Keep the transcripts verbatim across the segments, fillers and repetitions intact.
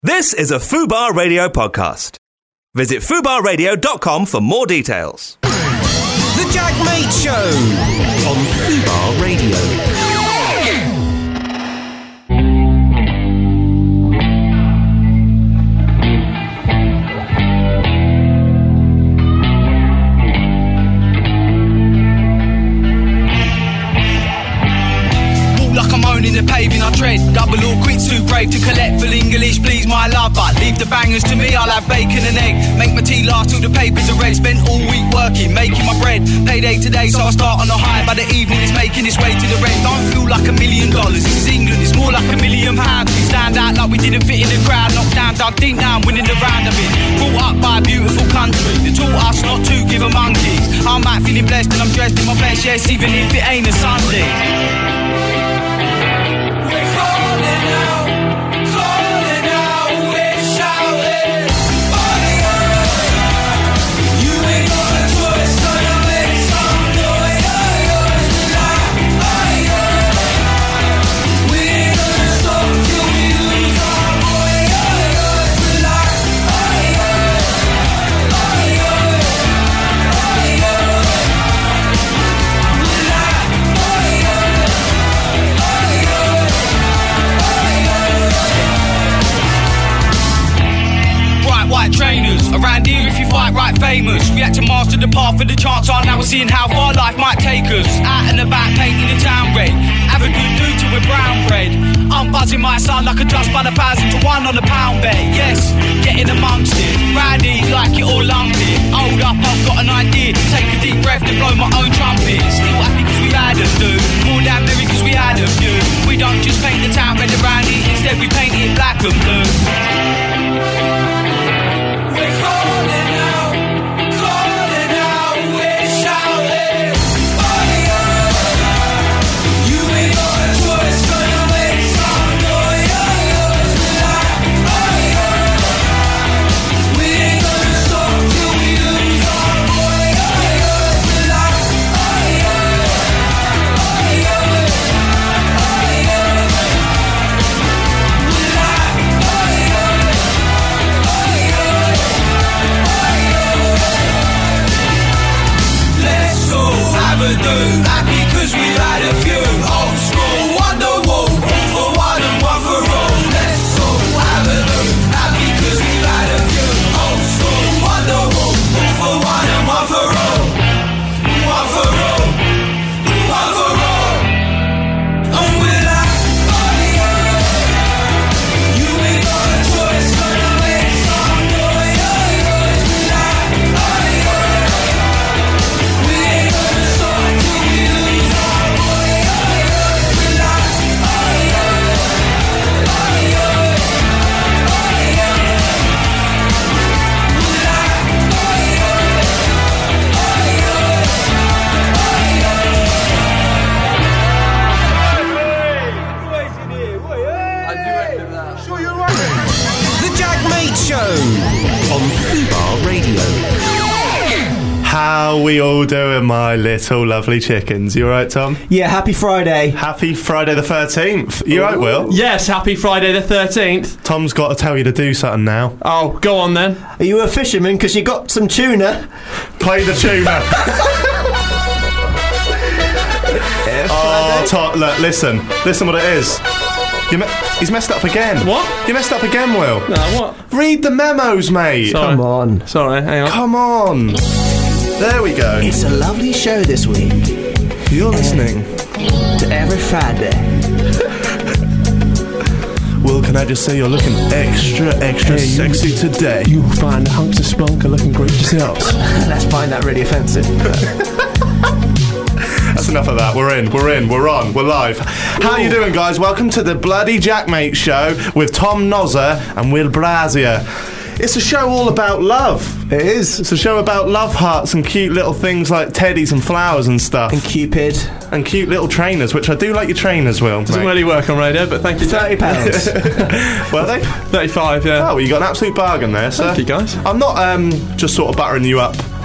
This is a Fubar Radio podcast. Visit fubar radio dot com for more details. The Jack Mate Show on Fubar Radio. In the paving I tread, double or quit, too brave to collect full English, please my love, but leave the bangers to me, I'll have bacon and egg, make my tea last till the papers are red, spent all week working, making my bread, payday today, so I start on the high, by the evening it's making its way to the red, don't feel like a million dollars, this is England, it's more like a million pounds, we stand out like we didn't fit in the crowd, knocked down, dug deep, now I'm winning the round of it, brought up by a beautiful country, they taught us not to give a monkeys, I'm out feeling blessed and I'm dressed in my best, yes, even if it ain't a Sunday. White trainers, around here if you fight right famous. We had to master the path for the chance on, now we're seeing how far life might take us. Out and about painting the town red, have a good do till we're brown bread. I'm buzzing my son like a dust by the thousand to one on the pound bet. Yes, getting amongst it, rowdy like it all lumpy. Hold up, I've got an idea, take a deep breath to blow my own trumpet. Still happy cause we had a do, more than merry cause we had a few. We don't just paint the town red around it, instead we paint it black and blue. Happy cause we've had a few. Old school Wonderwall, all for one and one for all. Let's all have a do. Happy cause we've had a few. Old school Wonderwall, all for one and one for all. One for all, one for all. And we're like, oh yeah, you ain't got a choice, gonna make some noise. We're like, oh yeah, we ain't gonna stop. On Fubar Radio. How we all doing, my little lovely chickens? You alright, Tom? Yeah, happy Friday. Happy Friday the thirteenth. You alright, Will? Yes, happy Friday the thirteenth. Tom's got to tell you to do something now. Oh, go on then. Are you a fisherman? Because you got some tuna. Play the tuna. Oh, Tom, look, listen. Listen what it is. You me- he's messed up again. What? You messed up again, Will. No, what? Read the memos, mate. Sorry. Come on. Sorry, hang on. Come on. There we go. It's a lovely show this week. You're listening to Every Friday. Will, can I just say you're looking extra, extra Hey, you- sexy today? You'll find hunks of spunk are looking great yourselves. Let's find that really offensive. That's enough of that. We're in, we're in, we're on, we're live. How you doing, guys? Welcome to the Bloody Jack Mate Show with Tom Nozzer and Will Brazier. It's a show all about love. It is. It's a show about love hearts and cute little things like teddies and flowers and stuff. And Cupid. And cute little trainers, which I do like your trainers, Will. Doesn't mate. really work on radio, but thank you. thirty pounds. Were they? thirty-five, yeah. Oh, well, you got an absolute bargain there, sir. Thank you, guys. I'm not um, just sort of buttering you up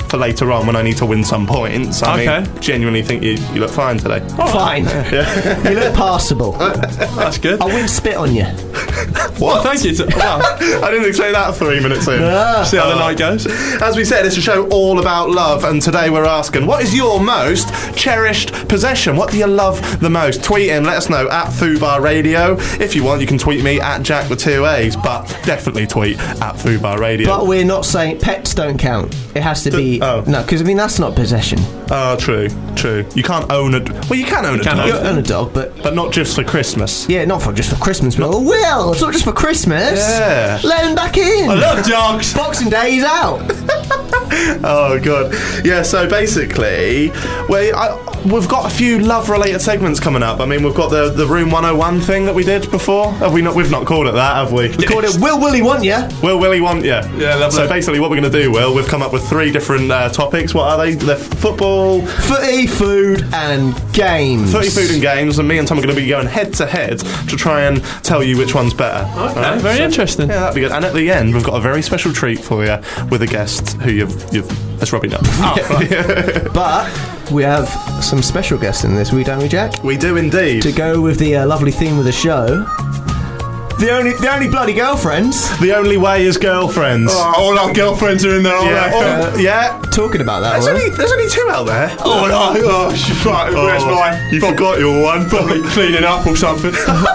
for later on when I need to win some points. I Okay. mean, genuinely think you, you look fine today. Fine. You look passable. That's good. I wouldn't spit on you. Well, thank you. To, wow. I didn't expect that three minutes in. See how the night goes. As we said, it's a show all about love, and today we're asking, what is your most cherished possession? What do you love the most? Tweet in, let us know at Fubar Radio. If you want, you can tweet me at Jack with two A's, but definitely tweet at Fubar Radio. But we're not saying pets don't count. It has to be... oh. No, because, I mean, that's not possession. Oh, true, true. You can't own a... Well, you can own a can dog, You own a dog, but... but not just for Christmas. Yeah, not for just for Christmas. But, oh, Will, it's not just for Christmas. Yeah. Let him back in. I love dogs. Boxing Day, he's out. Oh, God. Yeah, so basically, we, I, we've got a few love-related segments coming up. I mean, we've got the, the Room one oh one thing that we did before. Have we not? We've not called it that, have we? We called it Will Willie Want Ya? Will Willie want you? Yeah, lovely. So basically what we're going to do, Will, we've come up with three different uh, topics. What are they? They're football, Footy, food, and games. footy, food and games, and me and Tom are going to be going head-to-head to try and tell you which one's better. Okay, Alright, very so- interesting. Yeah, that'd be good. And at the end, we've got a very special treat for you with a guest who you've... you've that's Robbie Nutt. But we have some special guests in this week, don't we, Jack? We do indeed. To go with the uh, lovely theme of the show. The only, the only bloody girlfriends. The only way is girlfriends. all our girlfriends are in there, aren't yeah, oh, yeah. Talking about that, There's Will. only, there's only two out there. Oh, no. Oh, she's right. Where's Oh, mine? You forgot your one. Probably cleaning up or something.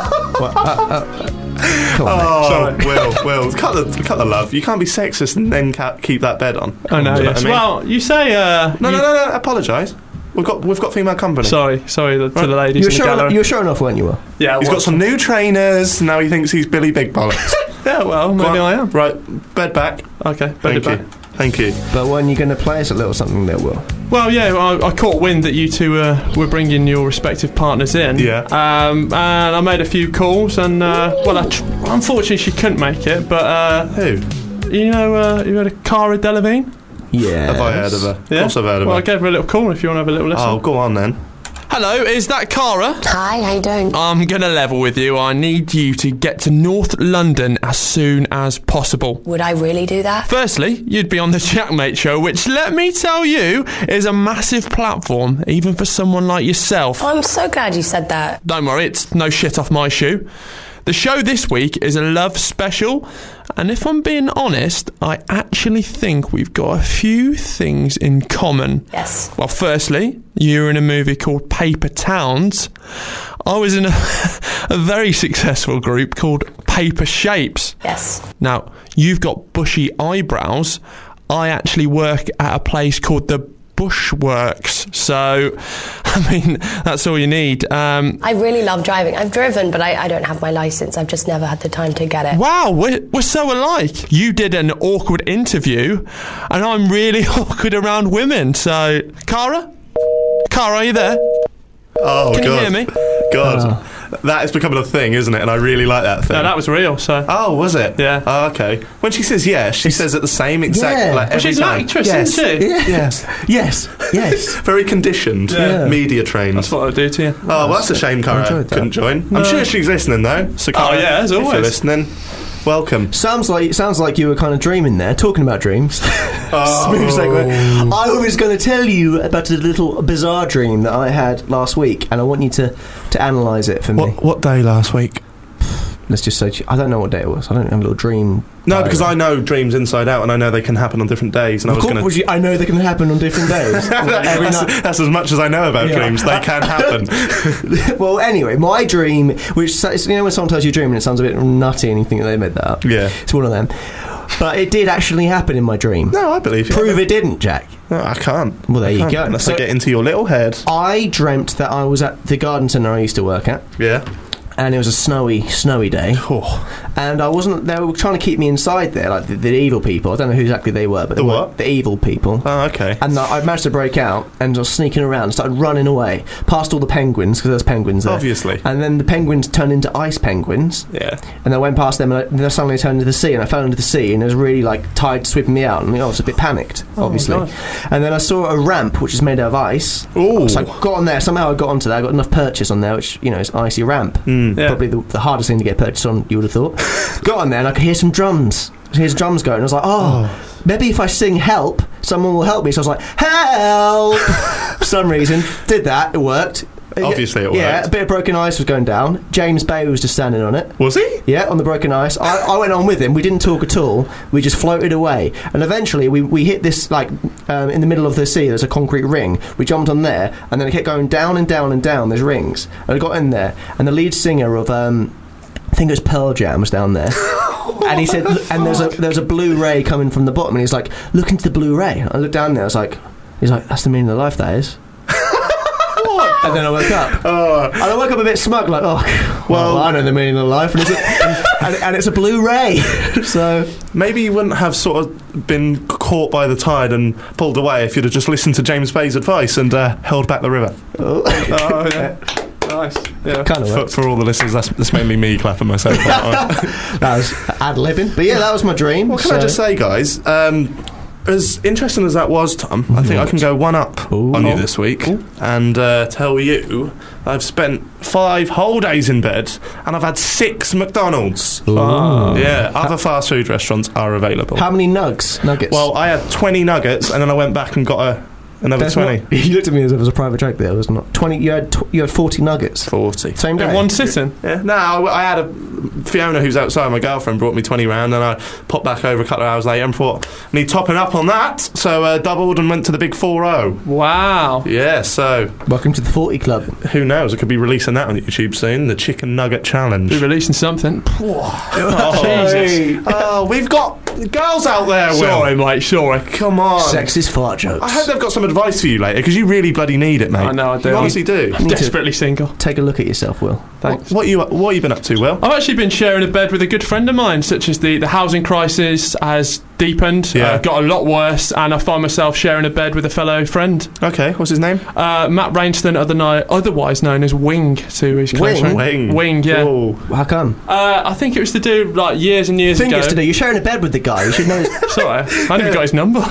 Come on, mate. Oh, Sorry. Will, Will, cut the, cut the love. You can't be sexist and then ca- keep that bed on. I know, Do you yes. what I mean? Well, you say... Uh, No, you- no, no, no. Apologise. We've got we've got female company. Sorry, sorry the, to the ladies You were, in the showing, gallery. you were showing off, weren't you, Will? yeah, He's what- got some new trainers. Now he thinks he's Billy Big Bollocks. Yeah, well, maybe I am. Right, bed back. Okay, better Thank you. back. Thank you. But when you going to play us a little something there, Will? Well, yeah, I, I caught wind that you two uh, were bringing your respective partners in. Yeah. Um, and I made a few calls, and uh, well, I tr- unfortunately she couldn't make it. But uh, Who? you know, uh, you heard of Cara Delevingne? Yeah. Have I heard of her? Of Yeah. course I've heard of Well, I her. gave her a little call if you want to have a little listen. Oh, go on then. Hello, is that Cara? Hi, how you doing? I'm gonna level with you. I need you to get to North London as soon as possible. Would I really do that? Firstly, you'd be on the Jackmate Show, which, let me tell you, is a massive platform, even for someone like yourself. Oh, I'm so glad you said that. Don't worry, it's no shit off my shoe. The show this week is a love special, and if I'm being honest, I actually think we've got a few things in common. Yes. Well, firstly, you were in a movie called Paper Towns. I was in a, a very successful group called Paper Shapes. Yes. Now, you've got bushy eyebrows. I actually work at a place called the Bushworks. So, I mean, that's all you need. Um, I really love driving. I've driven, but I, I don't have my license. I've just never had the time to get it. wow, we're, we're so alike. You did an awkward interview, and I'm really awkward around women. So, Cara? Cara, are you there? Oh, Can you God. hear me? God. That is becoming a thing, isn't it? And I really like that thing. No, that was real, so... Oh, was it? Yeah. Oh, okay. When she says yes, she says it the same exact, Yeah. like Well, every she's an time. actress, yes. isn't she? Yeah. Yes. Yes. Yes. Very conditioned. Yeah. Media trained. That's what I'll do to you. Oh, well, that's a shame Cara enjoyed that. couldn't join. No. I'm sure she's listening, though. So, Cara, Oh, yeah, as if you're always. listening, welcome. Sounds like sounds like you were kind of dreaming there. Talking about dreams. Smooth segue. I was going to tell you about a little bizarre dream that I had last week, and I want you to, to analyse it for me. What, what day last week? Let's just say I don't know what day it was. I don't have a little dream. No, diary. because I know dreams inside out, and I know they can happen on different days. And I Of was course, going would you- I know they can happen on different days. Every that's, night. that's as much as I know about Yeah. dreams. They can happen. Well, anyway, my dream, which sa- you know when someone tells you a dream and it sounds a bit nutty and you think that they made that up. Yeah. It's one of them. But it did actually happen in my dream. No, I believe you. Prove it didn't, Jack. No, I can't. Well, there I you can't, go. Unless So- I get into your little head. I dreamt that I was at the garden centre I used to work at, Yeah. and it was a snowy, snowy day. Oh. And I wasn't. They were trying to keep me inside there, like the, the evil people. I don't know who exactly they were, but The they were what? the evil people. Oh, okay. And I I managed to break out and I was sneaking around and started running away past all the penguins, because there's penguins there. Obviously. And then the penguins turned into ice penguins. Yeah. And I went past them and I, then I suddenly turned into the sea and I fell into the sea and it was really like tide sweeping me out and I was a bit panicked, obviously. God. And then I saw a ramp which is made out of ice. Ooh. So I got on there, somehow I got onto that, I got enough purchase on there, which, you know, is an icy ramp. Yeah. Probably the, the hardest thing to get purchase on, you would have thought. Got on there and I could hear some drums. I could hear some drums going. I was like, oh, maybe if I sing help, someone will help me. So I was like, help! For some reason, did that. It worked. Obviously it Yeah, worked. a bit of broken ice was going down. James Bay was just standing on it. Was he? Yeah, on the broken ice. I, I went on with him. We didn't talk at all. We just floated away. And eventually we, we hit this, like, um, in the middle of the sea, there's a concrete ring. We jumped on there, and then it kept going down and down and down. There's rings. And I got in there, and the lead singer of, um, I think it was Pearl Jam was down there. And he said, and there's a, there's a Blu-ray coming from the bottom, and he's like, look into the Blu-ray. I looked down there, I was like, he's like, that's the meaning of life, that is. And then I woke up. Oh. And I woke up a bit smug, like, oh, well, well I know the meaning of life, and it's a, and, and it's a Blu-ray. So maybe you wouldn't have sort of been caught by the tide and pulled away if you'd have just listened to James Bay's advice and uh, held back the river. Oh, Oh, yeah. Nice. Yeah. kind of For, for all the listeners, that's, that's mainly me clapping myself. that was ad-libbing. But yeah, that was my dream. What can so. I just say, guys? Um, as interesting as that was, Tom, I think I can go one up Ooh. on you this week and uh, tell you I've spent five whole days in bed and I've had six McDonald's. Wow. Yeah, other fast food restaurants are available. How many nugs? Nuggets? Well, I had twenty nuggets and then I went back and got a, another That's twenty. Not, you looked at me as if it was a private joke there, wasn't it? twenty, you had, tw- you had forty nuggets. forty. Same day? In one sitting. Yeah, no, I, I had a Fiona who's outside. My girlfriend brought me twenty round, and I popped back over a couple of hours later and thought, I need topping up on that. So uh, doubled and went to the big four oh. Wow. Yeah, so Welcome to the forty Club. who knows? I could be releasing that on YouTube soon. The Chicken Nugget Challenge. Be releasing something. Oh, Jesus. oh, we've got girls out there, Will. Sorry, mate. Sorry. Come on. Sexist fart jokes. I hope they've got some advice for you later, because you really bloody need it, mate. I know I do. You honestly do. I'm desperately single. Take a look at yourself, Will. Thanks. What you what you been up to, Will? I've actually been sharing a bed with a good friend of mine, such as the, the housing crisis has deepened, Yeah. uh, got a lot worse, and I find myself sharing a bed with a fellow friend. Okay, what's his name? Uh, Matt Rainston, other ni- otherwise known as Wing to his close Wing? friend. Wing. Wing, yeah. Oh. How come? Uh, I think it was to do like years and years Thing ago. is to do. You're sharing a bed with the guy. You should know. His- Sorry, I haven't even got his number.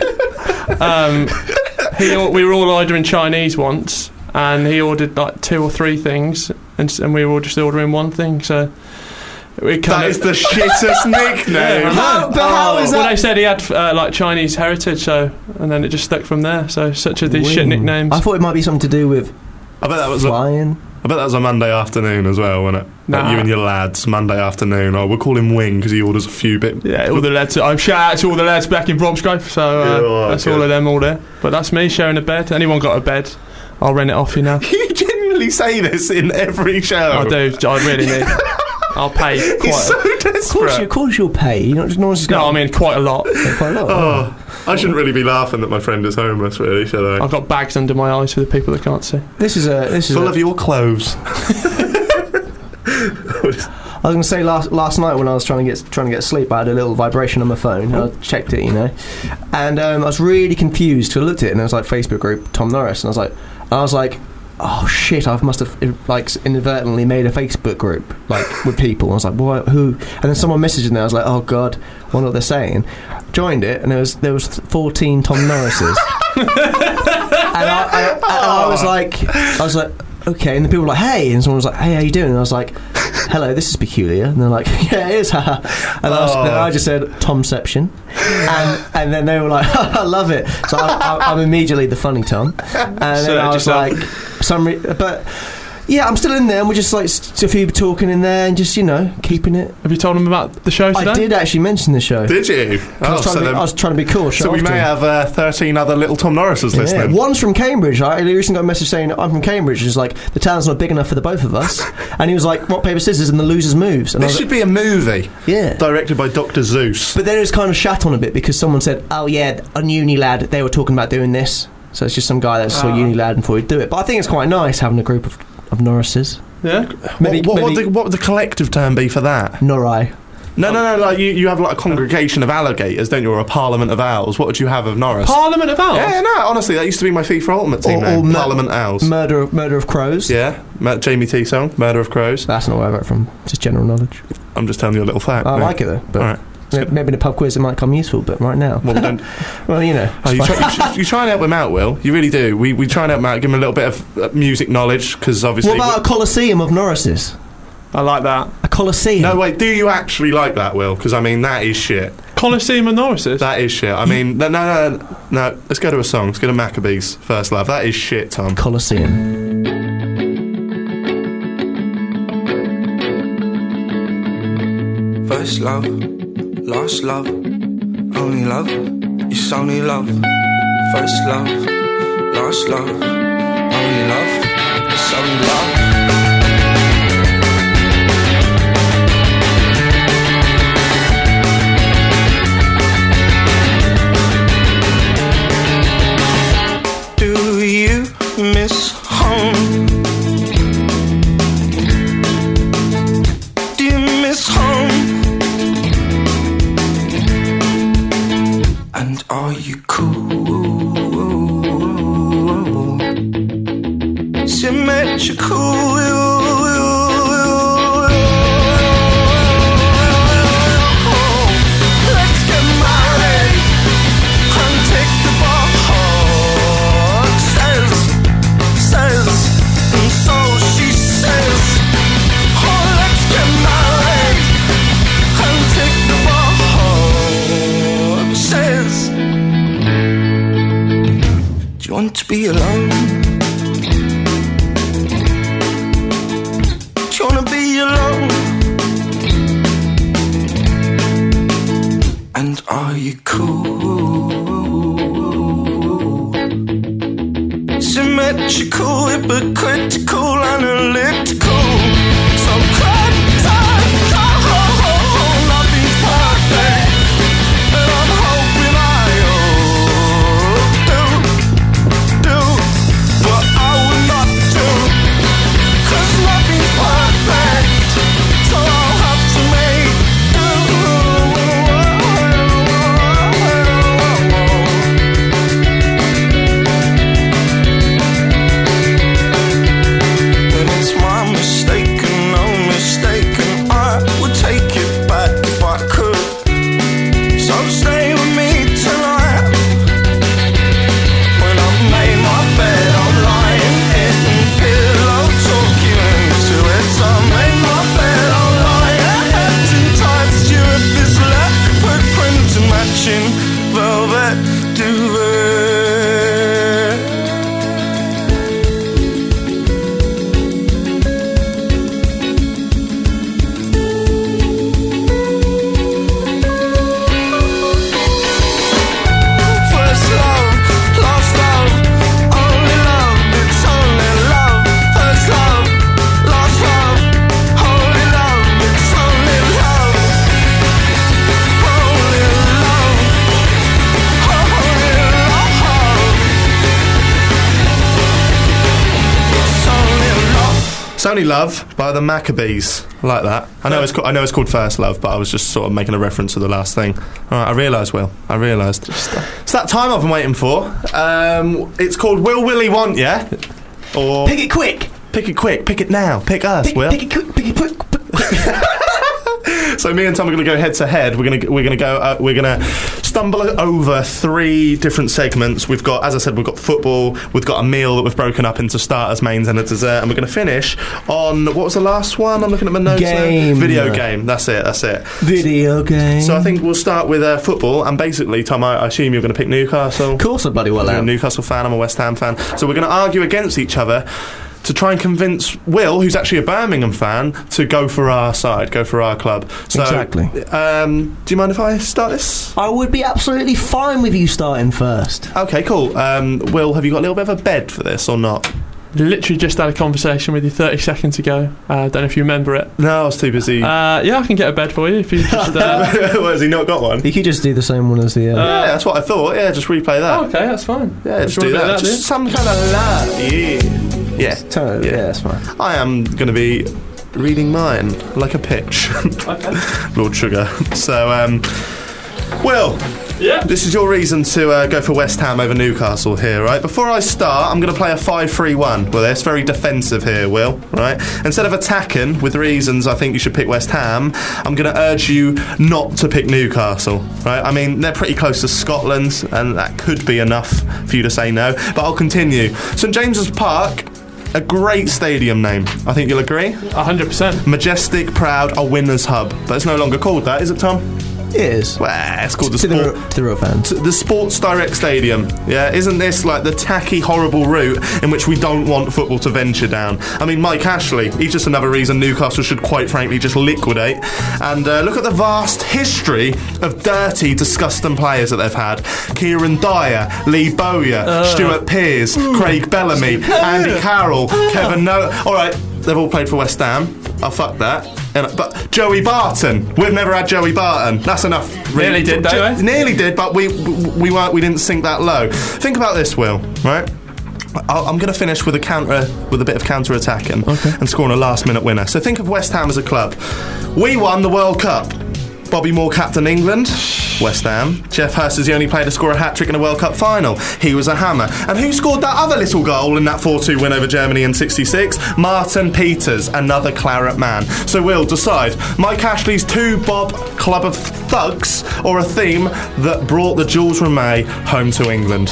um, he, or- we were all ordering Chinese once, and he ordered like two or three things, and, s- and we were all just ordering one thing. So we That kind is the shittest nickname. Yeah, I know. But how is Well, that? they said he had uh, like Chinese heritage, so and then it just stuck from there. So such are these Wing. shit nicknames. I thought it might be something to do with I bet that was a, flying. I bet that was a Monday afternoon as well, wasn't it? Like Nah. you and your lads, Monday afternoon. Oh, we'll call him Wing because he orders a few bit. Yeah, all the lads. I'm shout out to all the lads back in Bromsgrove. So uh, Yeah, all right, that's good. all of them all there. But that's me sharing a bed. Anyone got a bed? I'll rent it off you now. You genuinely say this in every show. I do. I really need. I'll pay quite. He's so Of course, you, desperate. of course you'll pay. You know, no one's just no, I going. mean quite a lot. Quite a lot. Oh, I shouldn't really be laughing that my friend is homeless, really, should I? I've got bags under my eyes for the people that can't see. This is a. This is Full a, of your clothes. I was going to say last last night when I was trying to get trying to get sleep, I had a little vibration on my phone. I checked it, you know, and um, I was really confused. So I looked at it, and it was like Facebook group Tom Norris, and I was like, I was like, oh shit, I must have like inadvertently made a Facebook group like with people. I was like, what? Who? And then someone messaged in there. I was like, oh god, I wonder what they're saying. Joined it, and there was there was fourteen Tom Norrises, and I, I, and I was like, I was like. Okay, and the people were like, hey, and someone was like, hey, how you doing? And I was like, hello, this is peculiar. And they're like, yeah, it is, haha. And I, was, Oh. then I just said, Tomception. And and then they were like, I love it. So I, I, I'm immediately the funny Tom. And then Search I was yourself. like, some, re- but yeah, I'm still in there, and we're just like s- a few talking in there, and just you know keeping it. Have you told them about the show today? I did actually mention the show. Did you? I, was Oh, trying so, to be, then- I was trying to be cool. so we may have uh, thirteen other little Tom Norrises Yeah, listening. one's from Cambridge. I recently got a message saying I'm from Cambridge. It's like the town's not big enough for the both of us, and he was like rock paper scissors and the losers moves. And I This was should be a movie. like, yeah. Directed by Doctor Zeus. But then it was kind of shat on a bit because someone said, "Oh yeah, a uni lad. They were talking about doing this." So it's just some guy that saw Ah. uni lad and thought he'd do it. But I think it's quite nice having a group of of Norrises. Yeah. Maybe, what, what, maybe would the, what would the collective term be for that? Norrai. No, no, no. Like you, you have like a congregation of alligators, don't you, or a parliament of owls? What would you have of Norris? Parliament of Owls. yeah, no. Honestly, that used to be my FIFA Ultimate team Or- name. or mur- Parliament Owls. Murder of Murder of Crows. yeah, Ma- Jamie T song, Murder of Crows. That's not where I got it from. Just general knowledge. I'm just telling you a little fact. I mate. like it though. But All right. may- maybe in a pub quiz it might come useful. But right now, Well, we don't. well, you know. Oh, you, it's try, fine. you, try, you try and help him out, Will. You really do. We we try and help him out, give him a little bit of uh, music knowledge because obviously. What about a Colosseum of Norrises? I like that. A Colosseum. No, wait, do you actually like that, Will? Because, I mean, that is shit. Colosseum and Norris's? That is shit. I mean, no, no, no, no. Let's go to a song. Let's go to Maccabees, First Love. That is shit, Tom. Colosseum. First love, last love, only love, it's only love. First love, last love, only love, it's only love. Do you miss home? Do you miss home? And are you cool? Symmetrical. Let's get married and take the box. Says, says, and so she says. Oh, let's get married and take the box. Says, do you want to be alone? Do you want to be alone? And are you cool? Symmetrical, hypocritical, analytical. So nothing's perfect, and I'm hoping I do, do what I would not do. 'Cause nothing's perfect, so I'll have to make do. And it's my mistake, and no mistake, and I would take it back if I could. So stay with me tonight. When I've made my bed, I'm lying in pillow, talking into it. I made my bed, I'm lying heads and tights. You with this leopard print and matching velvet duvet. First love, last love, only love, it's only love. First love, last love, only love, it's only love. Only love, only love. It's only love. It's Only Love by the Maccabees. I like that. I know it's called, I know it's called First Love, but I was just sort of making a reference to the last thing. All right, I realised, Will. I realised. It's that time I've been waiting for. Um, it's called Will Willie Want Ya? Or Pick it quick. Pick It Quick. Pick It Now. Pick us, Pick, Will. pick it quick. Pick it quick. Pick- So me and Tom are going to go head to head. We're going to we're going to go uh, we're going to stumble over three different segments. We've got, as I said, we've got football. We've got a meal that we've broken up into starters, mains, and a dessert. And we're going to finish on, what was the last one? I'm looking at my notes. Game. Now. Video game. That's it. That's it. Video game. So I think we'll start with uh, football. And basically, Tom, I, I assume you're going to pick Newcastle. Of course I bloody well You're a am. Newcastle fan. I'm a West Ham fan. So we're going to argue against each other to try and convince Will, who's actually a Birmingham fan, to go for our side, go for our club. So, Exactly. Um, do you mind if I start this? I would be absolutely fine with you starting first. Okay, cool. Um, Will, have you got a little bit of a bed for this or not? Literally just had a conversation with you thirty seconds ago. I uh, don't know if you remember it. No, I was too busy. Uh, yeah, I can get a bed for you if you just. Uh, Well, has he not got one? You could just do the same one as the. Uh, Yeah, that's what I thought. Yeah, just replay that. oh, okay, that's fine. Yeah, just you do want a that. bit of that, Just some kind of love. Yeah. Yeah. turn, yeah. that's fine. I am going to be reading mine like a pitch. Okay. Lord Sugar. So, um, Will, Yeah. this is your reason to uh, go for West Ham over Newcastle here, right? Before I start, I'm going to play a five three one with this. Very defensive here, Will, right? Instead of attacking with reasons I think you should pick West Ham, I'm going to urge you not to pick Newcastle, right? I mean, they're pretty close to Scotland, and that could be enough for you to say no, but I'll continue. St James's Park a great stadium name. I think you'll agree. one hundred percent. Majestic, proud, a winner's hub. But it's no longer called that, is it, Tom? It is. Well, it's called the To the, Sport... real- to the real fans. The Sports Direct Stadium. Yeah, isn't this like the tacky, horrible route in which we don't want football to venture down? I mean, Mike Ashley, he's just another reason Newcastle should quite frankly just liquidate. And uh, look at the vast history of dirty, disgusting players that they've had. Kieran Dyer, Lee Bowyer, Uh. Stuart Pearce, Craig Bellamy, Andy Carroll, Kevin No... Alright, they've all played for West Ham. Oh, fuck that. And, but Joey Barton, we've never had Joey Barton. That's enough. Nearly did, though, eh? Nearly did, but we we weren't. We didn't sink that low. Think about this, Will. Right. I'll, I'm going to finish with a counter, with a bit of counter attacking, Okay. and scoring a last minute winner. So think of West Ham as a club. We won the World Cup. Bobby Moore captain England. West Ham. Jeff Hurst is the only player to score a hat-trick in a World Cup final. He was a hammer. And who scored that other little goal in that four two win over Germany in sixty-six? Martin Peters, another claret man. So we'll decide, Mike Ashley's two bob club of thugs, or a theme that brought the Jules Rimet home to England.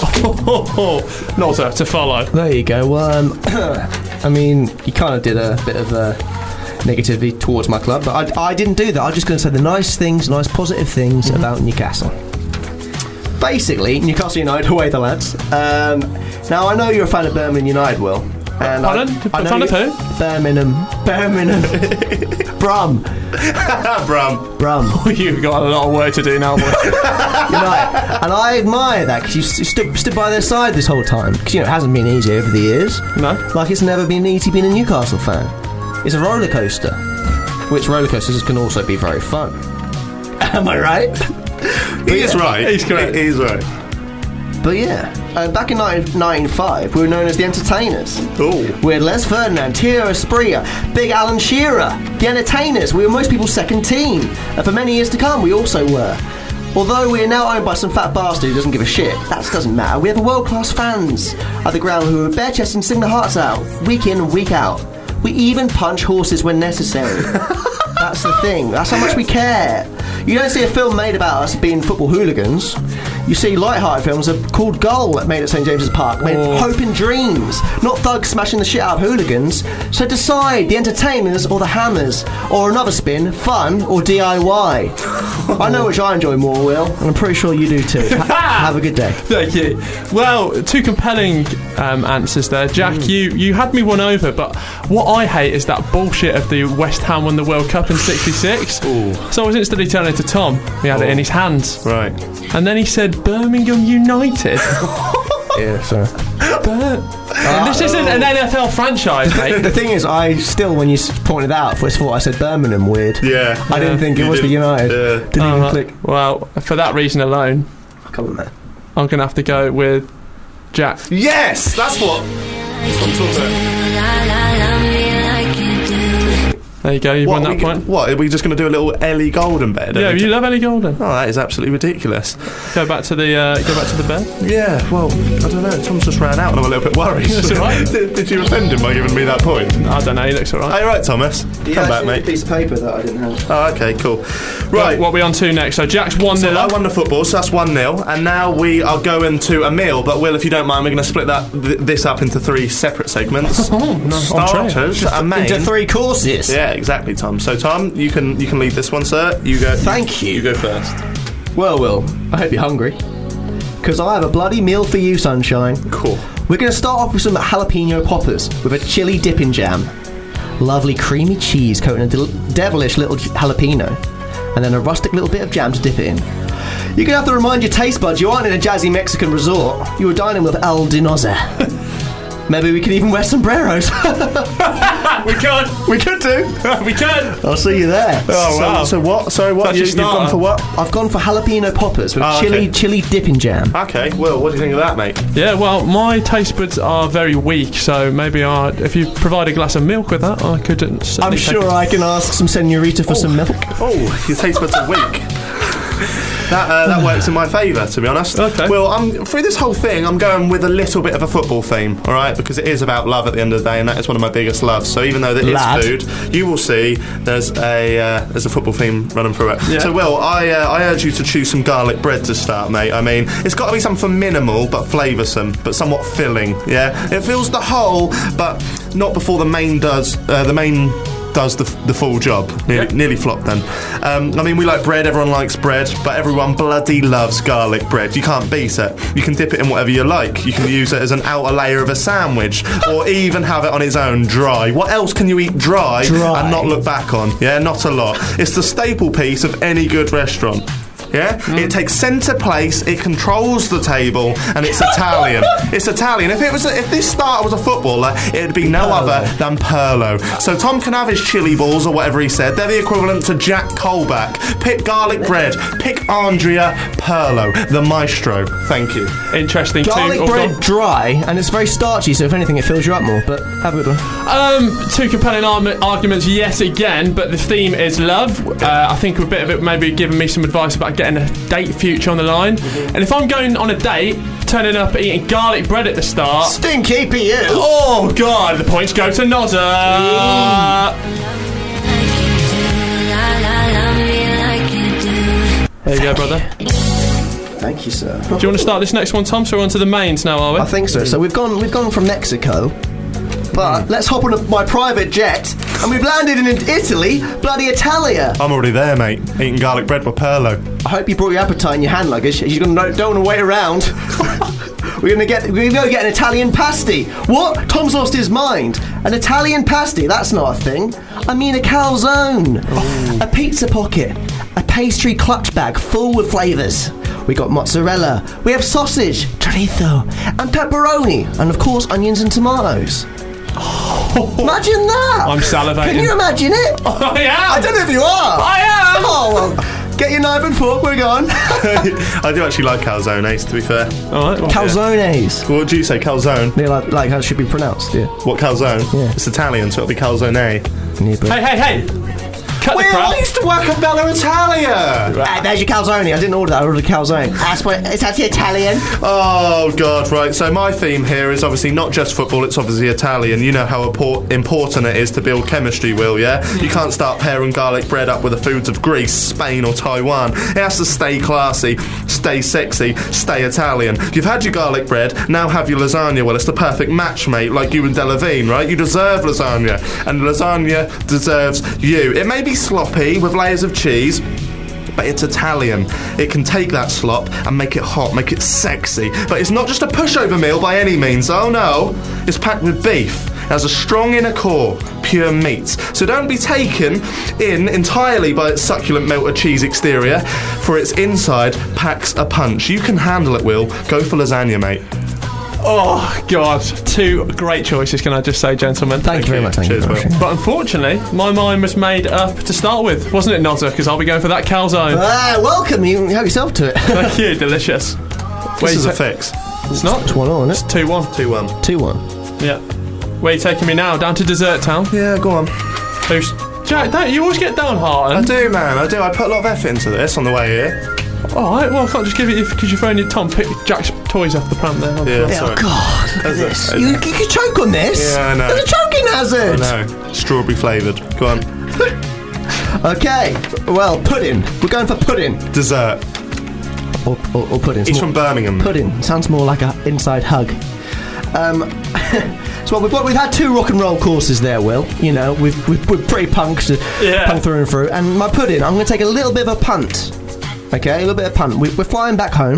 Not to, to follow. There you go. Well, um, I mean, you kind of did a bit of uh, negativity towards my club, but I, I didn't do that. I'm just going to say the nice things, nice positive things Mm-hmm. about Newcastle. Basically, Newcastle United away the lads. Um, now, I know you're a fan of Birmingham United, Will. And Pardon? I, I A know fan of you- who? Birmingham. Birmingham. Brum. Brum. Brum. You've got a lot of work to do now, boy. United. And I admire that because you st- stood, stood by their side this whole time. Because, you know, it hasn't been easy over the years. No. Like, it's never been easy being a Newcastle fan. It's a roller coaster, which roller coasters can also be very fun. Am I right? He is right. He's correct. He is right. But yeah, uh, back in nineteen ninety-five, we were known as the Entertainers. Ooh. We had Les Ferdinand, Thierry Spria, Big Alan Shearer, the Entertainers. We were most people's second team, and for many years to come, we also were. Although we are now owned by some fat bastard who doesn't give a shit, that doesn't matter. We have world-class fans at the ground who are bare-chested and sing their hearts out, week in and week out. We even punch horses when necessary. That's the thing. That's how much we care. You don't see a film made about us being football hooligans. You see light-hearted films are called Goal, made at St James's Park, made Oh. Hope and Dreams, not thugs smashing the shit out of hooligans. So decide, the Entertainers or the Hammers, or another spin, fun or D I Y. I know which I enjoy more, Will, and I'm pretty sure you do too. Ha- have a good day. Thank you. Well, two compelling um, answers there. Jack, you, you had me won over, but what I hate is that bullshit of the West Ham won the World Cup in sixty-six. So I was instantly turning to Tom. He had it in his hands. Right. And then he said Birmingham United. Yeah, sorry. Bir- and this isn't an N F L franchise, mate. The thing is, I still, when you s- pointed out, first thought I said Birmingham weird. Yeah. I didn't think it You was for did. United. Yeah. Didn't Uh, even click. well, for that reason alone, Come on, man. I'm going to have to go with Jack. Yes, that's what. That's what I'm talking about. There you go, you What, won are that we, point. What, are we just going to do a little Ellie Golden bed? Yeah, every you ti- love Ellie Golden. Oh, that is absolutely ridiculous. Go back to the uh, go back to the bed. Yeah, well, I don't know. Tom's just ran out and I'm a little bit worried. That's all right. did, did you offend him by giving me that point? I don't know. He looks alright. Are you right, Thomas? Come back, mate. piece of paper that I didn't have. Oh, okay, cool. Right, Right. what are we on to next? So Jack's one So nil I up. won the football, so that's one nil, and now we are going to a meal. But Will, if you don't mind, we're going to split that th- this up into three separate segments. Oh, no, Starters, a main. Into three courses. Yeah, exactly, Tom. So Tom, you can you can lead this one, sir. You go. Thank you. You go first. Well, Will, I hope you're hungry. Because I have a bloody meal for you, sunshine. Cool. We're going to start off with some jalapeno poppers with a chili dipping jam. Lovely creamy cheese coating a del- devilish little j- jalapeno. And then a rustic little bit of jam to dip it in. You're going to have to remind your taste buds you aren't in a jazzy Mexican resort. You were dining with El Dinoza. Maybe we could even wear sombreros. We could. we could do. We could. I'll see you there. Oh, so, wow. so what? Sorry, what? That's You, your you've gone starter. for what? I've gone for jalapeno poppers with Oh, chili okay. chili dipping jam. Okay. Will, what do you think of that, mate? Yeah, well, my taste buds are very weak, so maybe I, if you provide a glass of milk with that, I could. I'm certainly take sure it. I can ask some senorita for some milk. Oh, your taste buds are weak. That uh, that works in my favour, to be honest. Okay. Well, I'm through this whole thing. I'm going with a little bit of a football theme, all right, because it is about love at the end of the day, and that is one of my biggest loves. So even though that Lad. is food, you will see there's a uh, there's a football theme running through it. Yeah. So, Will, I uh, I urge you to choose some garlic bread to start, mate. I mean, it's got to be something minimal but flavoursome, but somewhat filling. Yeah, it fills the hole, but not before the main does uh, the main does the, the full job. Nearly, Yep. nearly flopped then. Um, I mean, we like bread, everyone likes bread, but everyone bloody loves garlic bread. You can't beat it. You can dip it in whatever you like. You can use it as an outer layer of a sandwich, or even have it on its own dry. What else can you eat dry, Dry. and not look back on? Yeah, not a lot. It's the staple piece of any good restaurant. Yeah? It takes centre place, it controls the table, and it's Italian. It's Italian. If it was, a, if this starter was a footballer, it'd be no other than Perlo. So Tom can have his chili balls or whatever he said. They're the equivalent to Jack Colback. Pick garlic bread. Pick Andrea Perlo, the maestro. Thank you. Interesting. Garlic two, bread dry, and it's very starchy, so if anything, it fills you up more. But have a good one. Um, two compelling arm- arguments yet again, but the theme is love. Uh, I think a bit of it maybe giving me some advice about getting a date future on the line. And if I'm going on a date, turning up eating garlic bread at the start. Stinky P U. Oh God, the points go to Nozza. There you go, brother. Thank you, sir. Do you want to start this next one, Tom? So we're on to the mains now, are we? I think so. So we've gone we've gone from Mexico, but let's hop on a, my private jet, and we've landed in Italy, bloody Italia. I'm already there, mate. Eating garlic bread with Perlo. I hope you brought your appetite in your hand luggage. You're gonna don't want to wait around. We're gonna get we're gonna go get an Italian pasty. What? Tom's lost his mind. An Italian pasty? That's not a thing. I mean a calzone, a pizza pocket, a pastry clutch bag full with flavours. We got mozzarella, we have sausage, chorizo, and pepperoni, and of course onions and tomatoes. Imagine that! I'm salivating. Can you imagine it? I am. I don't know if you are. I am. Oh well, get your knife and fork. We're gone. I do actually like calzones, to be fair. All right. Well, Calzones. What do you say, calzone? Yeah, like, like how it should be pronounced. Yeah. What calzone? Yeah. It's Italian, so it'll be calzone. Yeah, but- Hey, hey, hey! Cut Well, the crap. I used to work at Bella Italia. Hey, there's your calzone. I didn't order that. I ordered a calzone. That's what. It's actually Italian. Oh God! Right. So my theme here is obviously not just football. It's obviously Italian. You know how impor- important it is to build chemistry, Will. Yeah. You can't start pairing garlic bread up with the foods of Greece, Spain, or Taiwan. It has to stay classy, stay sexy, stay Italian. You've had your garlic bread. Now have your lasagna. Well, it's the perfect match, mate. Like you and Delavine, right? You deserve lasagna, and lasagna deserves you. It may be sloppy with layers of cheese, but it's Italian. It can take that slop and make it hot, make it sexy. But it's not just a pushover meal by any means. Oh no, it's packed with beef. It has a strong inner core, pure meat. So don't be taken in entirely by its succulent melted cheese exterior, for its inside packs a punch. You can handle it, Will. Go for lasagna, mate. Oh God, two great choices. Can I just say, gentlemen? Thank you very much. Thank Cheers, you very Will. much. But unfortunately, my mind was made up to start with, wasn't it, Nozza? Because I'll be going for that calzone. Ah, welcome. You can help yourself to it. Thank you, delicious. Where This you is a ta- fix. It's not. It's one on, isn't it? two one. two one. Two one. Yeah. Where are you taking me now? Down to Dessert Town? Yeah, go on. Who's... Jack, don't you always get I downhearted? do, man. I do. I put a lot of effort into this on the way here. Alright, well, I can't just give it you because you're throwing your Tom. Pick Jack's toys off the pram there. Yeah, Oh sorry. God! Look at Is it- this. is You, it? you could choke on this. Yeah, I know. There's a choking hazard. I know. Strawberry flavoured. Go on. Okay. Well, pudding. We're going for pudding. Dessert. Or, or, or pudding. He's Small- from Birmingham. Pudding sounds more like a inside hug. Um, so we've got, we've had two rock and roll courses there, Will. You know, we've, we've we're pretty punks, Yeah. punk through and through. And my pudding, I'm going to take a little bit of a punt. Okay, a little bit of punt. We, we're flying back home.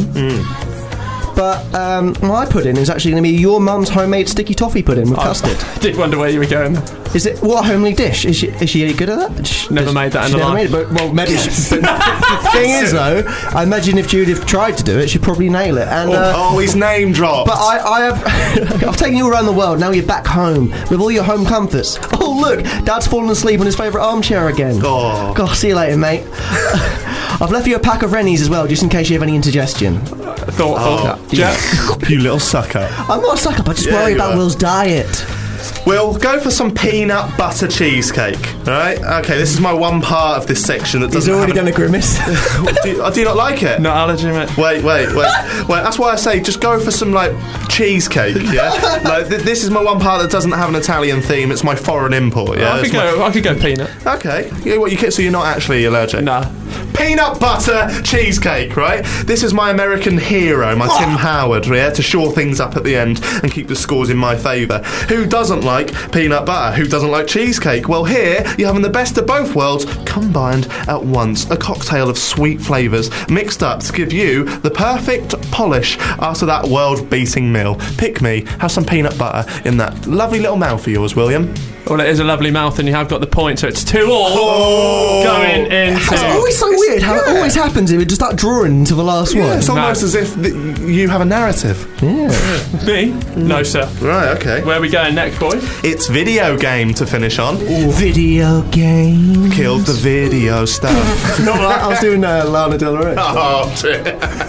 But um, my pudding is actually going to be your mum's homemade sticky toffee pudding with custard. I did wonder where you were going. Is it what a homely dish? Is she is she any good at that? She, Never does- made that in she her never life. made it, but well, maybe. She, but the thing is, though, I imagine if Judith tried to do it, she'd probably nail it. And uh, Oh, he's name dropped. but I, I have, I've taken you around the world. Now you're back home with all your home comforts. Oh look, Dad's fallen asleep on his favourite armchair again. Oh. God, see you later, mate. I've left you a pack of Rennies as well, just in case you have any indigestion. Thoughtful. Oh. Jack. You little sucker. I'm not a sucker, but I just Yeah, worry you about are. Will's diet. We'll go for some peanut butter cheesecake. Alright? Okay, this is my one part of this section that He's doesn't already have done a grimace. do, you, do you not like it? No allergy, mate. Wait, wait, wait. Wait, that's why I say just go for some, like, cheesecake, yeah? Like, th- this is my one part that doesn't have an Italian theme. It's my foreign import, yeah? I could It's my- go. I could go peanut. Okay. Yeah, what, you ca- so you're not actually allergic? Nah. Peanut butter cheesecake, right? This is my American hero, my Tim Howard, yeah, to shore things up at the end and keep the scores in my favour. Who doesn't like peanut butter? Who doesn't like cheesecake? Well, here you're having the best of both worlds combined at once. A cocktail of sweet flavours mixed up to give you the perfect polish after that world-beating meal. Pick me, have some peanut butter in that lovely little mouth of yours, William. Well, it is a lovely mouth, and you have got the point, so it's two all Oh. going into. It's always so weird how it always happens. It would just start drawing into the last Yeah, one. it's almost No. as if th- you have a narrative. Yeah. Me? No, sir. Right, okay. Where are we going next, boys? It's video game to finish on. Video game. Killed the video stuff. Not like I was doing uh, Lana Del Rey. Oh, shit.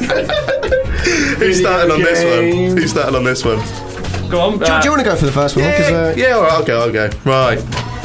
Who's starting on this one? games. Who's starting on this one? Go on. Do, do you want to go for the first one? 'Cause, Yeah, uh, yeah, all right, I'll go, I'll go. Right.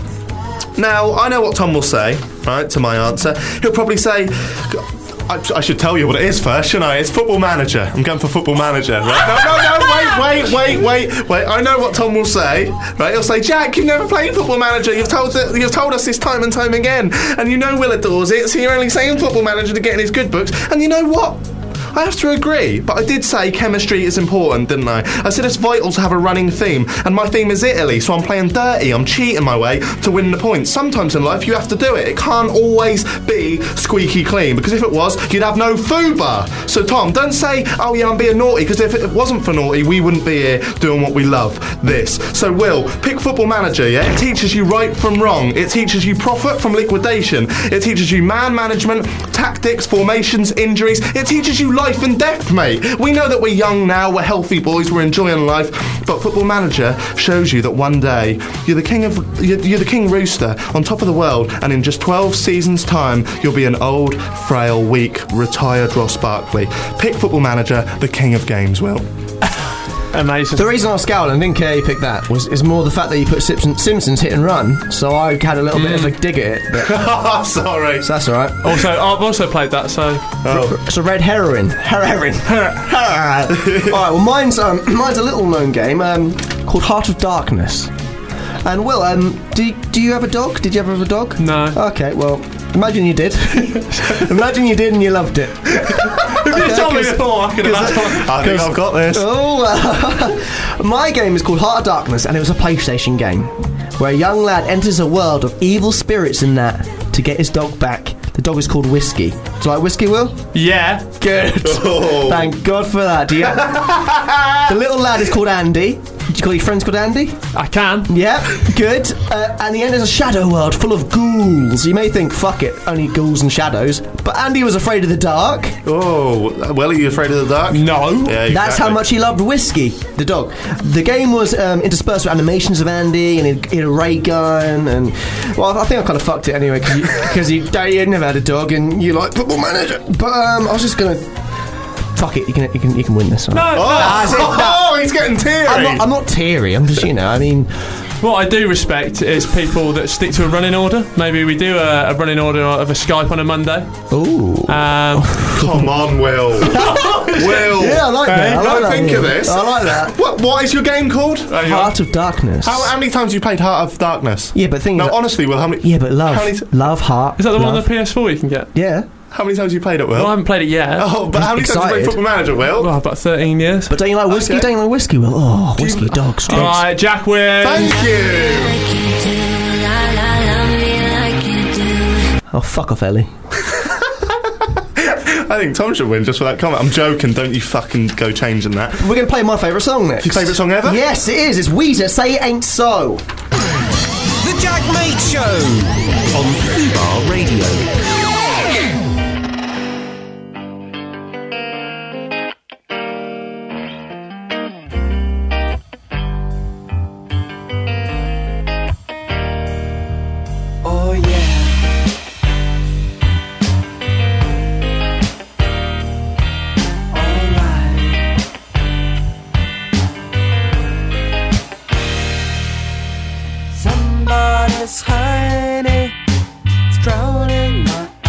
Now, I know what Tom will say, right, to my answer. He'll probably say... I, I should tell you what it is first, shouldn't I? It's Football Manager. I'm going for Football Manager, right? No, no, no, wait, wait, wait, wait, wait. I know what Tom will say, right? He'll say, Jack, you've never played Football Manager. You've told it, you've told us this time and time again. And you know Will adores it, so you're only saying Football Manager to get in his good books. And you know what? I have to agree, but I did say chemistry is important, didn't I? I said it's vital to have a running theme, and my theme is Italy, so I'm playing dirty, I'm cheating my way to win the points. Sometimes in life you have to do it. It can't always be squeaky clean, because if it was, you'd have no FUBAR. So Tom, don't say, oh yeah, I'm being naughty, because if it wasn't for naughty, we wouldn't be here doing what we love, this. So Will, pick Football Manager, yeah? It teaches you right from wrong. It teaches you profit from liquidation. It teaches you man management, tactics, formations, injuries. It teaches you life and death, mate. We know that we're young now, we're healthy boys, we're enjoying life, but Football Manager shows you that one day you're the king of you're, you're the king rooster on top of the world, and in just twelve seasons' time you'll be an old, frail, weak, retired Ross Barkley. Pick Football Manager, the king of games, Will. Amazing. The reason I was scowling and didn't care you picked that was is more the fact that you put Simpson, Simpsons hit and run, so I had a little bit of a dig at it, but Sorry. so that's alright. Also, I've also played that, so It's a red heroin. Heroin. Alright, well mine's um, mine's a little known game um, called Heart of Darkness. And Will, um, do do you have a dog? Did you ever have a dog? no. Okay, well, imagine you did. Imagine you did and you loved it. If you told me before, I could have. I think I've got this. Oh, uh, my game is called Heart of Darkness, and it was a PlayStation game where a young lad enters a world of evil spirits in that to get his dog back. The dog is called Whiskey. Do you like Whiskey, Will? Yeah. Good. Oh. Thank God for that. Do you? The little lad is called Andy. Do you call your friends called Andy? I can. Yeah, good. Uh, and the end is a shadow world full of ghouls. You may think, fuck it, only ghouls and shadows. But Andy was afraid of the dark. Oh, well, are you afraid of the dark? No. Yeah, That's exactly. how much he loved Whiskey, the dog. The game was um, interspersed with animations of Andy, and he had a ray gun, and well, I think I kind of fucked it anyway because you, you, you never had a dog, and you like Football Manager. But um, I was just gonna fuck it. You can you can you can win this one. No, Oh, That's it. oh, he's getting teary. I'm not, I'm not teary. I'm just you know. I mean, What I do respect is people that stick to a running order. Maybe we do a, a running order of a Skype on a Monday. ooh. Um, Come on, Will. Will. Yeah, I like that. I Don't like that. think of Will. this. I like that. What, what is your game called? Heart of Darkness. How, how many times have you played Heart of Darkness? Yeah, but thing No, is, honestly, Will, how many? yeah, but love, How many, love, heart. is that the one on love. the P S four you can get? Yeah, how many times have you played it, Will? Well, I haven't played it yet. oh, but how many times have you played Excited. Football Manager, Will? Well, about thirteen years. but don't you like whiskey? Okay. Don't you like whiskey? Will oh, whiskey dog. straight. Right, Jack wins. Thank you. Oh, fuck off, Ellie. I think Tom should win just for that comment. I'm joking. Don't you fucking go changing that. We're gonna play my favourite song next. Your favourite song ever? Yes, it is. It's Weezer. Say it ain't so. The Jack Mate Show on Fubar Radio. Oh yeah. Alright. Somebody's honey is drowning my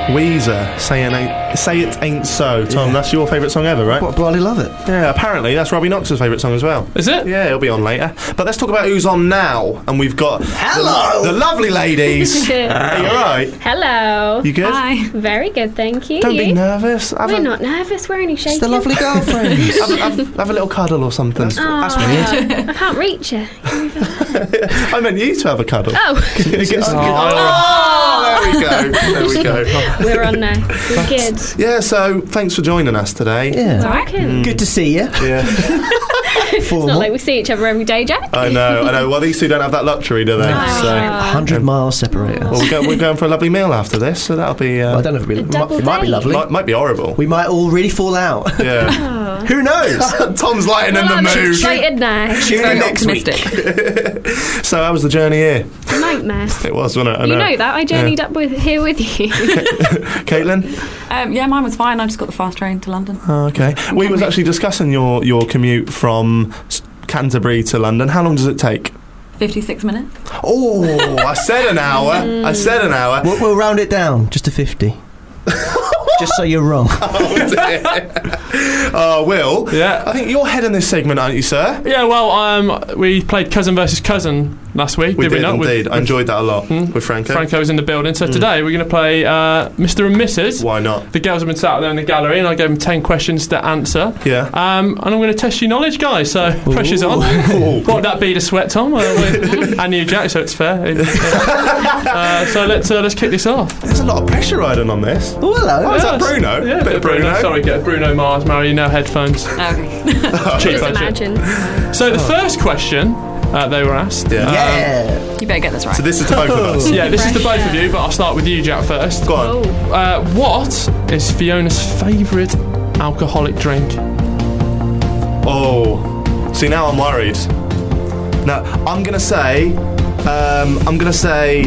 Weezer, say it ain't, say it ain't so. Tom, Yeah. that's your favourite song ever, right? What, bloody love it. Yeah, apparently that's Robbie Knox's favourite song as well. Is it? Yeah, it'll be on later. But let's talk about who's on now. And we've got Hello! the, the lovely ladies. Are you alright? Hello. You good? Hi. Very good, thank you. Don't you? be nervous. Have We're a, not nervous. We're only shaking. It's the lovely girlfriends. have, have, have a little cuddle or something. That's Aw, weird. I can't reach you. I meant you to have a cuddle. Oh, Oh, there we go. There we go. we're on now. We're good. Yeah, so thanks for joining us today. Yeah. Working. Good to see you. Yeah, It's not like we see each other every day, Jack. I know, I know. Well, these two don't have that luxury, do they? No. So, one hundred miles separate us. well, we're, go, we're going for a lovely meal after this, so that'll be. Uh, Well, I don't know if it'll be, it might, double it might be date. lovely. might, might be horrible. We might all really fall out. Yeah. Who knows? Tom's lighting in Well, the I'm mood. excited now. Tune in next week. So, how was the journey here? Nightmare. It was, wasn't it? I You know that I journeyed up with here with you. Caitlin? Um, yeah, mine was fine. I just got the fast train to London. Oh, okay. We was actually discussing your, your commute from S- Canterbury to London. How long does it take? fifty-six minutes. Oh, I said an hour. I said an hour. We'll, we'll round it down just to fifty. Just so you're wrong. Oh, Will. Yeah. I think you're heading this segment, aren't you, sir? Yeah, well, um, we played cousin versus cousin last week, We did did, we not? With- indeed. I with enjoyed that a lot Hmm? with Franco. Franco was in the building. So today we're going to play uh, Mister and Missus Why not? The girls have been sat there in the gallery, and I gave them ten questions to answer. Yeah. Um, and I'm going to test your knowledge, guys. So pressure's on. What would that be to sweat, Tom? Uh, we- and you, Jack. So it's fair. uh, so let's uh, let's kick this off. There's a lot of pressure riding on this. Oh, hello. Oh, is that Yes. Bruno? Yeah, Bit of Bruno. Sorry, get Bruno Mars, Mary, no headphones. Okay. Cheap Just budget. imagine. So the first question uh, they were asked. Yeah. um, Yeah. You better get this right. So this is to both of us. Yeah, this is the both of you, but I'll start with you, Jack, first. Go on. Oh, Uh, what is Fiona's favourite alcoholic drink? Oh. See, now I'm worried. No, I'm going to say... Um, I'm going to say...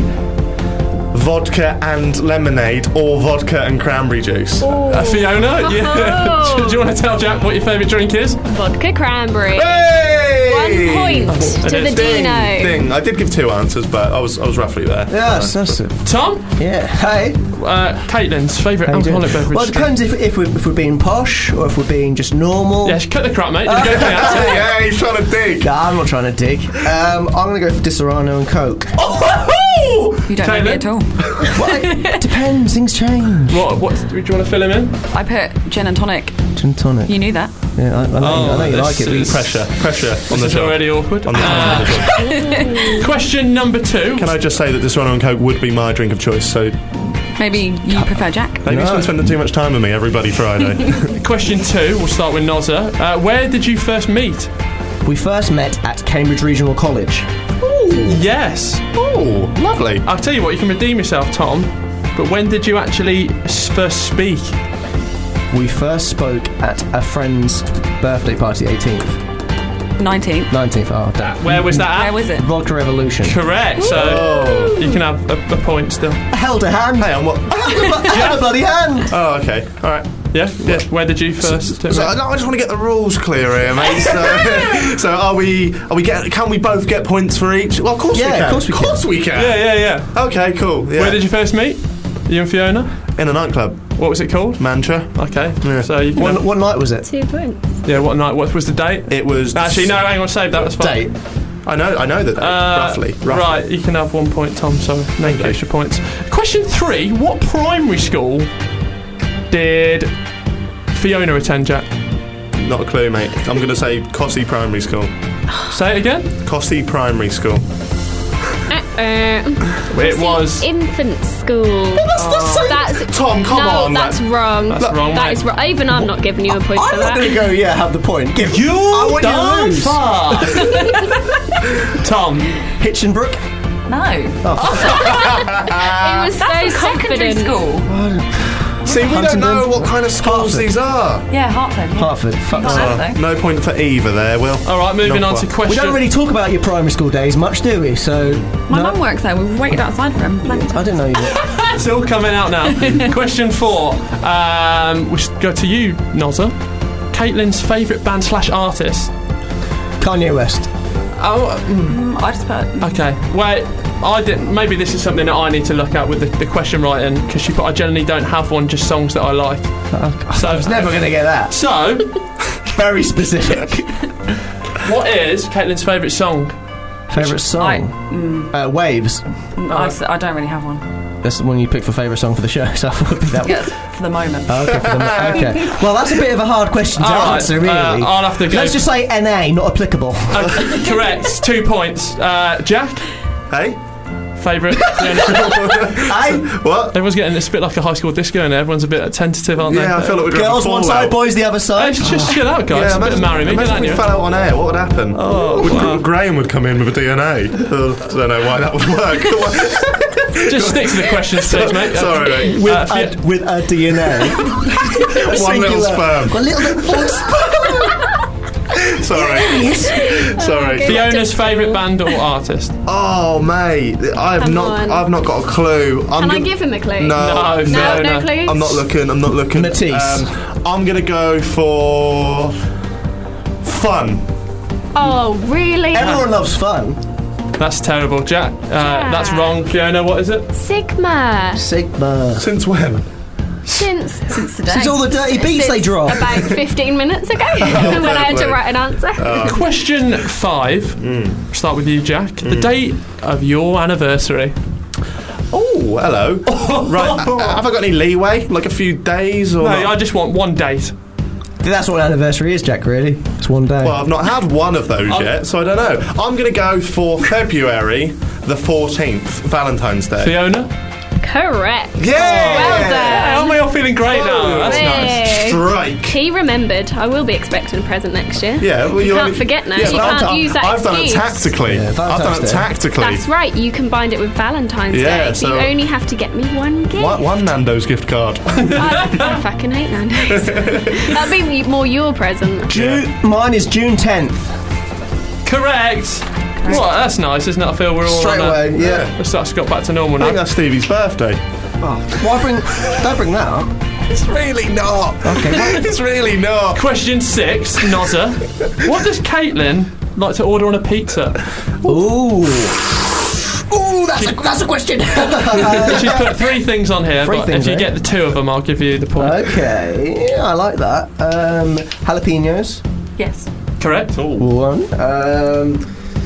vodka and lemonade or vodka and cranberry juice. Uh, Fiona, yeah. do, do you want to tell Jack what your favourite drink is? vodka cranberry. Hey! One point to the Ding, Dino. ding. I did give two answers, but I was I was roughly there. Yes, that's it. Tom? Yeah. Hey. Uh, Caitlin's favourite How you doing? alcoholic beverage Well, it drink? depends if, if, we're, if we're being posh or if we're being just normal. Yeah, cut the crap, mate. Did you go for the answer? Hey, hey, he's trying to dig. Nah, I'm not trying to dig. Um, I'm going to go for Disaronno and Coke. You don't know me Caitlin? at all. Well, it depends. Things change. What, what, do you want to fill him in? I put gin and tonic. Gin and tonic. You knew that. Yeah, I, I know, I know you this like it. is- Pressure, pressure on This the is job. already awkward. On the, on the job. Question number two. Can I just say that this Ron and Coke would be my drink of choice? So Maybe you prefer Jack. maybe No. you've been spending too much time with me every bloody Friday. Question two, we'll start with Nozza. Uh, where did you first meet? We first met at Cambridge Regional College. Yes. Oh, lovely. I'll tell you what, you can redeem yourself, Tom. But when did you actually s- first speak? We first spoke at a friend's birthday party, eighteenth. nineteenth. nineteenth, oh, damn. Where was that Where at? was it? Vodka Revolution. Correct. So you can have a, a point still. I held a hand. Hey, I'm what? I held a bloody hand. Oh, okay. All right. Yeah. Yeah. Where did you first? So I I just want to get the rules clear here, mate. So, so are we? Are we get? Can we both get points for each? Well, of course Yeah, we can. of course we Of course we can. yeah, yeah, yeah. Okay, cool. Yeah. Where did you first meet? You and Fiona? In a nightclub, What was it called? Mantra. Okay. Yeah. So you can. What, have- what night was it? Two points. yeah. What night? What was the date? It was. Actually, no. Hang on. Save that. That's fine. Date. I know. I know that. Uh, roughly, roughly. Right, you can have one point, Tom. Sorry, no Thank you. extra points. Question three: what primary school did Fiona attend, Jack? Not a clue, mate. I'm going to say Cossey Primary School. Say it again. Cossey Primary School. Uh, It was. infant school. That's the same. That's Tom, come no, on. that's man. wrong. That's wrong, That mate. is wrong. Even I'm not giving you a point for I'm not that. going to go, yeah, have the point. Give You I want you to done lose. far. Tom, Hitchinbrook. No. It was That's so a secondary confident. school. See, we don't Huntingdon. know what kind of schools Hartford. these are. Yeah, Hartford. Yeah. Hartford. Fuck Not off. that, though. No point for either there, Will. all right, moving Not on to quite. question. We don't really talk about your primary school days much, do we? So. My no? mum works there. We've waited outside for him. Plenty of I time. didn't know you did. It's all coming out now. Question four. Um, we should go to you, Nozza. Caitlin's favourite band slash artist. Kanye West. Oh, mm, Mm, I just put. okay. Wait. I didn't. Maybe this is something that I need to look at with the, the question writing, because she put, I generally don't have one, just songs that I like. So I was never going to get that. So, very specific. What is Caitlin's favourite song? Favourite song? I, mm, uh, Waves. I, s- I don't really have one. That's the one you picked for favourite song for the show, so I thought it would be that one. Yes, for the moment. Oh, okay, for the mo- okay. Well, that's a bit of a hard question to All right, answer, really. uh, I'll have to go. Let's just say N A, not applicable. Uh, correct. Two points. Uh, Jack, Hey? favourite. Hey, What? Everyone's getting it's a bit like a high school disco, and everyone's a bit tentative, aren't they? Yeah, I feel like we're going girls to one side, boys the other side. Hey, just chill out, guys. Yeah, a bit of marry me, imagine don't if we you? fell out on air, what would happen? Oh, would wow. Graham would come in with a D N A. Uh, I don't know why that would work. Just stick to the questions, please, mate. Sorry, mate. With, Uh, a, with a D N A. One little sperm. One little bit full sperm. Sorry. Sorry. Fiona's favourite band or artist? Oh, mate, I've Come not, on. I've not got a clue. I'm Can I gonna- give him a clue? No, No, No, no, no. clues? I'm not looking. I'm not looking. Matisse. Um, I'm gonna go for fun. Oh, really? Everyone loves fun. That's terrible, Jack. Uh, That's wrong. Fiona, what is it? Sigma. Sigma. Since when? Since Since today. Since all the dirty beats they since drop. about fifteen minutes ago when I had to play. write an answer. Question five. Start with you, Jack. The date of your anniversary. Oh, hello. Right, have I got any leeway? Like a few days or? No, not? I just want one date. That's what an anniversary is, Jack, really. It's one day. Well, I've not had one of those I'm- yet, so I don't know. I'm gonna go for February the fourteenth, Valentine's Day. Fiona? Correct. Yeah. Well Hey, done. am I all feeling great now? That's nice. Hey. Strike. He remembered. I will be expecting a present next year. Yeah, well, you you can't only- forget now. Yeah, you Valentine- can't use that I've done it excuse. tactically. Yeah, I've done Valentine's it Day. tactically. That's right. You combined it with Valentine's Yeah, Day, so, so- you only have to get me one gift. One, one Nando's gift card. I, I fucking hate Nando's. That'd be more your present. June, mine is June tenth. Correct. Well, that's nice, isn't it? I feel we're all Straight on a- away, yeah. Let's that's got back to normal I think now. that's Stevie's birthday. Why bring... Don't bring that up. It's really not. Okay. It's really not. Question six, Nozza. What does Caitlin like to order on a pizza? Ooh. Ooh, that's a, that's a question. She's put three things on here, Three but things, if you eh? get the two of them, I'll give you the point. Okay, yeah, I like that. Um, jalapenos, Yes. Correct? one. Um,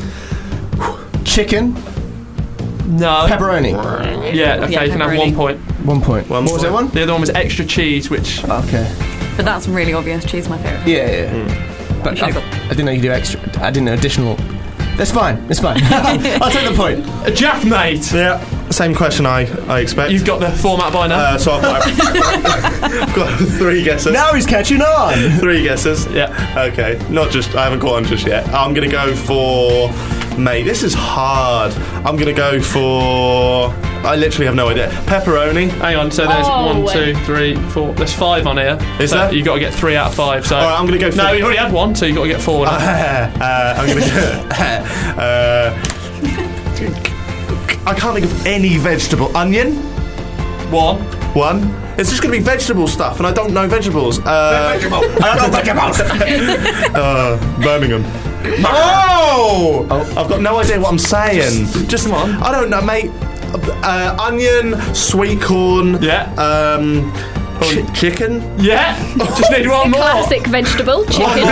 chicken, No. pepperoni, Yeah, okay, Yeah, you can have pepperoni. one point. one point. One what was point. that one? The other one was extra cheese, which Okay. But that's really obvious. Cheese is my favourite. Yeah, yeah. But I, should've I didn't know you do extra. I didn't know additional. That's fine. It's fine. I'll take the point. a Jack, mate. Yeah, same question I, I expect. You've got the format by now. uh, so I've got, I've got three guesses. Now he's catching on. Three guesses. Yeah. Okay. Not just. I haven't got one just yet. I'm gonna go for. Mate, this is hard. I'm gonna go for. I literally have no idea. Pepperoni. Hang on, so there's Oh, one, wait. two, three, four. There's five on here. Is so there? You've got to get three out of five. So All right, I'm gonna go for- No, you already had one, so you've got to get four now. uh, I'm gonna go. uh, I can't think of any vegetable. Onion. One. One. It's just going to be vegetable stuff, and I don't know vegetables. Uh, vegetable. I don't know vegetables. uh, Birmingham. Oh! I've got no idea what I'm saying. Just Come on. I don't know, mate. Uh, onion, sweet corn. Yeah. Um, chi- chicken. Yeah. Just need one more. Classic vegetable chicken.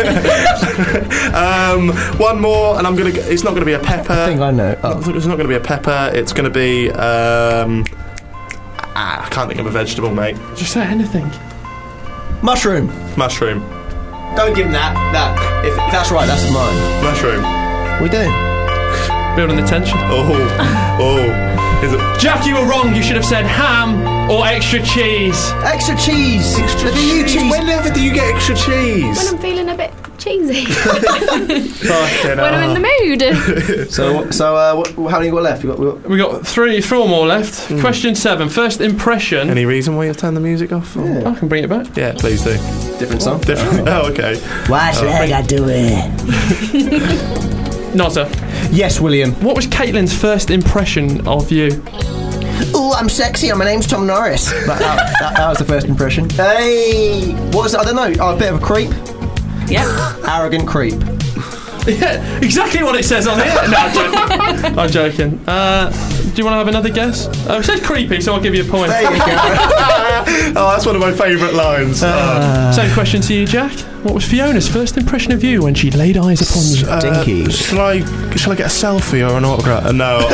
Um, one more, and I'm gonna. Go, it's not gonna be a pepper. I think I know. Oh. It's not gonna be a pepper. It's gonna be. Um, ah, I can't think of a vegetable, mate. Just say anything. Mushroom. Mushroom. Don't give him that. That. If, if that's right, that's mine. Mushroom. We do. Building the tension. Oh, oh. Is it? Jack, you were wrong. You should have said ham or extra cheese. Extra cheese. Extra cheese. cheese. Whenever do you get extra cheese? When I'm feeling a bit cheesy. Fucking when I'm in the mood. So, so uh, what, how many you got left? You got, we got We got three, four more left. Question seven. First impression. Any reason why you've turned the music off? Or? I can bring it back. Yeah, please do. different song. Different. Oh, okay. Why should I do it? Nozza. Yes, William. What was Caitlin's first impression of you? Ooh, I'm sexy. My name's Tom Norris. that, that, that, that was the first impression. Hey, what was it? I don't know. Oh, a bit of a creep. Yep. Arrogant creep. Yeah, exactly what it says on here. No, I'm joking. I'm joking. Uh, do you want to have another guess? Uh, it says creepy, so I'll give you a point. There you go. Oh, that's one of my favourite lines. Uh, Same question to you, Jack. What was Fiona's first impression of you when she laid eyes upon you? Uh, Dinky. Shall I, shall I get a selfie or an autograph? Uh, no.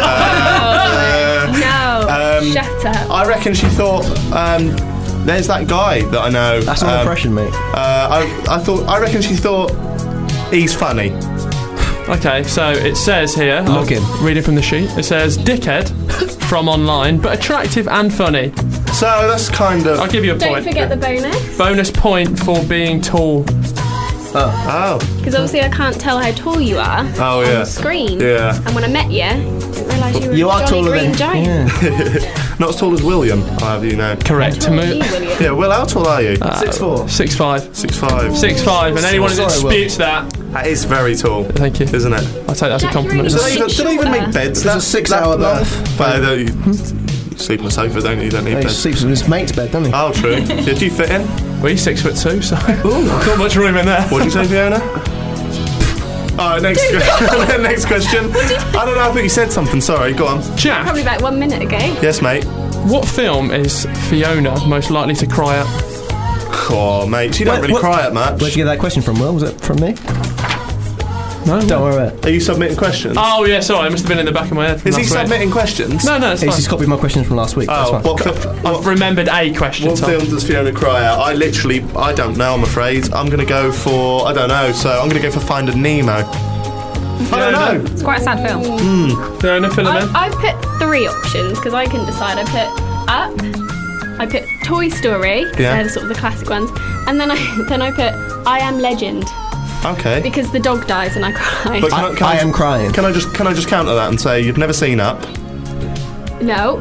Uh, No, Um, shut up. I reckon she thought, um, there's that guy that I know. That's an um, impression, mate. Uh, I, I thought. I reckon she thought he's funny. Okay, so it says here, Look I'm him. reading from the sheet, it says, dickhead from online, but attractive and funny. So that's kind of. I'll give you a Don't point. forget the bonus, Bonus point for being tall. Oh. because obviously I can't tell how tall you are Oh on yeah. the screen. Yeah. And when I met you, I didn't realise you were You a are Johnny taller Green than. giant. Yeah. Not as tall as William. I have you know. Correct. How tall are Mo- you, William? Yeah. Will, how tall are you? Six four. Six five. Six five. Six five, and anyone that Sorry, Will. disputes that, That is very tall. thank you. Isn't it? I'll take that as a Jack, compliment. you're Do they even, do they even make Shorter. beds? It's that, a six-hour that long? berth. But uh, you sleep on the sofa, don't you? You don't need He beds. sleeps in his mate's bed, doesn't he? Oh, true. Yeah, do you fit in? Well, he's six foot two, so not much room in there. What did you say, Fiona? Alright, next, next question. I don't know, I think you said something. Sorry, go on. Jack, Probably about one minute ago. Yes, mate. what film is Fiona most likely to cry at? Oh, mate, she don't What- really what- cry at much. Where'd you get that question from, Will? Was it from me? No, Don't worry about it. Are you submitting questions? Oh yeah, sorry, it must have been in the back of my head. from Is he last week. submitting questions? No, no, it's He's fine. just copied my questions from last week. That's Oh, fine. what, fi- I've remembered a question. what Tom. film does Fiona cry at? I literally, I don't know, I'm afraid. I'm going to go for, I don't know, so I'm going to go for Finding Nemo. I don't know. It's quite a sad film. Fiona, fill him in. I, I put three options because I couldn't decide. I put Up, I put Toy Story, 'cause Yeah. they're the sort of the classic ones, and then I then I put I Am Legend Okay. because the dog dies and I cry. But I, I am crying. Can I just can I just counter that and say you've never seen Up? no,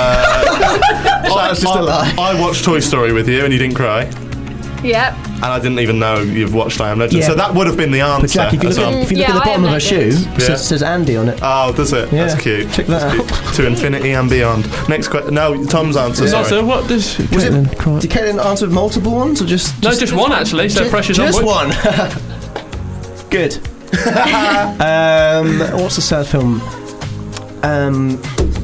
That was just I, a lie. I watched Toy Story with you and you didn't cry, yep. and I didn't even know you've watched I Am Legend. Yeah. So that would have been the answer. But Jack, if you as look well. at, if you look Yeah, at the I bottom am of her shoe, legend. it says, says Andy on it. Oh, does it? Yeah. That's cute. Check that That's out. cute. To infinity and beyond. Next question. No, Tom's answer. Sorry. Also, what does Was it? Caitlin cry? Did Caitlin answer multiple ones or just? No, just one actually. So Ju- pressure's just on. one. Good. um, what's the sad film? Um,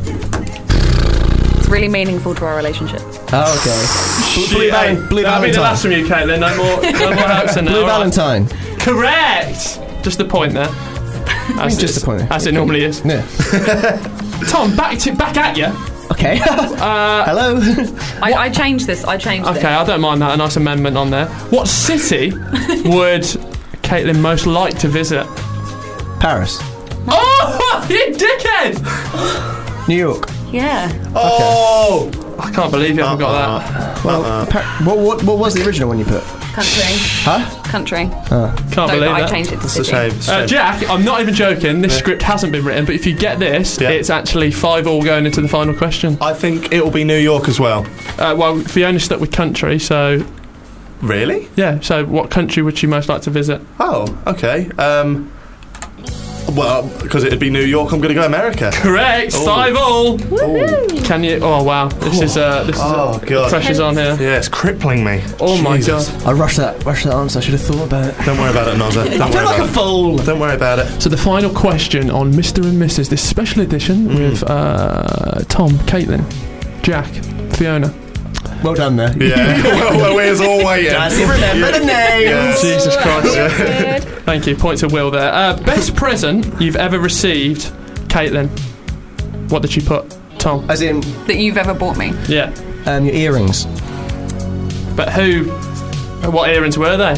It's really meaningful to our relationship. oh, okay. Blue, Shit, Val- hey, Blue that'll be the Valentine. last from you, Caitlin. No more, no more helps in there. Blue all right. Valentine. Correct. Just the point there. As just it- the point. As it normally is. Yeah. Tom, back to back at you. Okay. Uh, Hello. I, I changed this. I changed okay, it. I don't mind that. A nice amendment on there. What city would Caitlin most like to visit? Paris. Oh, you dickhead! New York. Yeah. Oh. I can't believe you haven't got that. Well, Pa- what, what what was the original one you put? Country. Huh? Country. Can't No, believe but I that. changed it to It's a city. shame. It's a Uh, shame. Jack, I'm not even joking. This script hasn't been written, but if you get this, Yeah. it's actually five all going into the final question. I think it will be New York as well. Uh, well, Fiona stuck with country, so Really? yeah. So, what country would you most like to visit? Oh, okay. Um. Well, because it'd be New York, I'm going to go America. Correct. Oh. Five all. Woohoo! Can you? Oh wow. This is uh. This is Oh, uh, God. pressure's on here. Yeah, it's crippling me. Oh my Jesus. god. I rushed that rushed that answer. I should have thought about it. Don't worry about it, Nozza. Don't I worry feel like about a fool. it. Don't worry about it. So the final question on Mister and Missus this special edition Mm. with uh, Tom, Caitlin, Jack, Fiona. Well done there. Yeah. well, well, we're all waiting. Does he remember the names? Yeah. Jesus Christ. Good. Thank you. Point to Will there. Uh, best present you've ever received, Caitlin. What did you put, Tom? As in That you've ever bought me. Yeah. um, your earrings. But who? What earrings were they?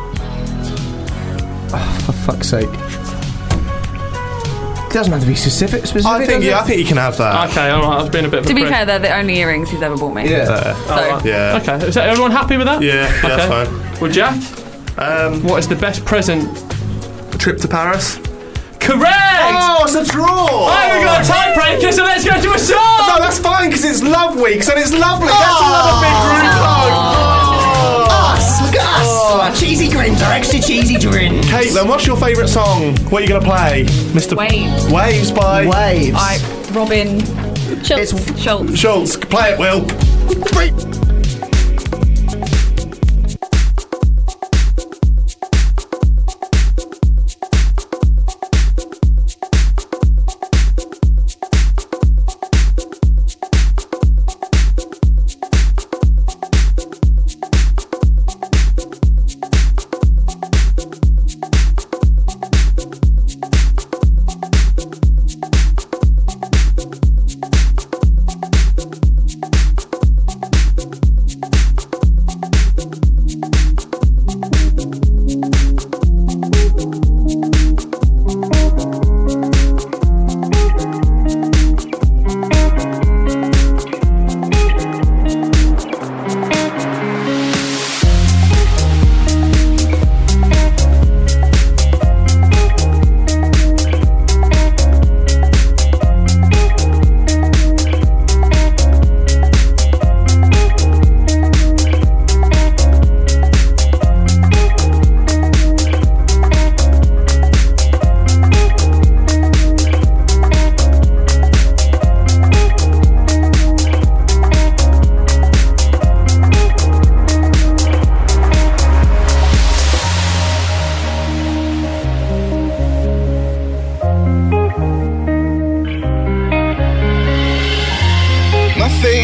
For fuck's sake. It doesn't have to be specific. Specific. I think does yeah, it? I think you can have that. Okay, all right. I was being a bit of a To be prick. fair, they're the only earrings he's ever bought me. Yeah. Uh, So, All right. yeah. Okay. Is that everyone happy with that? Yeah, yeah, Okay. that's fine. Well, Jack, Um, what is the best present? a trip to Paris. Correct. Oh, it's a draw. Oh, we got a tiebreaker, so let's go to a song. No, that's fine because it's Love Week, so it's lovely. That's another big group hug. Us! Look at us! Oh, our cheesy grins, our extra cheesy grins. Caitlin, what's your favourite song? What are you going to play? Mister Waves. Waves by Waves. I, Robin Schultz. It's Schultz. Schultz. Play it, Will.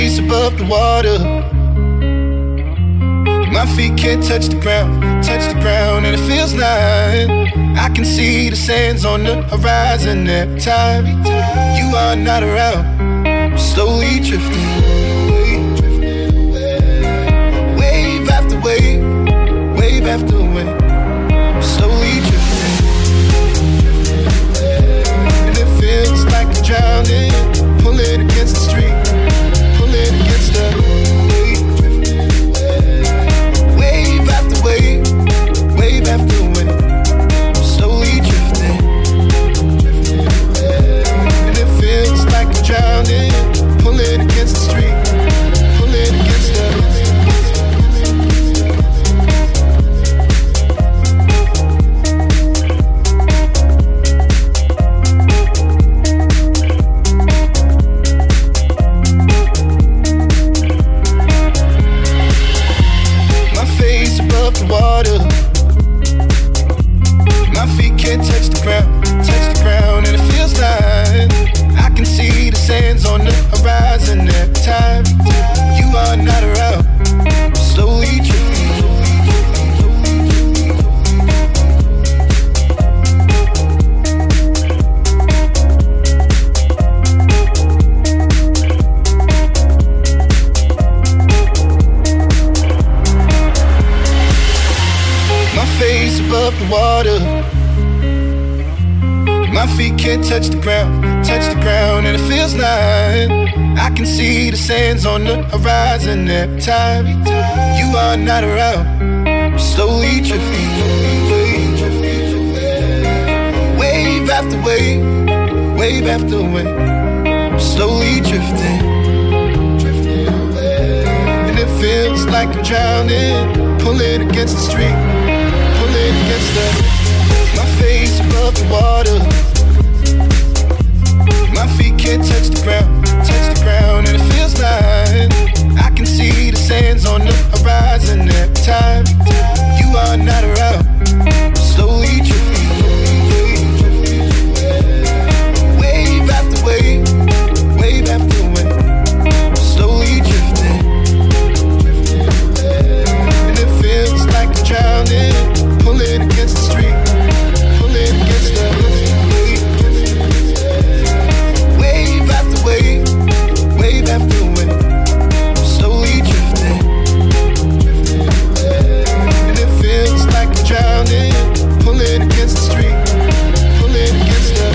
face above the water. My feet can't touch the ground, touch the ground, and it feels like I can see the sands on the horizon every time you are not around. I'm slowly drifting away, wave after wave, wave after wave. I'm slowly drifting, and it feels like I'm drowning, pulling against the street, pulling against the wave after wave, wave after wave. I'm slowly drifting, and it feels like I'm drowning, pulling against the street, pulling against the. My face above the water. My feet can't touch the ground, touch the ground, and it feels like I can see the sands on the horizon every time you are not around. I'm slowly drifting, my face above the water. My feet can't touch the ground, touch the ground, and it feels like I can see the sands on the horizon every time you are not around. I'm slowly drifting, wave after wave, wave after wave. I'm slowly drifting, and it feels like I'm drowning, pulling against the street, pulling against the. My face above the water. My feet can't touch the ground, touch the ground, and it feels like I can see the sands on the horizon every time you are not around. I'm slowly drifting, wave after wave, wave after wave. I'm slowly drifting, and it feels like I'm drowning, pulling against the street, pulling against the. Wave after wave, wave after wave. I'm slowly drifting, and it feels like I'm drowning, pulling against the street, pulling against the.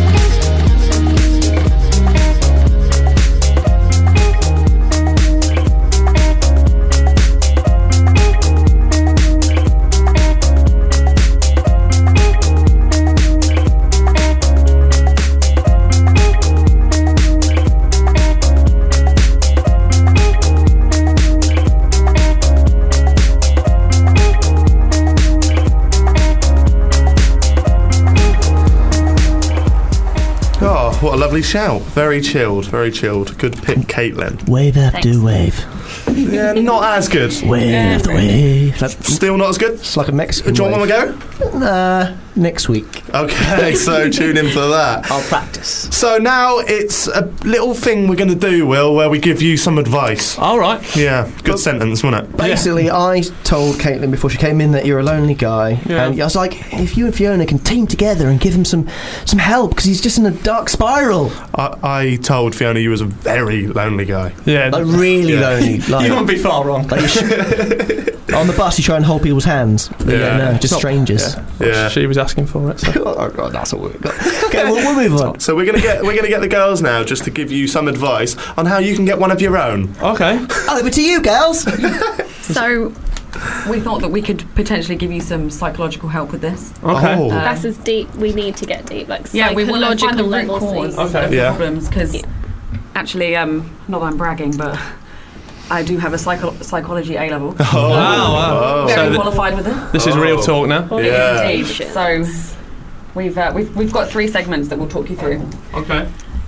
Oh, what a lovely shout. Very chilled, very chilled. Good pick, Caitlin. Wave after wave. Yeah, not as good. Wave after wave. Still not as good? It's like a Mexican. Do you want wave. one to go? Nah, next week. Okay, so tune in for that. I'll practice. So now it's a little thing we're going to do, Will, where we give you some advice. All right. Yeah, good sentence, wasn't it? Basically, I told Caitlin before she came in that you're a lonely guy, Yeah. and I was like, if you and Fiona can team together and give him some some help because he's just in a dark spiral, I, I told Fiona you was a very lonely guy. Yeah. like really Yeah. lonely. Like, You wouldn't be far wrong. like you sh- on the bus, you try and hold people's hands, but Yeah. yeah, no, just Not- strangers. Yeah. She was asking for it. So. Oh God, that's what we've got. Okay, we'll, we'll move on. So we're gonna get we're gonna get the girls now just to give you some advice on how you can get one of your own. Okay. Over to you, girls. So, we thought that we could potentially give you some psychological help with this. Okay. Oh. That's as deep. We need to get deep, like Yeah, we want to find the psychological root levels. cause Okay. of the Yeah. problems because actually, um, not that I'm bragging, but I do have a psycho- psychology A level. Oh, Wow, wow. Very So th- qualified with it. This is real Oh. talk now. Yeah. Indeed. So we've, uh, we've we've got three segments that we'll talk you through. Okay.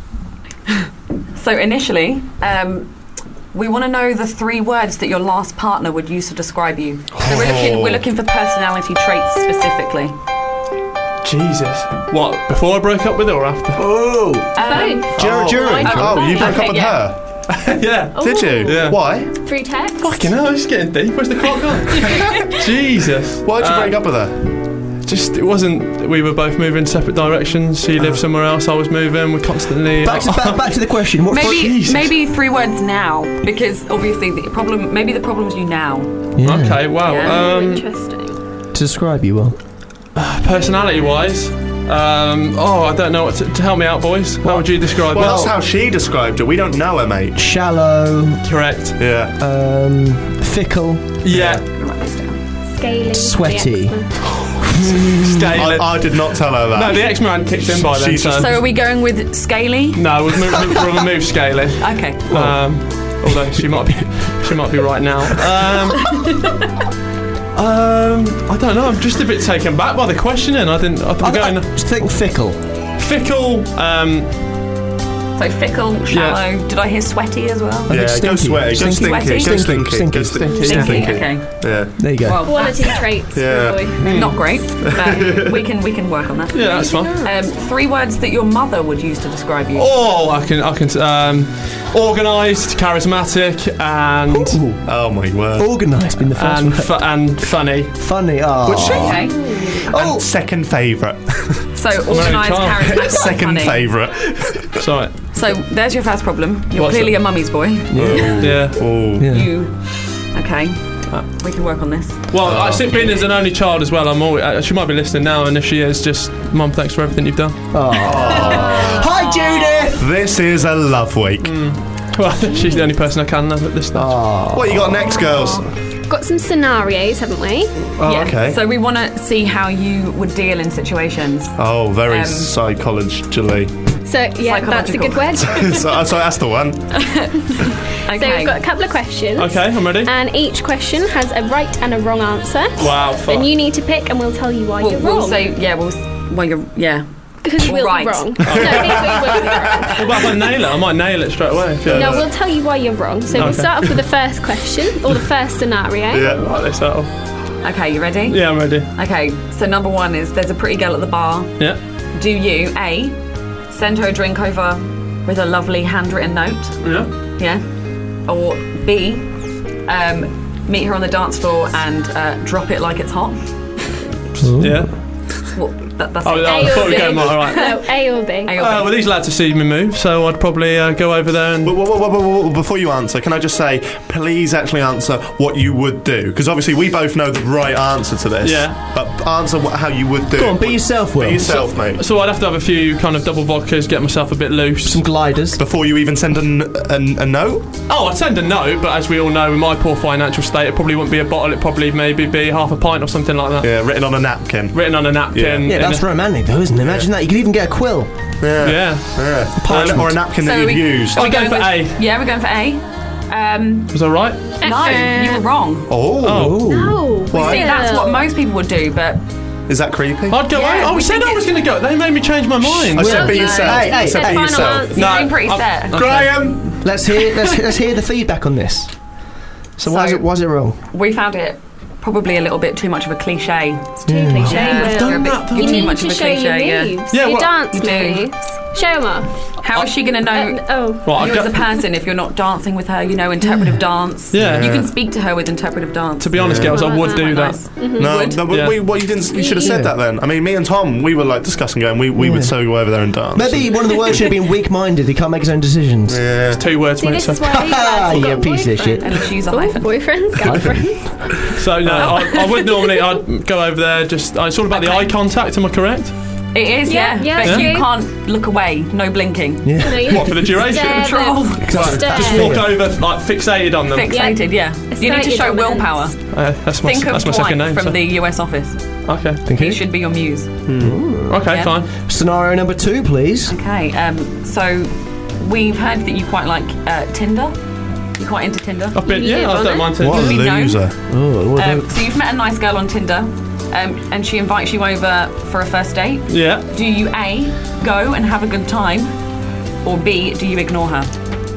So initially, um, we want to know the three words that your last partner would use to describe you. So we're looking we're looking for personality traits specifically. Jesus. What, before I broke up with her or after? Oh, Um, Dur- during. Oh, you broke Okay, up with yeah. her. Yeah. Did you? Yeah. Why? Through text. Fucking hell, it's getting deep. Where's the clock gone? Jesus. Why'd you Um, break up with her? Just, it wasn't, we were both moving separate directions. She lived somewhere else, I was moving. We're constantly. Back to, back, back to the question. What Maybe Jesus. maybe three words now, because obviously the problem. Maybe the problem's you now. Yeah. Okay, wow. Yeah. Um, Interesting. To describe you well. personality wise, um, oh, I don't know what to, to help me out, boys. How would you describe Well, me? that's how she described it. We don't know her, mate. Shallow, Correct. Yeah. um, fickle, Yeah. Scaly. sweaty. Scaly. I, I did not tell her that. No, the X-Men hadn't kicked in by then, She's so. just- So are we going with scaly? No, we've moved, we've removed Scaly. Okay. Um, although she might be, she might be right now. Um, um, I don't know. I'm just a bit taken back by the questioning. I didn't. I I, think we're I going just think fickle. fickle. Um, So fickle, shallow. Did I hear sweaty as well? I Yeah, think go stinky. sweaty, go Stinky. stinky, go Stinky. stinky, Stinky. go stinky. Stinky. Stinky. Yeah. Okay. Yeah. There you go. Well, Quality traits. Yeah. Good boy. not great, but we can we can work on that. yeah, that's fine. Um, three words that your mother would use to describe you. Oh, I can. I can. Um, organised, charismatic, and Ooh, Oh my word. organised been the first and one. fu- and funny. Funny. Oh. Would she? Okay. Oh, And second favourite. So organised, child. charismatic, Second funny. favourite. Sorry. So there's your first problem. You're What's clearly it? a mummy's boy. Yeah. Oh. yeah. You. Okay. We can work on this. Well, I think being as an only child as well, I'm always. Uh, she might be listening now, and if she is, just Mum, thanks for everything you've done. Hi, Judith. This is a love week. Well, she's the only person I can love at this stage. Oh. What you got next, girls? Got some scenarios, haven't we? Oh, yeah. okay. So we want to see how you would deal in situations. Oh, very Um, psychologically. So yeah, that's a good word. so, so that's the one. Okay. So we've got a couple of questions. Okay, I'm ready. And each question has a right and a wrong answer. Wow, fuck. And you need to pick, and we'll tell you why We'll, you're we'll wrong. say yeah. We'll s- well you're yeah. because you will right. be wrong. No, we, we will be wrong. What about if I nail it? I might nail it straight away. if you- No, we'll tell you why you're wrong. So we'll Okay. start off with the first question or the first scenario. Yeah. Right, let's start off. Okay, you ready? Yeah, I'm ready. Okay. So number one is there's a pretty girl at the bar. Yeah. Do you A send her a drink over with a lovely handwritten note? Yeah. Yeah. Or B um, meet her on the dance floor and uh, drop it like it's hot. Yeah. Well, that, that's Oh, it. I A thought or we were B. going all right. No, A or B. A or B. Uh, well, these lads have seen me move, so I'd probably uh, go over there and. But, whoa, whoa, whoa, whoa, whoa, before you answer, can I just say, please actually answer what you would do? Because obviously we both know the right answer to this. Yeah. But answer what, how you would do. Go on, it. be yourself, Will. Be yourself, mate. So I'd have to have a few kind of double vodkas, get myself a bit loose. Some gliders. Before you even send a, n- a- a note? Oh, I'd send a note, but as we all know, in my poor financial state, it probably wouldn't be a bottle. It'd probably maybe be half a pint or something like that. Yeah, written on a napkin. Written on a napkin. Yeah, in that's a- romantic though, isn't it? Imagine that. You could even get a quill. Yeah. Yeah. Yeah. Parchment. Or a napkin So that are you've we- used. are we I'm going going for with- A. Yeah, we're going for A. Um, Was that right? no, you were wrong. Oh. Oh. No. Why? See, that's what most people would do, but Is that creepy? I'd go Yeah, A. Oh, we we said think I was going to go. They made me change my mind. I said be no. yourself. Hey, hey, I said hey. be Final yourself. answer. you seem pretty I'm- set. okay. Graham! Let's hear. Let's, let's hear the feedback on this. So, why is So- it? Why's it wrong? We found it probably a little bit too much of a cliche. It's too cliche. Yeah, Will. you're a bit- You you're too need much to of a show your cliche, yeah. moves. Yeah, your what- dance You do. moves. Show them off. How is she going to know Uh, oh. Right, you I'd as a go- person if you're not dancing with her? You know, interpretive dance. Yeah. You can speak to her with interpretive dance. To be honest, girls, I would do Quite that. nice. No, would? no, but Yeah. we, well, you didn't. You should have said Yeah. that then. I mean, me and Tom, we were like discussing going. We, we Yeah. would so go over there and dance. Maybe one of the words should have been weak-minded. He can't make his own decisions. Yeah. Two words, See, mate. this So, is why these lads have You got piece of shit. And she's a Oh, hyphen. boyfriends, girlfriends. so no, I, I would normally. I'd go over there. Just. Uh, it's all about the Okay. eye contact. Am I correct? It is, Yeah, yeah. yeah, but that's you true. can't look away. No blinking. Yeah. No, you What, for the duration? stare Control. them. Exactly. Stare. Just walk over, like fixated on them. Fixated, yeah. You need to Excited show dominance. willpower. Uh, that's my, Think of that's my Dwight second name. from so- the U S office. Okay. Think He it? should be your muse. Okay, Yeah. fine. Scenario number two, please. Okay, um, so we've heard that you quite like uh, Tinder. You're quite into Tinder. I've been. Yeah, Yeah, I on don't it. mind What a Tinder. we know? loser. Oh, what Um, about- so you've met a nice girl on Tinder, um, and she invites you over for a first date. Yeah. Do you A, go and have a good time, or B, do you ignore her?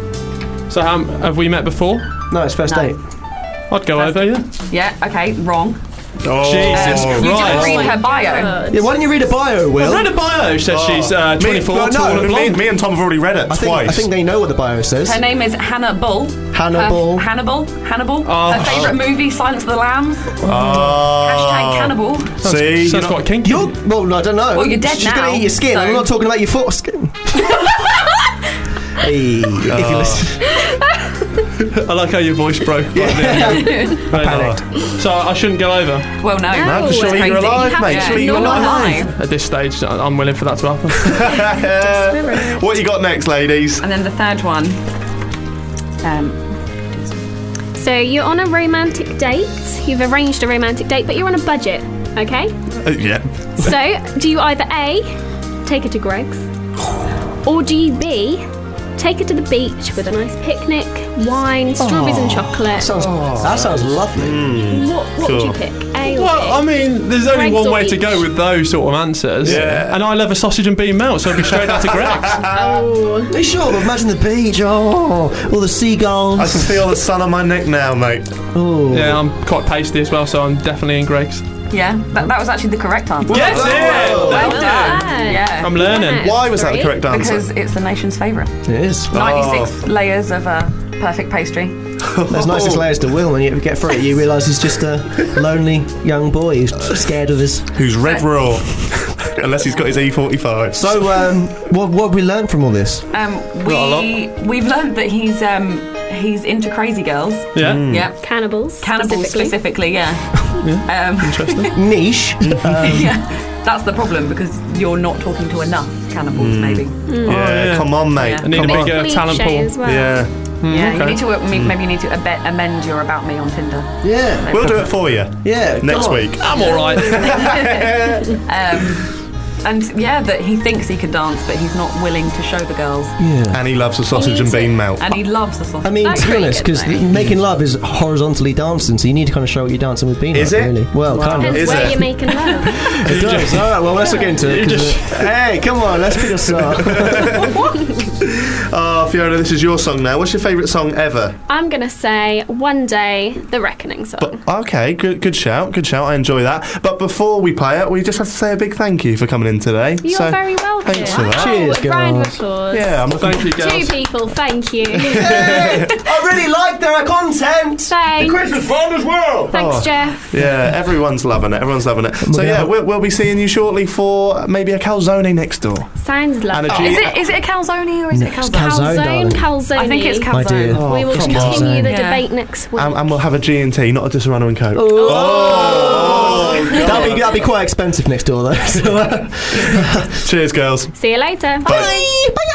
So um, have we met before? no, it's first No. date. I'd go First- over. Yeah. Yeah, okay, wrong. Oh. Jesus Um, you Christ. didn't read her bio. Yeah, why don't you read a bio, Will? I read a bio. Says she's uh, Me- twenty-four, well, tall no, and me, blonde. me and Tom have already read it I think, twice. I think they know what the bio says. Her name is Hannah Bull. Hannah Her- Bull. Hannibal. Hannibal. Oh. Her favourite movie, Silence of the Lambs. Oh. Hashtag cannibal. See, Sounds you're not- quite kinky. You're, well, no, I don't know. Well, you're dead She's now, going to eat your skin. so- I'm not talking about your foreskin. Hey, if you listen. I like how your voice broke. Right there. Very panicked. nice. So I shouldn't go over Well, no. No, because it's she'll eat you crazy. alive, You mate. have She'll to. eat you You're not alive. alive. at this stage. I'm willing for that to happen. What you got next, ladies? And then the third one. Um, So you're on a romantic date. You've arranged a romantic date, but you're on a budget. Okay. Uh, yeah. So do you either A, take her to Greg's, or do you B, take her to the beach with a nice picnic, wine, strawberries and chocolate? Sounds, that sounds lovely. What, what Sure. would you pick? A or Well, I B? mean, there's only Greg's one or way to beach? go with those sort of answers. Yeah. And I love a sausage and bean melt, so I'll be straight out to Greg's. Oh. Hey, sure, but imagine the beach. Oh, all the seagulls. I can feel the sun on my neck now, mate. Oh. Yeah, I'm quite pasty as well, so I'm definitely in Greg's. yeah, that, that was actually the correct answer. Yes, it! Well Thank you. done. Yeah. I'm learning. Yeah. Why was that the Three. correct answer? Because it's the nation's favourite. It is. ninety-six layers of uh, perfect pastry. There's nicest layers to Will, and yet we get through it. You realise he's just a lonely young boy who's scared of his. Who's red raw? Unless he's got his E forty-five. So, um, what what have we learned from all this? Um, Not a we we've learned that he's um, he's into crazy girls. Yeah. Yeah, Cannibals. cannibals specifically. Yeah. Um, Interesting. Niche. Um, yeah. That's the problem because you're not talking to enough cannibals. Maybe. Yeah, yeah. come on, mate. Yeah. I need a Come on. bigger talent Cliche pool. as well. Yeah, Yeah. You okay. need to uh, maybe maybe you need to abe- amend your about me on Tinder. yeah. we'll do it for you Yeah. next come on. week. I'm all right. Um, and yeah, that he thinks he can dance, but he's not willing to show the girls. Yeah. And he loves a sausage and bean melt. And he loves the sausage. I mean, That's to be pretty honest, good, because though. making love is horizontally dancing, so you need to kind of show what you're dancing with being Is like, it? really. Well, kind of. Depends Is where it? you're making love. It does. All right, well, let's look into it. 'cause, uh, hey, come on, let's pick a song. Oh, Fiona, this is your song now. What's your favourite song ever? I'm going to say One Day, The Reckoning song. But okay, good, good shout, good shout. I enjoy that. But before we play it, we just have to say a big thank you for coming in today. You're So, very welcome. thanks for that. Cheers, Oh, a round of girls. applause. Yeah, I'm Thank you, Two girls. people, thank you. I really like their content. Thanks. fun as well. Thanks, Oh, Jeff. Yeah, everyone's loving it. Everyone's loving it. So yeah, we'll, we'll be seeing you shortly for maybe a calzone next door. Sounds lovely. And a G- Is it is it a calzone or is it a It's calzone? calzone, darling. Calzone, calzone. I think it's My dear. calzone. We will come continue on. the Yeah. debate next week. And, and we'll have a G and T, not a Disaronno and Coke. Oh, that'll be that'll be quite expensive next door though. So, uh, Cheers, girls. See you later. bye. Bye.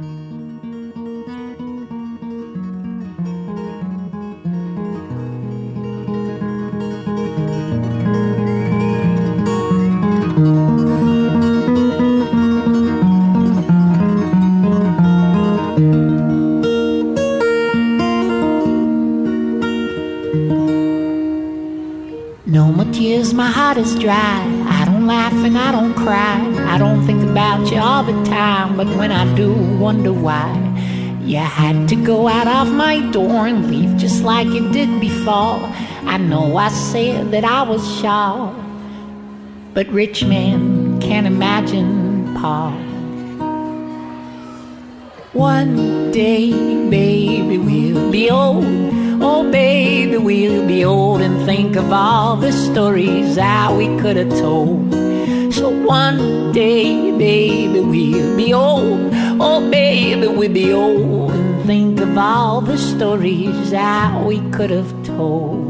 No more tears, my heart is dry. I don't laugh and I don't cry. I don't think about you all the time, but when I do, wonder why. You had to go out of my door and leave just like you did before. I know I said that I was sure, but rich men can't imagine Paul. One day, baby, we'll be old. Oh, baby, we'll be old and think of all the stories that we could have told. So one day, baby, we'll be old. Oh, baby, we'll be old and think of all the stories that we could have told.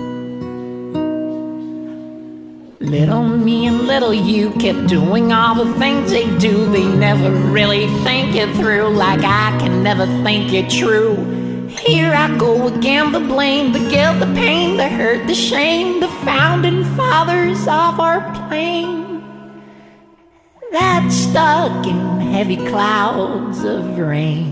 Little me and little you kept doing all the things they do. They never really think it through, like I can never think it true. Here I go again, the blame, the guilt, the pain, the hurt, the shame, the founding fathers of our plane that's stuck in heavy clouds of rain.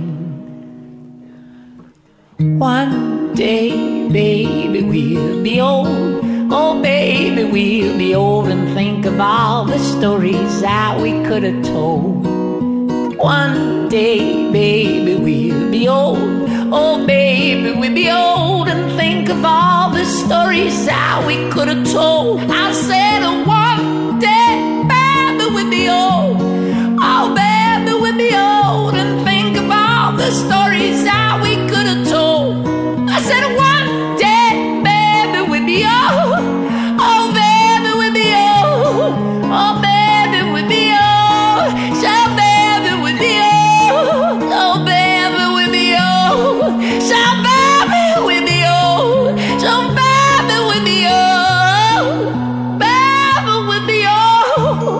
One day, baby, we'll be old. Oh, baby, we'll be old and think of all the stories that we could have told. One day, baby, we'll be old. Oh, baby, we'd be old and think of all the stories that we could have told. I said one day, baby, we'd be old. Oh, baby, we'd be old and think of all the stories that we could have told. I said one day, baby, we'd be old. Oh, baby, we'd be old. Oh, baby, we'd be old. So, baby, we'd be old. Oh, baby, we'd be old. So, baby, we'd be old. So, baby, we'd be old. Baby, we'd be old.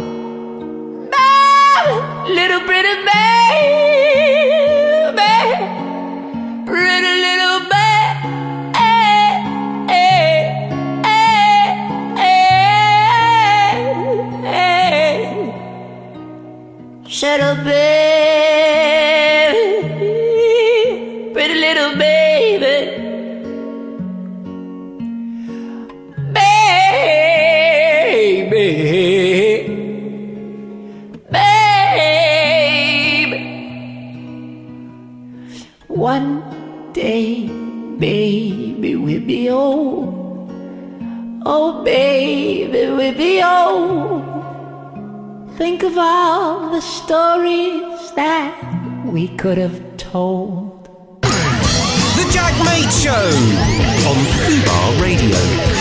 Baby, little pretty baby. Pretty little baby. Shut up, baby, pretty little baby, baby, baby. One day, baby, we'll be old. Oh, baby, we'll be old. Think of all the stories that we could have told. The Jack Mate Show on Fubar Radio.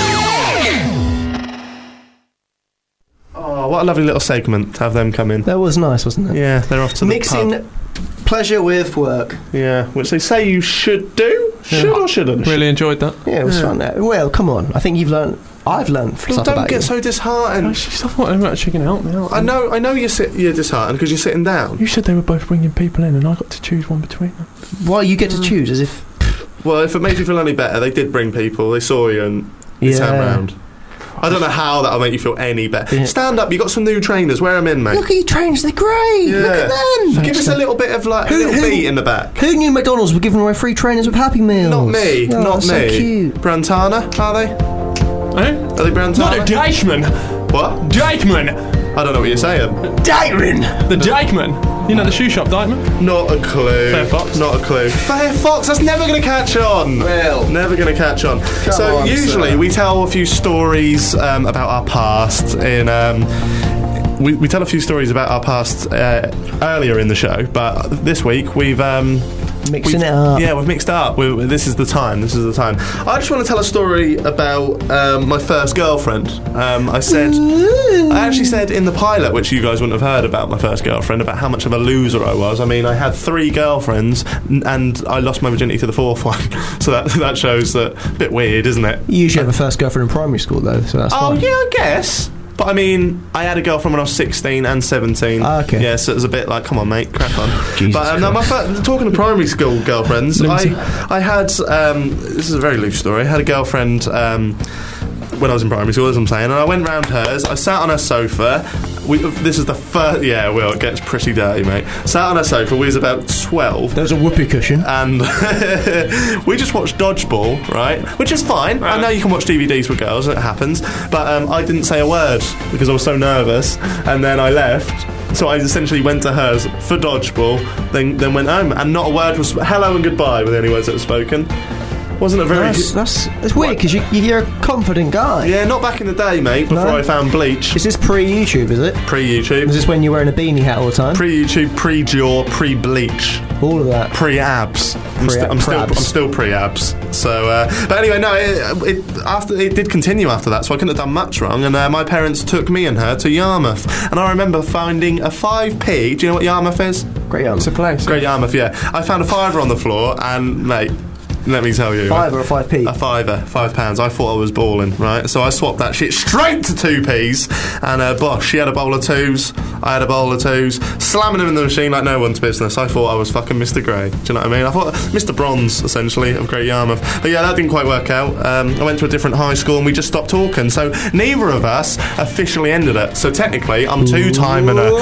Oh, what a lovely little segment to have them come in. That was nice, wasn't it? Yeah, they're off to Mixing the pub. pleasure with work. Yeah, which they say you should do. Should Yeah. or shouldn't? Really enjoyed that. Yeah, it was Yeah. fun. Uh, Well, come on. I think you've learned. I've learned Well, stuff don't about get you. so disheartened. Stop what I'm actually going to help me out. I know, I know you're sit, you're disheartened because you're sitting down. You said they were both bringing people in, and I got to choose one between them. Why you get to choose? As if Well, if it makes you feel any better, they did bring people. They saw you and they Yeah. turned round. I don't know how that'll make you feel any better. Yeah. Stand up. You got some new trainers. Wear them in, mate. look at your trainers. They're great. Yeah. Look at them. Give us a little bit of like a Who- little who- beat in the back. Who knew McDonald's were giving away free trainers with Happy Meals? Not me. Oh, not so me. cute. Brantana, are they? Eh? Are they Brantana? Not a Jakeman. What? Jakeman. I don't know what you're saying. Dyron. The Jakeman. You know the shoe shop, Dykeman? Not a clue. Fair Fox. Not a clue. Fair Fox. That's never going to catch on. Well. Never going to catch on. so on, usually sir. we tell a few stories um, about our past in. Um, we, we tell a few stories about our past uh, earlier in the show, but this week we've. Um, Mixing we've- it up. Yeah, we've mixed it up. We, we- this is the time. This is the time. I just want to tell a story about um, my first girlfriend. Um, I said, I actually said in the pilot, which you guys wouldn't have heard about my first girlfriend, about how much of a loser I was. I mean, I had three girlfriends, n- and I lost my virginity to the fourth one. So that that shows that a bit weird, isn't it? You usually have a first girlfriend in primary school, though, so that's Oh fine. yeah, I guess. But I mean, I had a girlfriend when I was sixteen and seventeen. Ah, okay. Yeah, so it was a bit like, come on, mate, crack on. Jesus but um, no, my fir- talking to primary school girlfriends, Let me I I had um, this is a very loose story. I had a girlfriend. Um, when I was in primary school, as I'm saying, and I went round hers. I sat on her sofa. We, this is the first. Yeah, well, it gets pretty dirty, mate. Sat on her sofa. We was about twelve. There was a whoopee cushion. And we just watched Dodgeball, right? Which is fine. I know you can watch D V Ds with girls, it happens. But um, I didn't say a word because I was so nervous. And then I left. So I essentially went to hers for Dodgeball, then then went home. And not a word was hello and goodbye with any words that were spoken. Wasn't a very... That's, that's it's weird because you, you're a confident guy. Yeah, not back in the day, mate, before No? I found Bleach. Is this pre-YouTube? Is it? Pre-YouTube. Is this when you're wearing a beanie hat all the time? Pre-YouTube, pre-jaw, pre-bleach. All of that. Pre-abs. I'm, Pre- sti- I'm still, I'm pre-abs. still pre-abs. So, uh, but anyway, no, it, it after it did continue after that, so I couldn't have done much wrong. And uh, my parents took me and her to Yarmouth, and I remember finding a five p. Do you know what Yarmouth is? Great Yarmouth. It's a place. Great Yarmouth, yeah. I found a fiver on the floor, and mate. Let me tell you. Five or a five p? A fiver, five pounds. I thought I was balling, right? So I swapped that shit straight to two p's. And uh, bosh, she had a bowl of twos, I had a bowl of twos, slamming them in the machine like no one's business. I thought I was fucking Mister Grey. Do you know what I mean? I thought Mister Bronze, essentially, of Great Yarmouth. But yeah, that didn't quite work out. Um, I went to a different high school and we just stopped talking. So neither of us officially ended it. So technically, I'm two-timing her.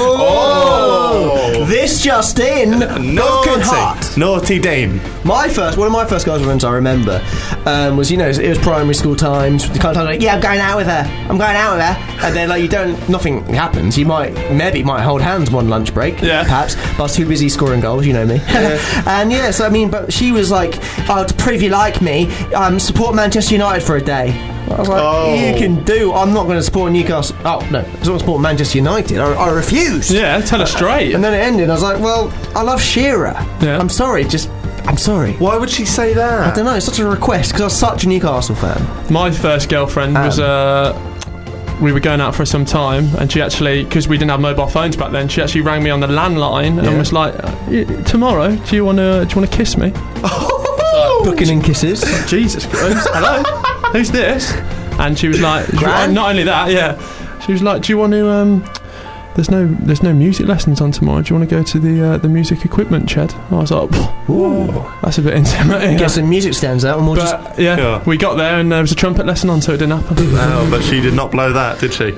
Oh! This just in. Broken Naughty. heart. Naughty Dean. My first, one of my first girlfriends girls' friends I remember um, was, you know, it was primary school times. The kind of time like, yeah, I'm going out with her. I'm going out with her. And then, like, you don't, nothing happens. You might, maybe might hold hands one lunch break, yeah. perhaps. But I was too busy scoring goals, you know me. Yeah. And yeah, so I mean, but she was like, oh, to prove you like me, um, support Manchester United for a day. I was like, Oh. you can do. I'm not going to support Newcastle. Oh no, I was going to support Manchester United. I, I refused. Yeah, tell her straight. And then it ended. I was like, well, I love Shearer. Yeah. I'm sorry, just. I'm sorry. Why would she say that? I don't know. It's such a request because I was such a Newcastle fan. My first girlfriend Um. was. Uh, we were going out for some time, and she actually, because we didn't have mobile phones back then, she actually rang me on the landline Yeah. and was like, uh, y- "Tomorrow, do you want to? Do you want to kiss me?" Booking in kisses. Jesus Christ! Hello, who's this? And she was like, Gran? not only that, yeah. She was like, "Do you want to? Um, there's no, there's no music lessons on tomorrow. Do you want to go to the uh, the music equipment shed?" I was like, Ooh. "That's a bit intimidating." Get some music stands out and we'll just. But yeah, Yeah. we got there and there was a trumpet lesson on, so it didn't happen. Oh, but she did not blow that, did she?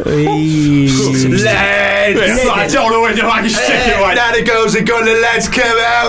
Let's- I don't know when you like shit it right. Now the girls are gonna let's come out.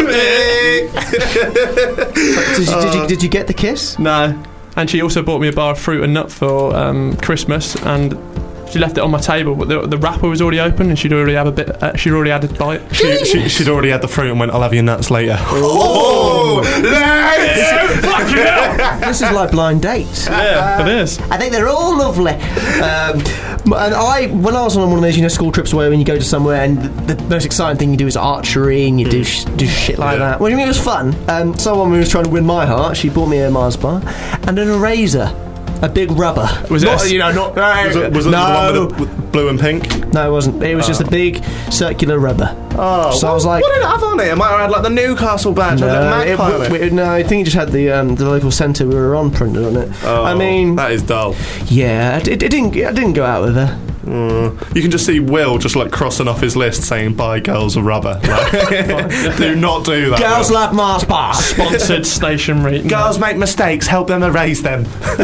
Did you, did, you, did you get the kiss? No. And she also bought me a bar of fruit and nut for um, Christmas, and she left it on my table, but the, the wrapper was already open, and she'd already have a bit. Uh, she'd already had a bite. She, she, she'd already had the fruit and went, "I'll have your nuts later." Oh, fucking hell! This is like blind dates. Yeah, it is. I think they're all lovely. Um, and I, when I was on one of those, you know, school trips where when you go to somewhere and the, the most exciting thing you do is archery and you do sh- do shit like Yeah. that. Well, I mean, it was fun. Um, someone who was trying to win my heart, she bought me a Mars bar and an eraser, a big rubber. Was it not, a- you know, not Was it, was it no, the one with, the, with blue and pink? no, it wasn't. It was just a big circular rubber. Oh, So I was like- what did it have on it? It might have had like the Newcastle badge or the No, magpie on it, it. w- no, I think it just had the um, the local centre we were on printed on it. Oh, I mean, that is dull. yeah, it, it didn't. I didn't go out with her. Mm. You can just see Will just like crossing off his list saying "Buy girls a rubber." Like, do not do that. Girls Will. love Mars bars. Sponsored stationery. Girls make mistakes. Help them erase them.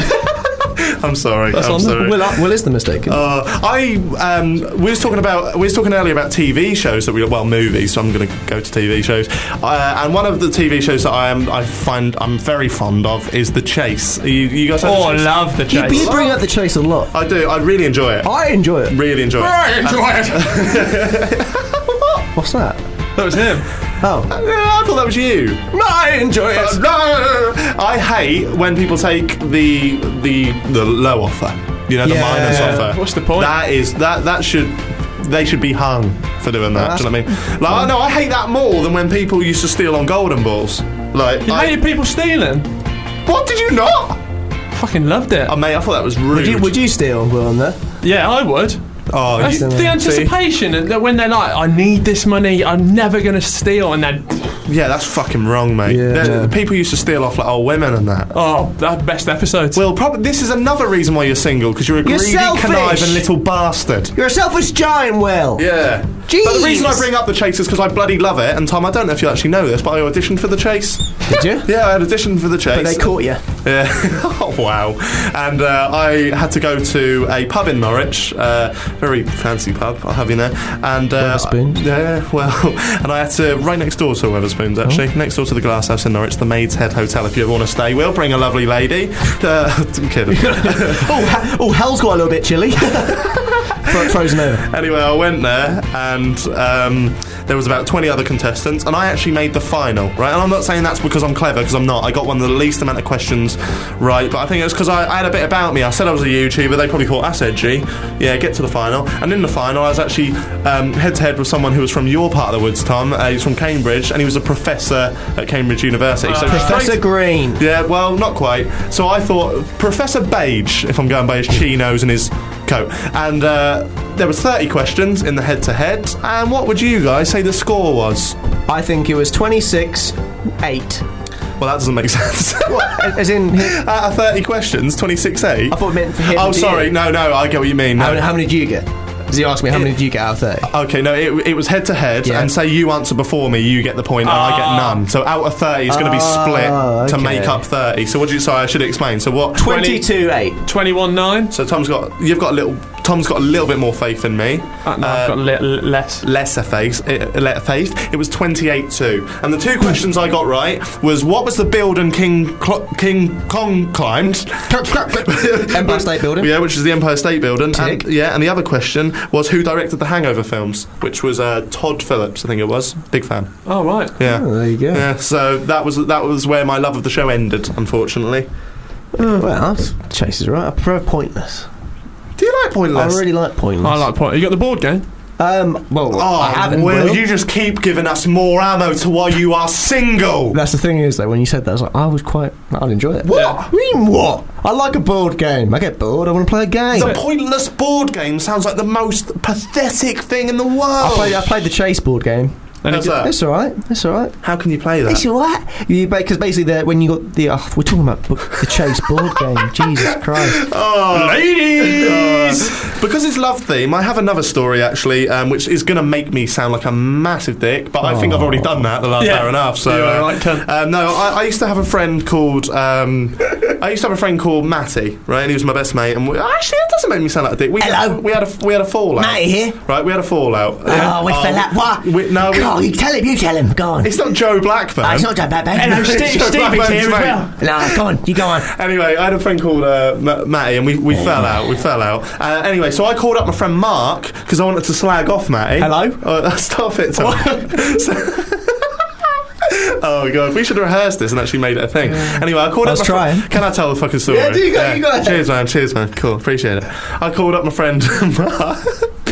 I'm sorry. That's I'm on sorry. Will, Will is the mistake. Uh, I um, we was talking about we was talking earlier about T V shows that we well movies. So I'm going to go to T V shows. Uh, and one of the T V shows that I am I find I'm very fond of is The Chase. You, you guys? Have Oh, The I Chase? love the you, chase. you bring up the chase a lot. I do. I really enjoy it. I enjoy it. Really enjoy it. I enjoy it. What's that? That was him. Oh, Yeah, I thought that was you. I enjoy it. Uh, no, I hate when people take the the the low offer. You know, the Yeah. minus offer. What's the point? That is that that should they should be hung for doing that. Do you know what I mean? Like, no, I hate that more than when people used to steal on golden balls. Like, You I, hated people stealing. what did you not? Fucking loved it. Oh, mate, I thought that was rude. Would you, would you steal, Will, on there? Yeah, I would. Oh, That's you- the anticipation and that when they're like, "I need this money. I'm never gonna steal," and then, yeah, that's fucking wrong, mate. Yeah. There- People used to steal off like old women and that. oh, that best episode. Well, probably this is another reason why you're single because you're a You're greedy, selfish. conniving little bastard. You're a selfish giant, Will. Yeah. Jeez. But the reason I bring up The Chase is because I bloody love it. And Tom, I don't know if you actually know this, but I auditioned for The Chase. Did you? Yeah, I had auditioned for The Chase. But they caught you. Yeah. Oh, wow. And uh, I had to go to a pub in Norwich, uh, very fancy pub, I'll have you know. And uh, Weatherspoons? Yeah, well, and I had to right next door to Weatherspoons actually, Oh. next door to the Glass House in Norwich, the Maid's Head Hotel. If you ever want to stay, we'll bring a lovely lady. Uh, I'm kidding. oh, ha- oh, hell's got a little bit chilly. Fro- Frozen over. Anyway, I went there and um, there was about twenty other contestants and I actually made the final, right? And I'm not saying that's because I'm clever, because I'm not. I got one of the least amount of questions right, but I think it was because I, I had a bit about me. I said I was a YouTuber, they probably thought, that's edgy. Yeah, get to the final. And in the final, I was actually um, head-to-head with someone who was from your part of the woods, Tom. Uh, he's from Cambridge and he was a professor at Cambridge University. So Professor straight- Green. Yeah, well, not quite. So I thought Professor Beige, if I'm going by his chinos and his coat. And uh, there was thirty questions in the head-to-head. And what would you guys say the score was? I think it was twenty-six eight. Well, that doesn't make sense. What? As in, him- Out of thirty questions, twenty-six eight? I thought it meant for him. Oh, to sorry. you. No, no, I get what you mean. No. How, how many did you get? Does he ask me how many did you get out of thirty? Okay, no, it, it was head to head, Yeah. and say you answer before me, you get the point, and I get none. So out of thirty, it's going to be split Oh, to okay. make up thirty. So what do you? Sorry, I should explain. So what? twenty-two eight. twenty-one nine. So Tom's got. You've got a little. Tom's got a little bit more faith in me. Uh, no, I've got li- li- less. Lesser faith. Uh, le- faith. It was twenty-eight two, and the two questions I got right was what was the building King Cl- King Kong climbed? Empire State Building. Yeah, which is the Empire State Building. Tick. And, yeah, and the other question was who directed the Hangover films, which was uh, Todd Phillips, I think it was. Big fan. Oh right. Yeah. Oh, there you go. Yeah. So that was that was where my love of the show ended, unfortunately. Oh, well, that's, Chase is right. I prefer Pointless. Do you like Pointless? I really like Pointless. I like point. You got the board game? Um, well, Oh, I haven't. Will, Will. you just keep giving us more ammo to why you are single. That's the thing is, though, when you said that, I was like, I was quite. I'd enjoy it. What? What do you mean, what? I like a board game. I get bored. I want to play a game. The Pointless board game sounds like the most pathetic thing in the world. I played. I played the Chase board game. How's that? It's all right. It's all right. How can you play that? It's all right. You because basically, the, when you got the uh, we're talking about book, the Chase board game. Jesus Christ. Oh, ladies! Uh, because it's love theme, I have another story actually, um, which is going to make me sound like a massive dick, but I think I've already done that the last Yeah. hour and a half. So, You are uh, right, cunt. um, no, I, I used to have a friend called. Um, I used to have a friend called Matty, right? And he was my best mate. And we, actually, that doesn't make me sound like a dick. We, Hello. We had a we had a fallout. Matty here. Right, we had a fallout. Oh, we fell out. What? We, no, we, God, you tell him. You tell him. Go on. it's not Joe Blackburn. Oh, it's not Joe Blackburn. Hello, Steve- Joe Stevie's Blackburn's here as mate. well. No, go on. You go on. Anyway, I had a friend called uh, M- Matty, and we, we fell out. We fell out. Uh, anyway, so I called up my friend Mark because I wanted to slag off Matty. Hello? Uh, stop it, Tom. So- Oh god, we should have rehearsed this and actually made it a thing. Anyway, I called I up. was my trying. Fr- Can I tell the fucking story? Yeah, do you go- you go ahead. Cheers, man. Cheers, man. Cool, appreciate it. I called up my friend Mark.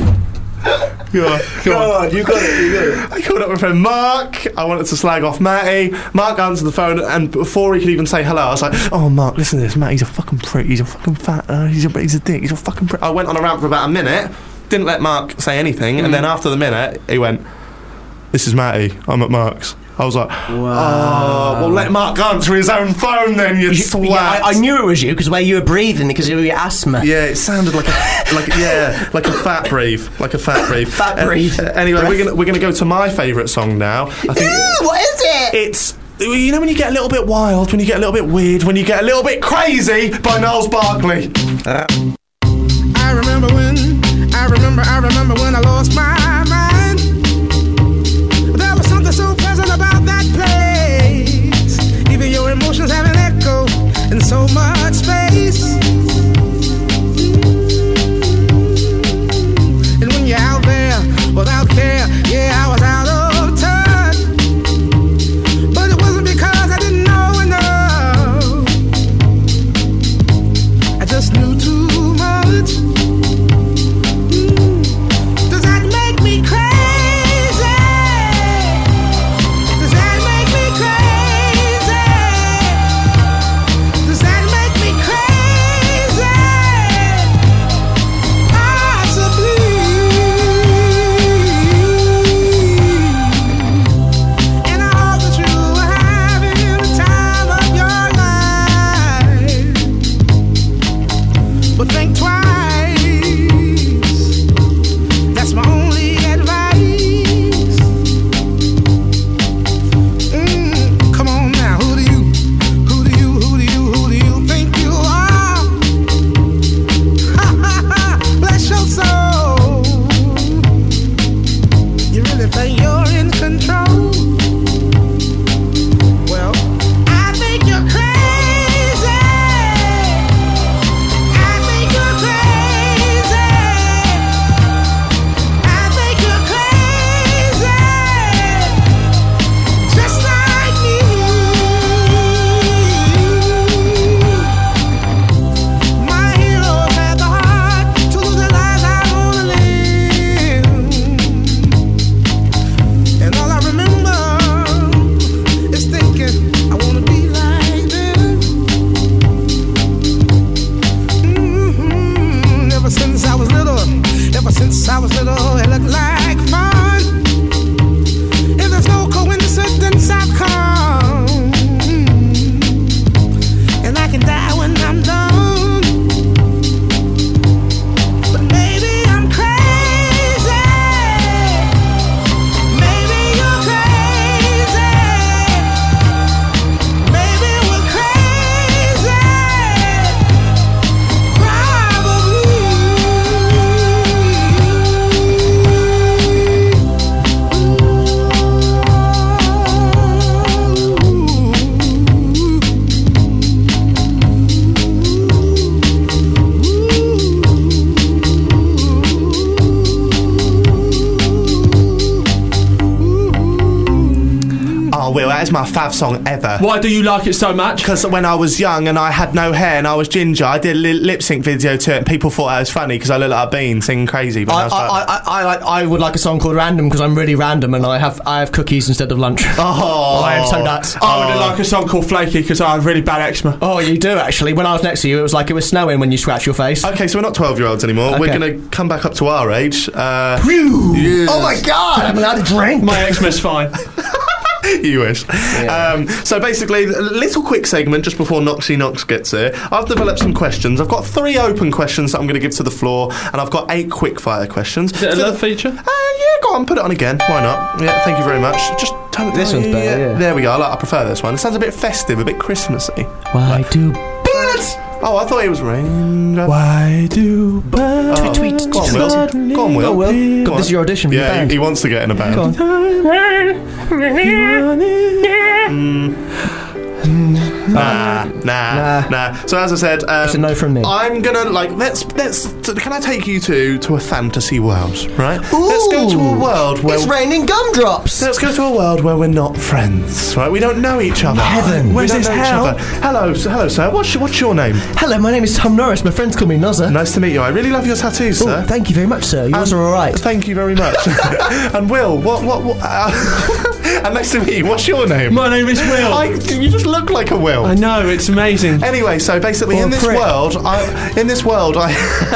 Go on, go on. you got it. You got it. I called up my friend Mark. I wanted to slag off Matty. Mark answered the phone, and before he could even say hello, I was like, "Oh, Mark, listen to this. Matty's a fucking prick. He's a fucking fat. Uh, he's a he's a dick. He's a fucking prick." I went on a rant for about a minute. Didn't let Mark say anything, and then after the minute, he went, "This is Matty. I'm at Mark's." I was like, "Oh, well, let Mark answer his own phone then, you swat." Yeah, I, I knew it was you because the way you were breathing because of your asthma. Yeah, it sounded like a, like yeah, like a fat breathe, like a fat breathe. Fat breathe. Uh, anyway, Breath. we're gonna we're gonna go to my favourite song now. I think Ooh, what is it? it's. You know when you get a little bit wild, when you get a little bit weird, when you get a little bit crazy by Niles Barkley. I remember when, I remember, I remember when I lost my mind. There was something so pleasant about that place. Even your emotions have an echo in so much space. And when you're out there without care, yeah, I was out of touch. But it wasn't because I didn't know enough. I just knew too much. Does that make Oh, Will, that is my fav song ever. Why do you like it so much? Because when I was young and I had no hair and I was ginger, I did a li- lip sync video to it, and people thought I was funny because I looked like a bean singing crazy. But I, I, was I, like, I, I, I, like, I would like a song called Random because I'm really random and I have I have cookies instead of lunch. Oh, I am so nuts. I would like a song called Flaky because I have really bad eczema. Oh, you do actually. When I was next to you, it was like it was snowing when you scratched your face. Okay, so we're not twelve-year-olds anymore. Okay. We're going to come back up to our age. Uh, Phew. yes. Oh my God! I'm allowed to drink. My eczema's fine. You wish. Yeah. Um, so basically, a little quick segment just before Noxie Knox gets here. I've developed some questions. I've got three open questions that I'm going to give to the floor, and I've got eight quick-fire questions. Is it a So love the- feature? Uh, yeah, go on, put it on again. Why not? Yeah, thank you very much. Just turn it This down. one's better, yeah. There we go. I, like, I prefer this one. It sounds a bit festive, a bit Christmassy. Why do Birds! Oh, I thought it was rain. Why do birds? Oh, tweet, go on, Will. Go on, Will. Go, Will. Go on. This is your audition for the Yeah, band. he, he wants to get in a band. Go on. Nah, nah, nah, nah. So as I said, um, It's a no from me. I'm gonna like let's let's. T- can I take you to to a fantasy world, right? Let's go to a world where It's raining gumdrops. Let's go to a world where we're not friends, right? We don't know each other. Heaven. We Where's don't this know each hell? other. Hello, s- hello, sir. What's your, what's your name? Hello, my name is Tom Norris. My friends call me Nozza. Nice to meet you. I really love your tattoos, Oh, sir. thank you very much, sir. Yours Um, are all right. Thank you very much. And Will, what, what, what? Uh, and nice to meet you. What's your name? My name is Will. I, you just look like a Will. I know, it's amazing. Anyway, so basically, Or in a this prick. world, I, in this world, I,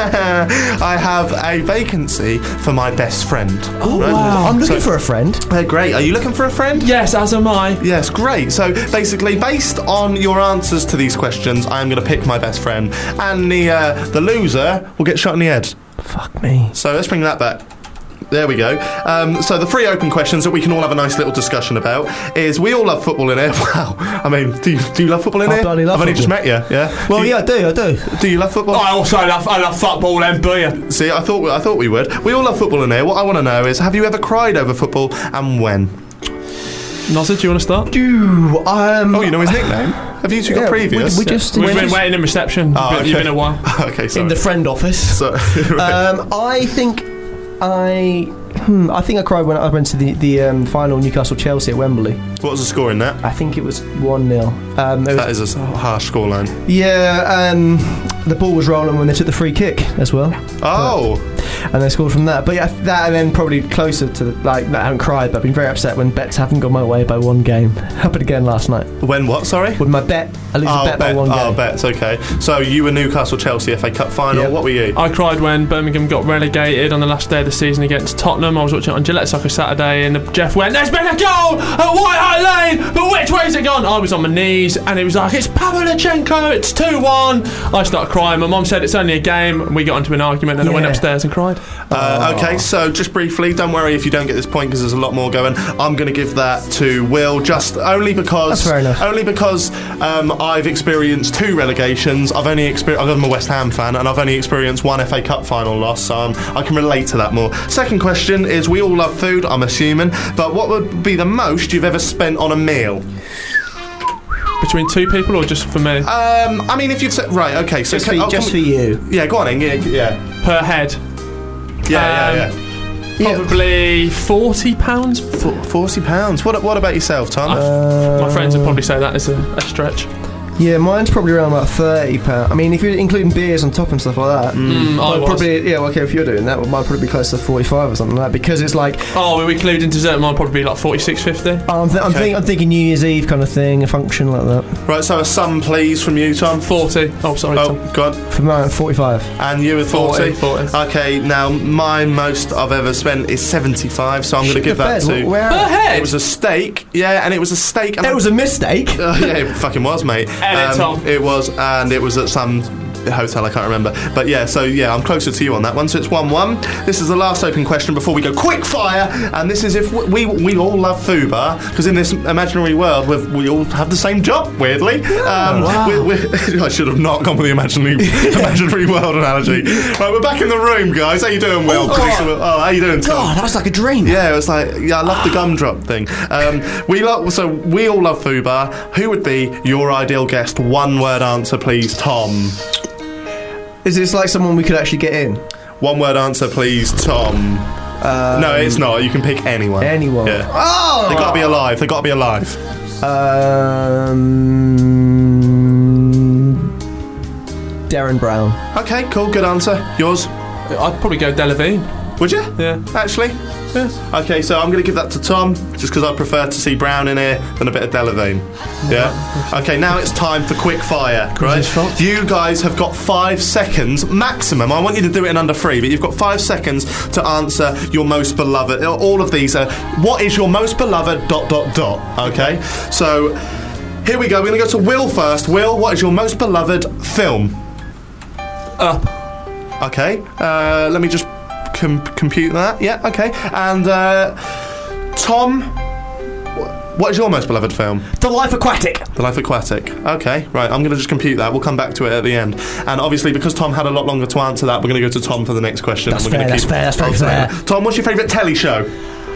I have a vacancy for my best friend. Oh, right? wow. I'm looking So- for a friend. Uh, great. Are you looking for a friend? Yes, as am I. Yes, great. So basically, based on your answers to these questions, I am going to pick my best friend, and the uh, the loser will get shot in the head. Fuck me. So let's bring that back. There we go. Um, so the three open questions that we can all have a nice little discussion about is: we all love football in here. Wow. I mean, do you, do you love football in I here? bloody love I've only just football. met you. Yeah. Well, do you, yeah, I do, I do. Do you love football? I also love, I love football and beer. See, I thought I thought we would. We all love football in here. What I want to know is: have you ever cried over football, and when? Nozza, do you want to start? Do um. Oh, you know his nickname? Have you two got yeah, previous? We, we just We've we been just- waiting in reception. Oh, You've been- You've okay. been a while. Okay, sorry. in the friend office. So, right. Um, I think I. Hmm, I think I cried when I went to the the um, final Newcastle Chelsea at Wembley. What was the score in that? I think it was one nil. Um, it was- That is a harsh scoreline. yeah, um, the ball was rolling when they took the free kick as well. Oh, And they scored from that. But yeah, that and then probably closer to the, like, I haven't cried, but I've been very upset when bets haven't gone my way by one game. Happened again last night. when what? Sorry. With my bet, I lose Oh, a bet, by one oh, game. bets. Okay. So you were Newcastle Chelsea F A Cup final. Yep. What were you? I cried when Birmingham got relegated on the last day of the season against Tottenham. I was watching it on Gillette Soccer Saturday, and Jeff went, "There's been a goal at White Hart Lane, but which way's it gone?" I was on my knees, and it was like, "It's Pavlyuchenko, it's two one." I started crying. My mum said it's only a game, and we got into an argument, and I went Yeah. upstairs and cried. Uh, okay, so just briefly, don't worry if you don't get this point because there's a lot more going. I'm going to give that to Will, just only because That's fair enough. only because um, I've experienced two relegations. I've only experienced. I'm a West Ham fan, and I've only experienced one F A Cup final loss, so um, I can relate to that more. Second question is: we all love food, I'm assuming, but what would be the most you've ever spent on a meal? Between two people or just for me? Um, I mean, if you've said right, okay, so Just can- for, oh, just for come- you. yeah, go on, in, yeah, yeah, Per head? yeah, Um, yeah, Yeah. Probably forty pounds. yeah. Forty pounds. What? What about yourself, Tom? My friends would probably say that is a, a stretch. Yeah, mine's probably around about thirty pounds. I mean, if you're including beers on top and stuff like that, Mm, I I'd was. probably yeah. well, Okay, if you're doing that, it might probably be close to forty-five or something like that because it's like Oh, we're including dessert. Mine probably be like forty-six fifty. I'm, th- I'm, Okay. think- I'm thinking New Year's Eve kind of thing, a function like that. Right, so a sum, please, from you, Tom. forty. Oh, sorry, Oh, Tom. God. For mine, forty-five. And you with forty? forty, forty. Okay, now my most I've ever spent is seventy-five, so I'm going to Shit give the that bed. to. Where- Per head? It was a steak, yeah, and it was a steak. And It was a mistake. Uh, yeah, it fucking was, mate. Edit, Tom. It was, and it was at some hotel, I can't remember. But yeah, so yeah, I'm closer to you on that one. So it's one one. This is the last open question before we go quick fire, and this is if we we, we all love Fubar, because in this imaginary world we've, we all have the same job, weirdly. Um, wow. we, we, I should have not gone with the imaginary imaginary world analogy. Right, we're back in the room, guys. How you doing, Will? Oh, oh how you doing, Tom? God, that was like a dream. Yeah, it was like, yeah, I love the gumdrop thing. Um, we love, so we all love Fubar. Who would be your ideal guest? One word answer, please, Tom. Is this like someone we could actually get in? One word answer, please, Tom. Um, no, it's not. You can pick anyone. Anyone. Yeah. Oh! They got to be alive. They got to be alive. Um, Darren Brown. Okay, cool. Good answer. Yours? I'd probably go Delavigne. Would you? Yeah. Actually? Yeah. Okay, so I'm going to give that to Tom, just because I prefer to see Brown in here than a bit of Delavigne. Yeah? Okay, now it's time for quick fire, right? You guys have got five seconds maximum. I want you to do it in under three, but you've got five seconds to answer your most beloved. All of these are, what is your most beloved dot, dot, dot, okay? So, here we go. We're going to go to Will first. Will, what is your most beloved film? Up. Okay, uh, let me just com- compute that. Yeah, okay. And uh, Tom, wh- what is your most beloved film? The Life Aquatic. The Life Aquatic. Okay, right. I'm going to just compute that. We'll come back to it at the end. And obviously, because Tom had a lot longer to answer that, we're going to go to Tom for the next question. That's and we're fair, gonna that's keep fair, that's very answering fair. it. Tom, what's your favourite telly show?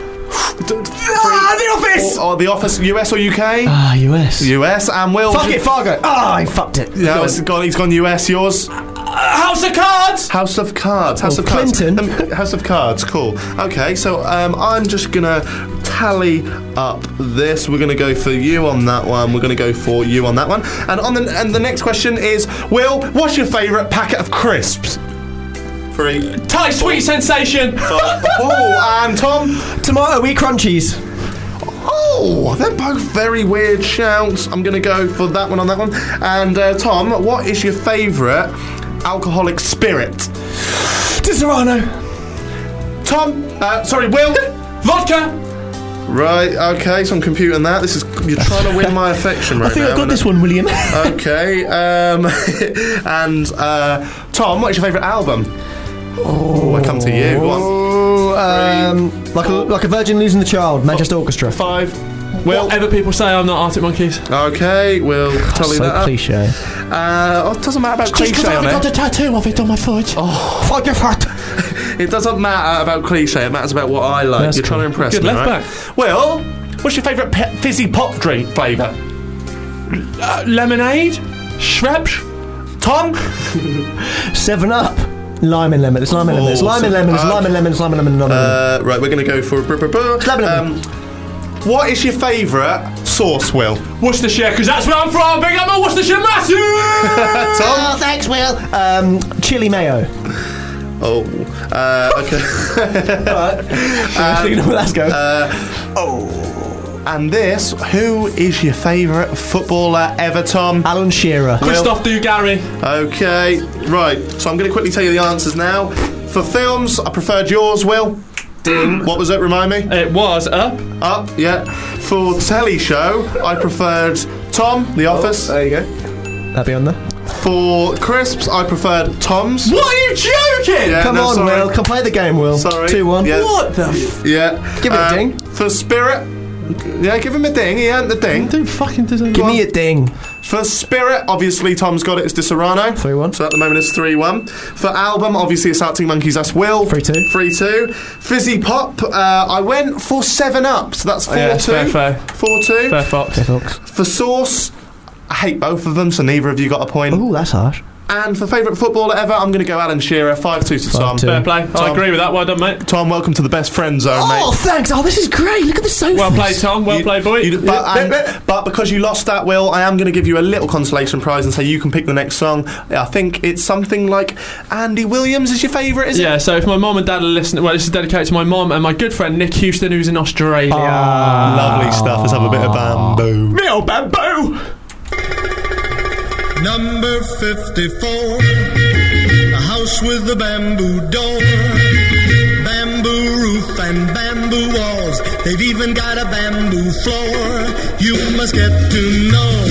Ah, The Office! Or, or The Office, U S or U K? Ah, U S. U S. And Will? Fuck it, Fargo. Ah, I fucked it. Yeah, Go it's on. gone, he's gone U S. Yours? House of Cards! House of Cards. House Oh, of Cards. Clinton. Um, House of Cards. Cool. Okay, so um, I'm just gonna tally up this. We're gonna go for you on that one. We're gonna go for you on that one. And on the and the next question is, Will, what's your favourite packet of crisps? Three. Thai Sweet Sensation! Oh, and Tom? Tomato wheat crunchies. Oh, they're both very weird shouts. I'm going to go for that one on that one. And uh, Tom, what is your favourite alcoholic spirit? Disaronno. Tom, uh, sorry, Will? Vodka! Right, okay, so I'm computing that. This is, you're trying to win my affection right now. I think I got aren't this I? one, William. Okay, um, and uh, Tom, what's your favourite album? Oh, I come to you. Go on. Oh, um, like a like a virgin losing the child. Manchester Orchestra. Five. Will. Whatever people say, I'm not Arctic Monkeys. Okay, we'll tell you so that. up. cliche. Uh, oh, it doesn't matter about Just 'cause cliche I on haven't got it. a tattoo of it on my foot. Oh, fuck your foot. It doesn't matter about cliche. It matters about what I like. That's You're trying to cool. impress Good me, left right? back. Will, what's your favourite pe- fizzy pop drink flavour? Uh, lemonade? Schweppes? Tom? Seven Up. Lime and lemon. It's lime and lemon. It's lime and lemon. It's lime and lemon. It's lime and lemon. Lime and lemon. Uh, right, we're going to go for... Br- br- br- Lemon and um, what is your favourite sauce, Will? Worcestershire, because that's where I'm from. Big up my Worcestershire massive! Oh, thanks, Will. Um, chili mayo. Oh, uh, okay. Um, let's go. Uh, oh. And this, who is your favourite footballer ever, Tom? Alan Shearer. Christophe Dugarry. Okay, right. So I'm going to quickly tell you the answers now. For films, I preferred yours, Will. Ding. What was it? Remind me. It was Up. Up, yeah. For telly show, I preferred Tom, The Office. There you go. That'd be on there. For crisps, I preferred Tom's. What are you joking? Yeah, Come no, on, sorry. Will. Come play the game, Will. Sorry. two one. Yeah. What the f- Yeah. Give it a Uh, ding. For Spirit, yeah, give him a ding. He earned the ding. Dude, fucking doesn't. Give me a ding. For Spirit, obviously Tom's got it. It's Disaronno. three one. So at the moment it's three one. For album, obviously it's Arctic Monkeys. That's Will. three two. three two. Fizzy Pop, uh, I went for seven up. So that's four two. Yeah, fair, fair. four two. Fair fox. Okay, folks. For sauce, I hate both of them, so neither of you got a point. Oh, that's harsh. And for favourite footballer ever, I'm going to go Alan Shearer. five two to Tom. two. Fair play. I Tom. agree with that. Well done, mate. Tom, welcome to the best friend zone, mate. Oh, thanks. Oh, this is great. Look at the sofas. Well played, Tom. Well You- played, boy. you- but, and- but because you lost that, Will, I am going to give you a little consolation prize and say you can pick the next song. I think it's something like Andy Williams is your favourite, is Yeah, it? so if my mom and dad are listening, well, this is dedicated to my mom and my good friend Nick Houston, who's in Australia. Lovely stuff. Let's have a bit of bamboo. Real bamboo! Number fifty-four, a house with a bamboo door, bamboo roof and bamboo walls. They've even got a bamboo floor. You must get to know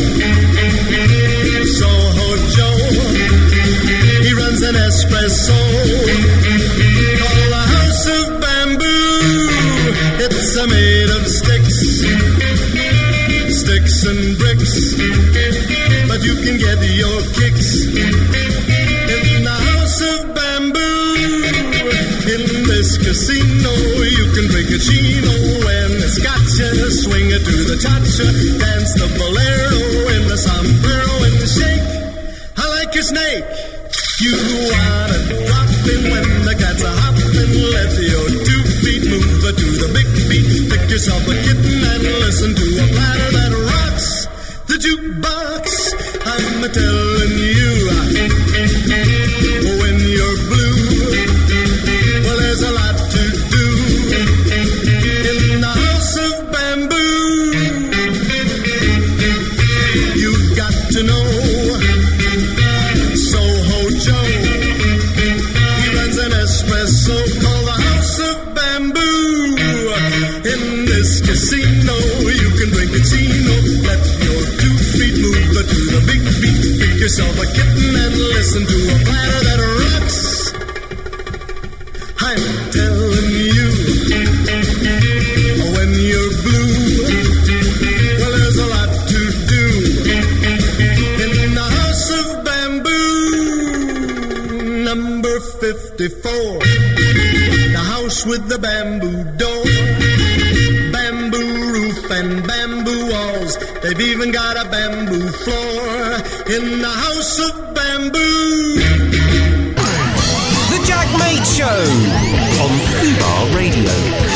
Soho Joe. He runs an espresso called a house of bamboo. It's a made of sticks, sticks and bricks, but you can get your kicks in the house of bamboo. In this casino, you can drink a chino and a scotch and a swing it to the cha-cha, dance the bolero in the sombrero and the shake. I like your snake. You wanna drop in when the cats are hopping, let your two feet, move to the big beat. Pick yourself a kitten and listen to a platter that rocks the jukebox. I'm a telling you, when you're blue, well, there's a lot to do in the house of bamboo. You've got to know Soho Joe. He runs an espresso called the House of Bamboo. In this casino, you can drink a chino. Let your two feet move to the big beat. Pick yourself a kitten and listen to a platter that rocks. I'm telling you, when you're blue, well, there's a lot to do in the House of Bamboo. Number fifty-four, the house with the bamboo door, bamboo roof and bamboo walls. They've even got a bamboo floor in the House of Bamboo. The Jack Mate Show on Fubar Radio.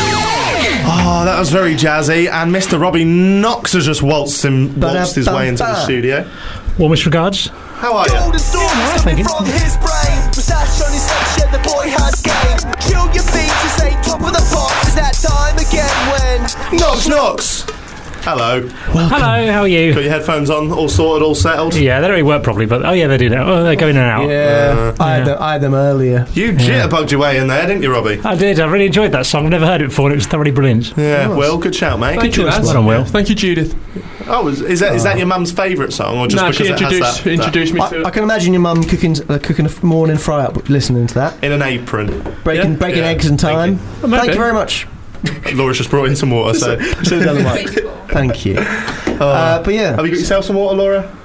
Oh, that was very jazzy. And Mister Robbie Knox has just waltzed, him, waltzed his way into the studio. Warmest regards. How are you? Golden storms coming from his brain. Moustache on his face, yet the boy has game. Kill your beats to say top of the pops. Is that time again when Knox Knox. Hello. Welcome. Hello, how are you? Got your headphones on, all sorted, all settled? Yeah, they don't really work properly, but oh yeah, they do now. Oh, they're going in and out. Yeah, Uh, I, had them, I had them earlier. You jitterbugged your way in there, didn't you, Robbie? I did. I really enjoyed that song. I've never heard it before, and it was thoroughly brilliant. Yeah, Will, good shout, mate. Thank you, lads. Well done, Will. Thank you, Judith. Oh, is, is that is that your mum's favourite song, or just No, because she it has introduced- that, introduced that me to I, I can imagine your mum cooking uh, cooking a f- morning fry up, listening to that, in an apron, breaking Yeah? breaking Yeah. eggs in time. Thank Thank you. you very much. Laura's just brought in some water, so Sit down the mic. Thank you. Uh, but yeah, have you got yourself some water, Laura?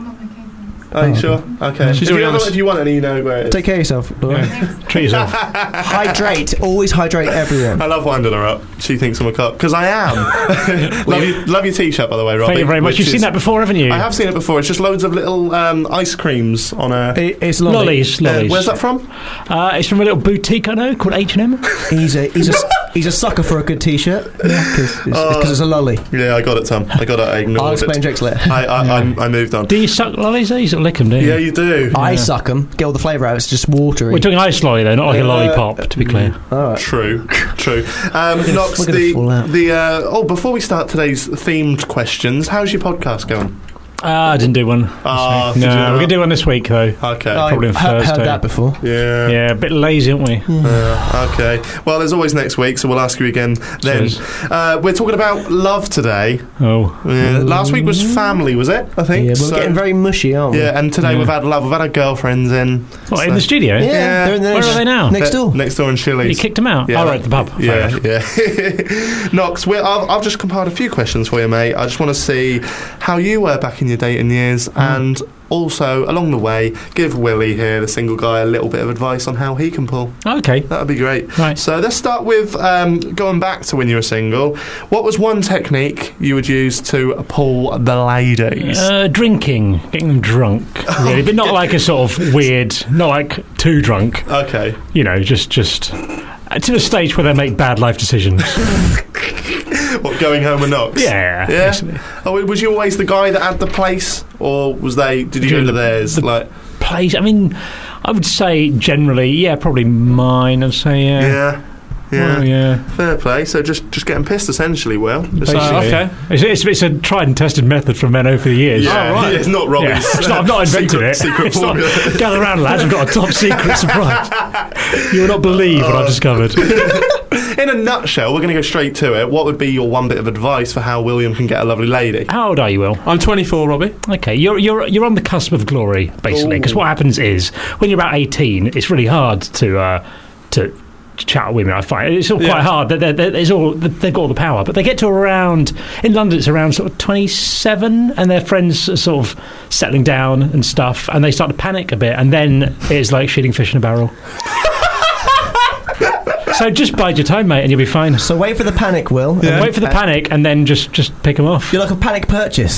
Are you sure? Okay. She's if, you already on have, the- if you want any, you know where it is. take care of yourself, Laura. Treat yourself. Hydrate. Always hydrate everyone. I love winding her up. She thinks I'm a cop because I am. love, your, love your t-shirt, by the way, Robbie. Thank you very much. which You've is- seen that before, haven't you? I have seen it before. It's just loads of little um, ice creams on a. It, it's lolly. Lollies, lollies. Uh, where's that from? Uh, it's from a little boutique I know called H and M. He's a he's a he's a sucker for a good t-shirt because it's, Oh. 'cause it's a lolly. Yeah, I got it, Tom. I got it. I ignored I'll it. explain jokes later. I, I, I, I moved on. Do you suck lollies? though? You sort of lick them, do you? Yeah, you do. I Yeah. suck them. Get all the flavour out. It's just watery. We're talking ice lolly though, not like a Uh, lollipop. To be clear. All right. True, true. Um, Knox, we're gonna fall the out. the uh, oh, before we start today's themed questions, how's your podcast going? Ah, I didn't do one. Ah, this did week. you no, not? we're gonna do one this week though. Okay. I Probably on heard, Thursday. heard that before. Yeah. Yeah, a bit lazy, aren't we? Uh, okay. Well, there's always next week, so we'll ask you again then. Cheers. Uh, we're talking about love today. Oh. Yeah, last week was family, was it? I think. Yeah, we're So- getting very mushy, aren't we? Yeah, and today Yeah. we've had love. We've had our girlfriends in. What, in So- the studio? Yeah, Yeah. they're in the Where next, are they now? Next They're door. Next door in Chili's. You kicked them out? Yeah, oh, that- right, at the pub. Fair Yeah, enough. yeah. Knox, we're, I've, I've just compiled a few questions for you, mate. I just want to see how you were back in your dating years, and also along the way, give Willie here, the single guy, a little bit of advice on how he can pull. Okay. That would be great. Right. So let's start with um, going back to when you were single. What was one technique you would use to pull the ladies? Uh, drinking, getting them drunk, really, but not like a sort of weird, not like too drunk. Okay. You know, just just uh, to the stage where they make bad life decisions. What, going home with Knox? Yeah, Yeah. basically. Oh, was you always the guy that had the place, or was they? Did you go to theirs? Like, Place. I mean, I would say generally, yeah, probably mine. I'd say, yeah. yeah, yeah. Well, yeah. Fair play. So just just getting pissed essentially. Well, Just- Basically. okay. It's, it's, it's a tried and tested method from men over the years. Yeah, Oh, right. it's not Robbie's. Yeah. It's not, I've not invented secret, it. Secret It's not- formula. gather around, lads. I've got a top secret surprise. You will not believe what I've discovered. In a nutshell, we're going to go straight to it. What would be your one bit of advice for how William can get a lovely lady? How old are you, Will? I'm twenty-four, Robbie. Okay, you're you're you're on the cusp of glory, basically. Because Ooh. what happens is when you're about eighteen, it's really hard to uh, to chat with women. I find it's all quite Yeah. hard. They're, they're, there's all they've got all the power, but they get to around in London. It's around sort of twenty-seven, and their friends are sort of settling down and stuff, and they start to panic a bit, and then it's like shooting fish in a barrel. So just bide your time, mate, and you'll be fine. So wait for the panic, Will. Yeah. and- Wait for the panic, and then just just pick them off. You're like a panic purchase.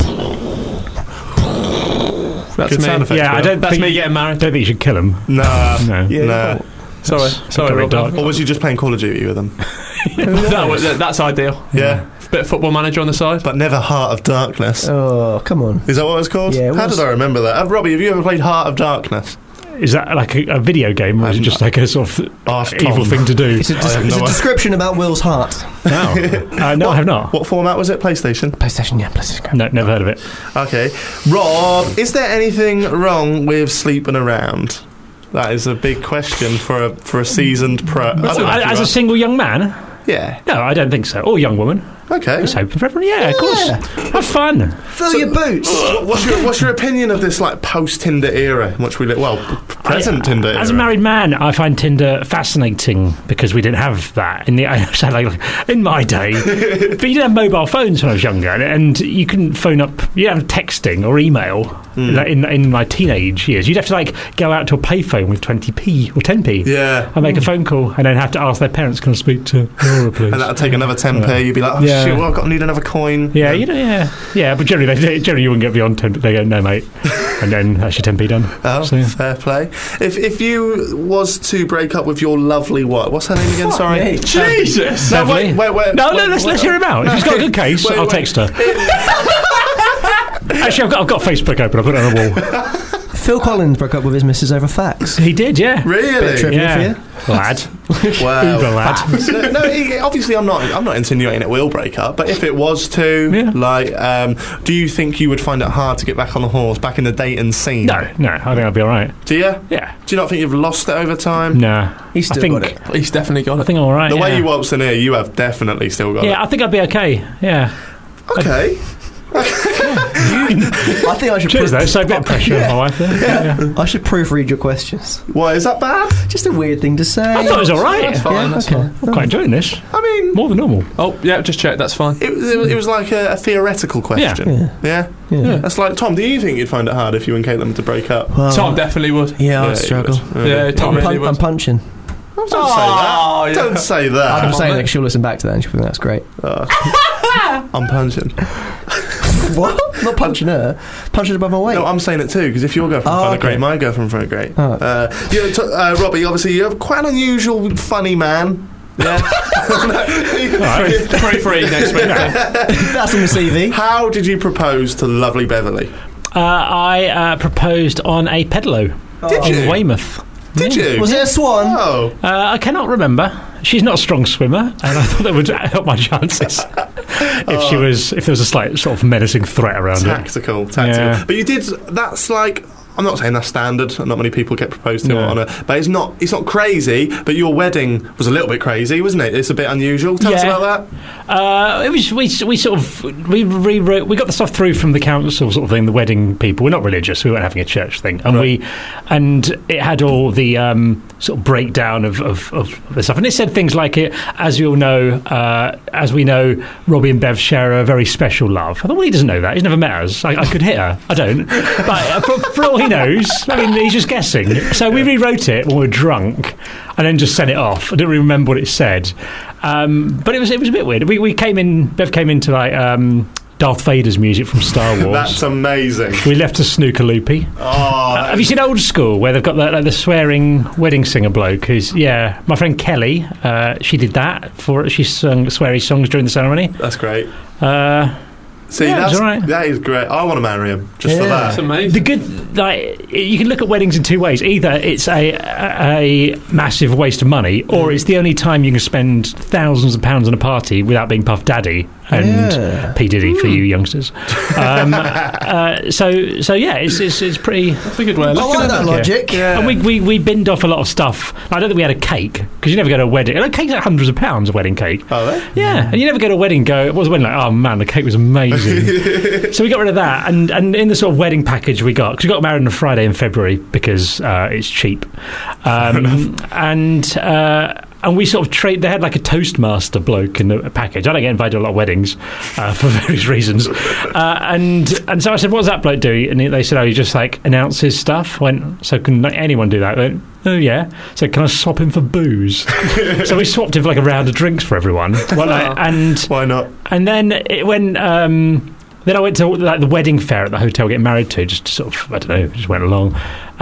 That's Good me. sound effects, Yeah, I Will. don't That's think me getting married. Don't think you should kill them. Nah, No. Yeah. nah. Sorry, That's sorry, very Rob. dark. Or was you just playing Call of Duty with them? that was, that's ideal. Yeah. Bit of Football Manager on the side. But never Heart of Darkness. Oh, come on. Is that what it's called? Yeah, it How was. did I remember that? Uh, Robbie, have you ever played Heart of Darkness? Is that like a, a video game, or is it just like a sort of Ask evil Tom. thing to do? It's a, I des- have it's no a idea. description about Will's heart. No, uh, no, I have not. What format was it? PlayStation? PlayStation, yeah, PlayStation. No, never heard of it. Okay. Rob, is there anything wrong with sleeping around? That is a big question for a for a seasoned pro. I don't know if As, you as a are. single young man? Yeah. No, I don't think so. Or young woman. Okay. Just hoping for everyone. Yeah, of course. Have fun. Fill your boots. What's your What's your opinion of this like post Tinder era in which we live? Well, present Tinder era. As a married man, I find Tinder fascinating because we didn't have that in the I sound like in my day. But you didn't have mobile phones when I was younger, and, and you couldn't phone up. You didn't have texting or email. Mm. Like in in my teenage years, you'd have to like go out to a payphone with twenty p or ten p. Yeah. and make a phone call, and then have to ask their parents, "Can I speak to Laura, please?" And that'll take another ten p. You'd be like, oh Yeah. shit, well, I've got to need another coin. Yeah, you know, yeah, yeah. But generally, they, generally you wouldn't get beyond ten. They go, "No, mate," and then that's your ten p done. Oh, So, yeah. fair play. If if you was to break up with your lovely wife, what's her name again? Sorry, me. Jesus! No, Beverly? wait, wait, wait. No, wait, no, let's, wait, let's hear him out. If he's got a good case, Wait, I'll wait. text her. Actually, I've got, I've got Facebook open. I'll put it on the wall. Phil Collins broke up with his missus over fax. He did, yeah. Bit of Really? trivia Yeah. for Lad. Wow. Uber lad. no, no he- obviously I'm not. I'm not insinuating it will break up. But if it was to, Yeah. like, um, do you think you would find it hard to get back on the horse, back in the dating scene? No, no, I think I'll be all right. Do you? Yeah. Do you not think you've lost it over time? No. He's I still think, got it. He's definitely got I it. think I'm all right. The way yeah. you waltz in here, you have definitely still got Yeah, I think I'd be okay. Yeah. it. Okay. I think I should. Cheers, proof- though. So a bit of pressure on my wife there. Yeah. I should proofread your questions. Why is that bad? Just a weird thing to say. I thought it was all right. That's fine. Yeah, that's okay. fine. I'm quite enjoying this. I mean, More than normal. Oh, yeah, just check. That's fine. it, was- it, was- it was like a, a theoretical question. Yeah. Yeah. Yeah. That's like Tom. Do you think you'd find it hard if you and Caitlin were to break up? Well, Tom definitely would. yeah, Yeah, I'd struggle. you would. Yeah, Tom I'm, really pun- I'm would. punching. Don't say that. yeah. Don't say that. I'm on, saying mate. that she'll listen back to that and she'll think that's great. I'm punching. What? I'm not punching her. Punching above my weight. No, I'm saying it too, because if your girlfriend Oh, found it okay. great, my girlfriend found it great. Oh. Uh, you know, t- uh, Robbie, obviously, you're quite an unusual, funny man. Yeah. Free free next week. That's on the C V. How did you propose to lovely Beverly? Uh, I uh, proposed on a pedalo Did in you? Weymouth. Did you? Was it a swan? Oh. Uh, I cannot remember. She's not a strong swimmer, and I thought that would help my chances if she was. If there was a slight sort of menacing threat around it. Tactical, tactical. Yeah. But you did. That's like. I'm not saying that's standard. Not many people get proposed to No. on a. But it's not. It's not crazy. But your wedding was a little bit crazy, wasn't it? It's a bit unusual. Tell us Yeah. about that. Uh, it was we we sort of we rewrote we got the stuff through from the council sort of thing, the wedding people. We're not religious, we weren't having a church thing, and Right. we and it had all the um, sort of breakdown of, of, of the stuff, and it said things like it as you all know, uh, as we know, Robbie and Bev share a very special love. I thought, well, he doesn't know that. He's never met us. I, I could hit her. I don't. But uh, for, for all he knows, I mean, he's just guessing. So we rewrote it when we were drunk, and then just sent it off. I didn't really remember what it said. Um, but it was it was a bit weird. We we came in. Bev came into like um, Darth Vader's music from Star Wars. That's amazing. We left a snooker loopy. Oh, Uh, have you seen Old School where they've got the, like, the swearing wedding singer bloke? Who's yeah, my friend Kelly. Uh, she did that for she sung sweary songs during the ceremony. that's great. Uh, See, Yeah, it was that's, alright. that is great. I want to marry him just for Yeah. That's that. amazing. the good like you can look at weddings in two ways. Either it's a a, a massive waste of money, or it's the only time you can spend thousands of pounds on a party without being Puff Daddy and Yeah. P Diddy for you youngsters. Um, uh, so so yeah, it's it's, it's pretty. That's a good way of I looking like at that it. logic. And we, we, we binned off a lot of stuff. I don't think we had a cake, because you never go to a wedding. Like, cake's like hundreds of pounds, a wedding cake. Are they? Yeah, and you never go to a wedding and go, it was a wedding, like, oh man, the cake was amazing. So we got rid of that, and, and in the sort of wedding package we got, because we got married on a Friday in February, because uh, it's cheap. Um, and... Uh, and we sort of trade. They had like a Toastmaster bloke in the package. I don't get invited to a lot of weddings uh, for various reasons. Uh, and and so I said, "What's that bloke do?" And they said, "Oh, he just like announces stuff." I went, so can anyone do that? I went, oh yeah. So can I swap him for booze? So we swapped him for like a round of drinks for everyone. Well, like, and why not? And then it, when. Um, Then I went to like the wedding fair at the hotel getting married to, just to sort of, I don't know, just went along.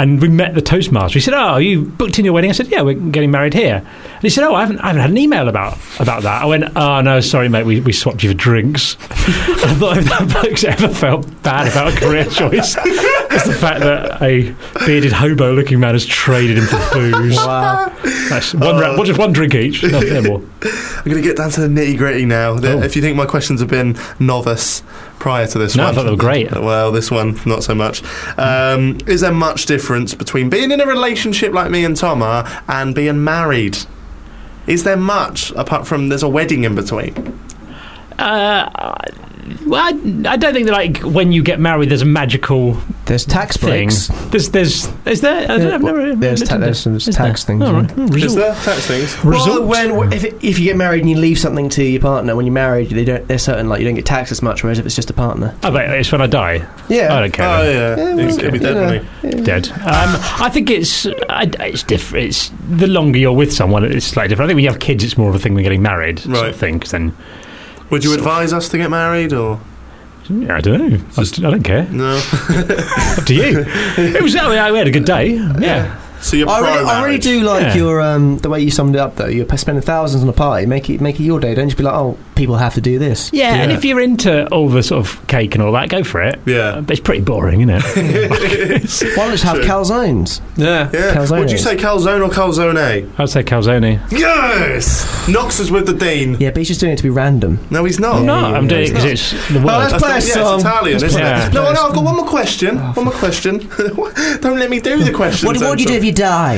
and we met the Toastmaster. He said, "Oh, you booked in your wedding?" I said, "Yeah, we're getting married here." And he said, "Oh, I haven't, I haven't had an email about about that." I went, "Oh no, sorry, mate, we, we swapped you for drinks." I thought if that bloke's ever felt bad about a career choice, it's the fact that a bearded hobo-looking man has traded him for booze. Wow. That's one, ra- well, just one drink each, nothing more. I'm going to get down to the nitty gritty now. The- Oh. If you think my questions have been novice prior to this No, I one, thought they were great. Well, this one not so much. Um, is there much difference between being in a relationship like me and Tom are and being married? Is there much apart from there's a wedding in between? Uh, well, I, I don't think that like when you get married, there's a magical. There's tax thing. breaks. There's, there's, is there? I don't, Yeah, I've never. there's looked ta- into- there's some is tax there? things, Oh, yeah. right. Oh, Is result. there tax things? Well, Result. when if, if you get married and you leave something to your partner when you're married, they don't. They're certain like you don't get taxed as much, whereas if it's just a partner. Oh, but it's when I die. Yeah. I don't care. Oh then. yeah, Yeah, he's well, going to be you dead, know. won't he? Dead. Um, I think it's I, it's different. It's the longer you're with someone, it's slightly different. I think when you have kids, it's more of a thing than getting married, sort Right. of thing. 'Cause then, Would you Sort of. advise us to get married or yeah, I don't know. I, just, I don't care. no? Up to you. It was. I mean, we had a good day. Yeah. So you're I pro really, I really marriage. do like Yeah. your um, the way you summed it up though. You're spending thousands on a party. Make it make it your day. Don't just be like, oh, people have to do this. Yeah, and Yeah. if you're into all the sort of cake and all that, go for it. Yeah. But it's pretty boring, isn't it? Why not just have True. calzones? Yeah. Yeah. Calzone. Would you say calzone or calzone? I'd say calzone. Yes. Knox is with the dean. Yeah, but he's just doing it to be random. No, he's not. I'm not. yeah, I'm yeah, doing it it's because not. it's the Oh, word. let's That's play the- a yeah, it's song. Italian, Let's isn't play- it? let's No, play a no, I've got one more question. One more question. Don't let me do the question. What, what do you do if you die?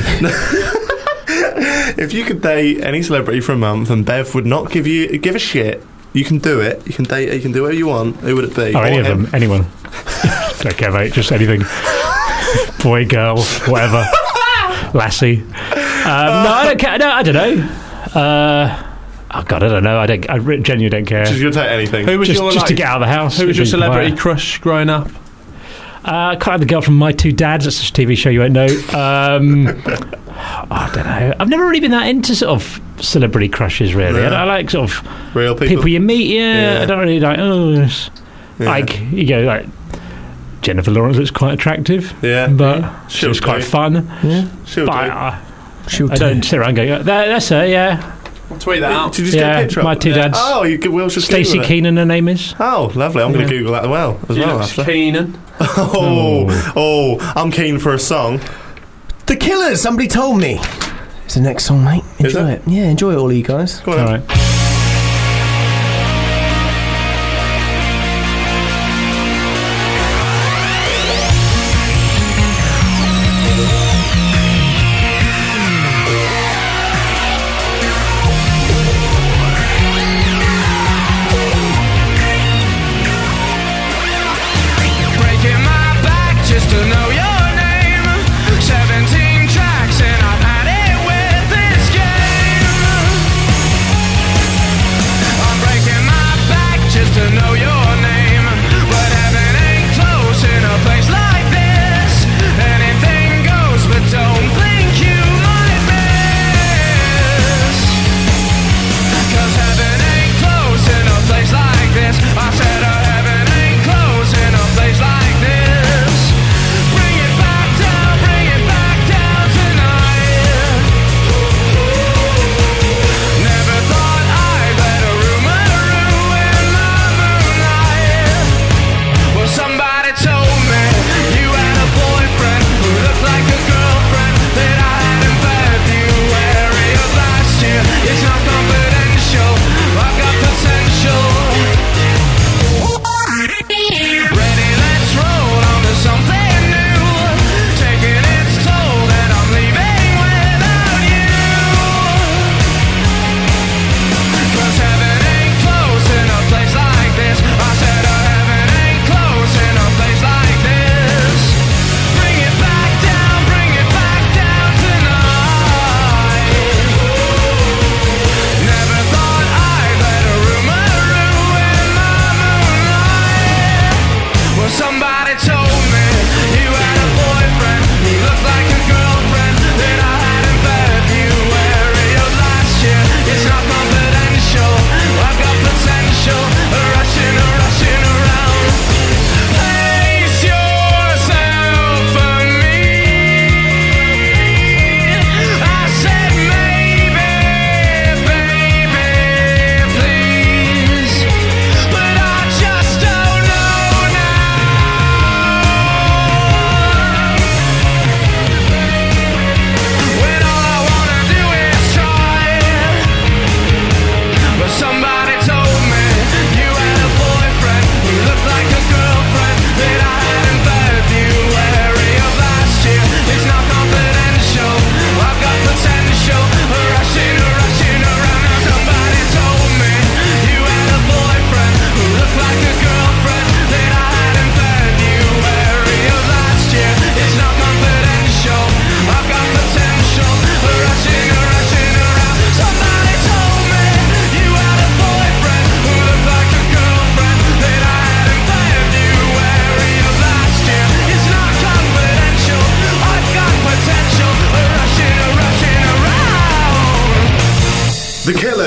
If you could date any celebrity for a month and Bev would not give you give a shit, you can do it. You can date. You can do whatever you want. Who would it be? Oh, any Or of him? them, anyone. Don't care, mate. Just anything. Boy, girl, whatever. Lassie. Um, no, I don't care. No, I don't know. Uh, oh God, I don't know. I don't. I re- genuinely don't care. She's gonna take anything. Who was Just, your just to like, get out of the house. Who was your Be celebrity quiet. crush growing up? Uh, kind of the girl from My Two Dads. That's a T V show you won't know. Um, I don't know. I've never really been that into sort of celebrity crushes. Really, No. I, I like sort of Real people. people you meet. Yeah, Yeah. I don't really like. Oh, it's- Yeah. like you go like Jennifer Lawrence looks quite attractive. Yeah. but she She'll was quite do. fun. Yeah. She'll But do. I, She'll I don't sit around and go, "That- that's her, yeah. Tweet that out. Did you just Yeah, get a picture? My up? Two Dads. Oh, you could. We'll just Stacey Google it. Keenan, her name is. Oh, lovely. I'm going Yeah. to Google that as well. As You well look after. Keenan. Oh, oh, I'm keen for a song. The Killers. Somebody told me. It's the next song, mate. Is Enjoy it? it? Yeah, enjoy it, all you guys. Go on. All then. right. Breaking my back just to know your name. Seventeen tracks and I've had it with this game.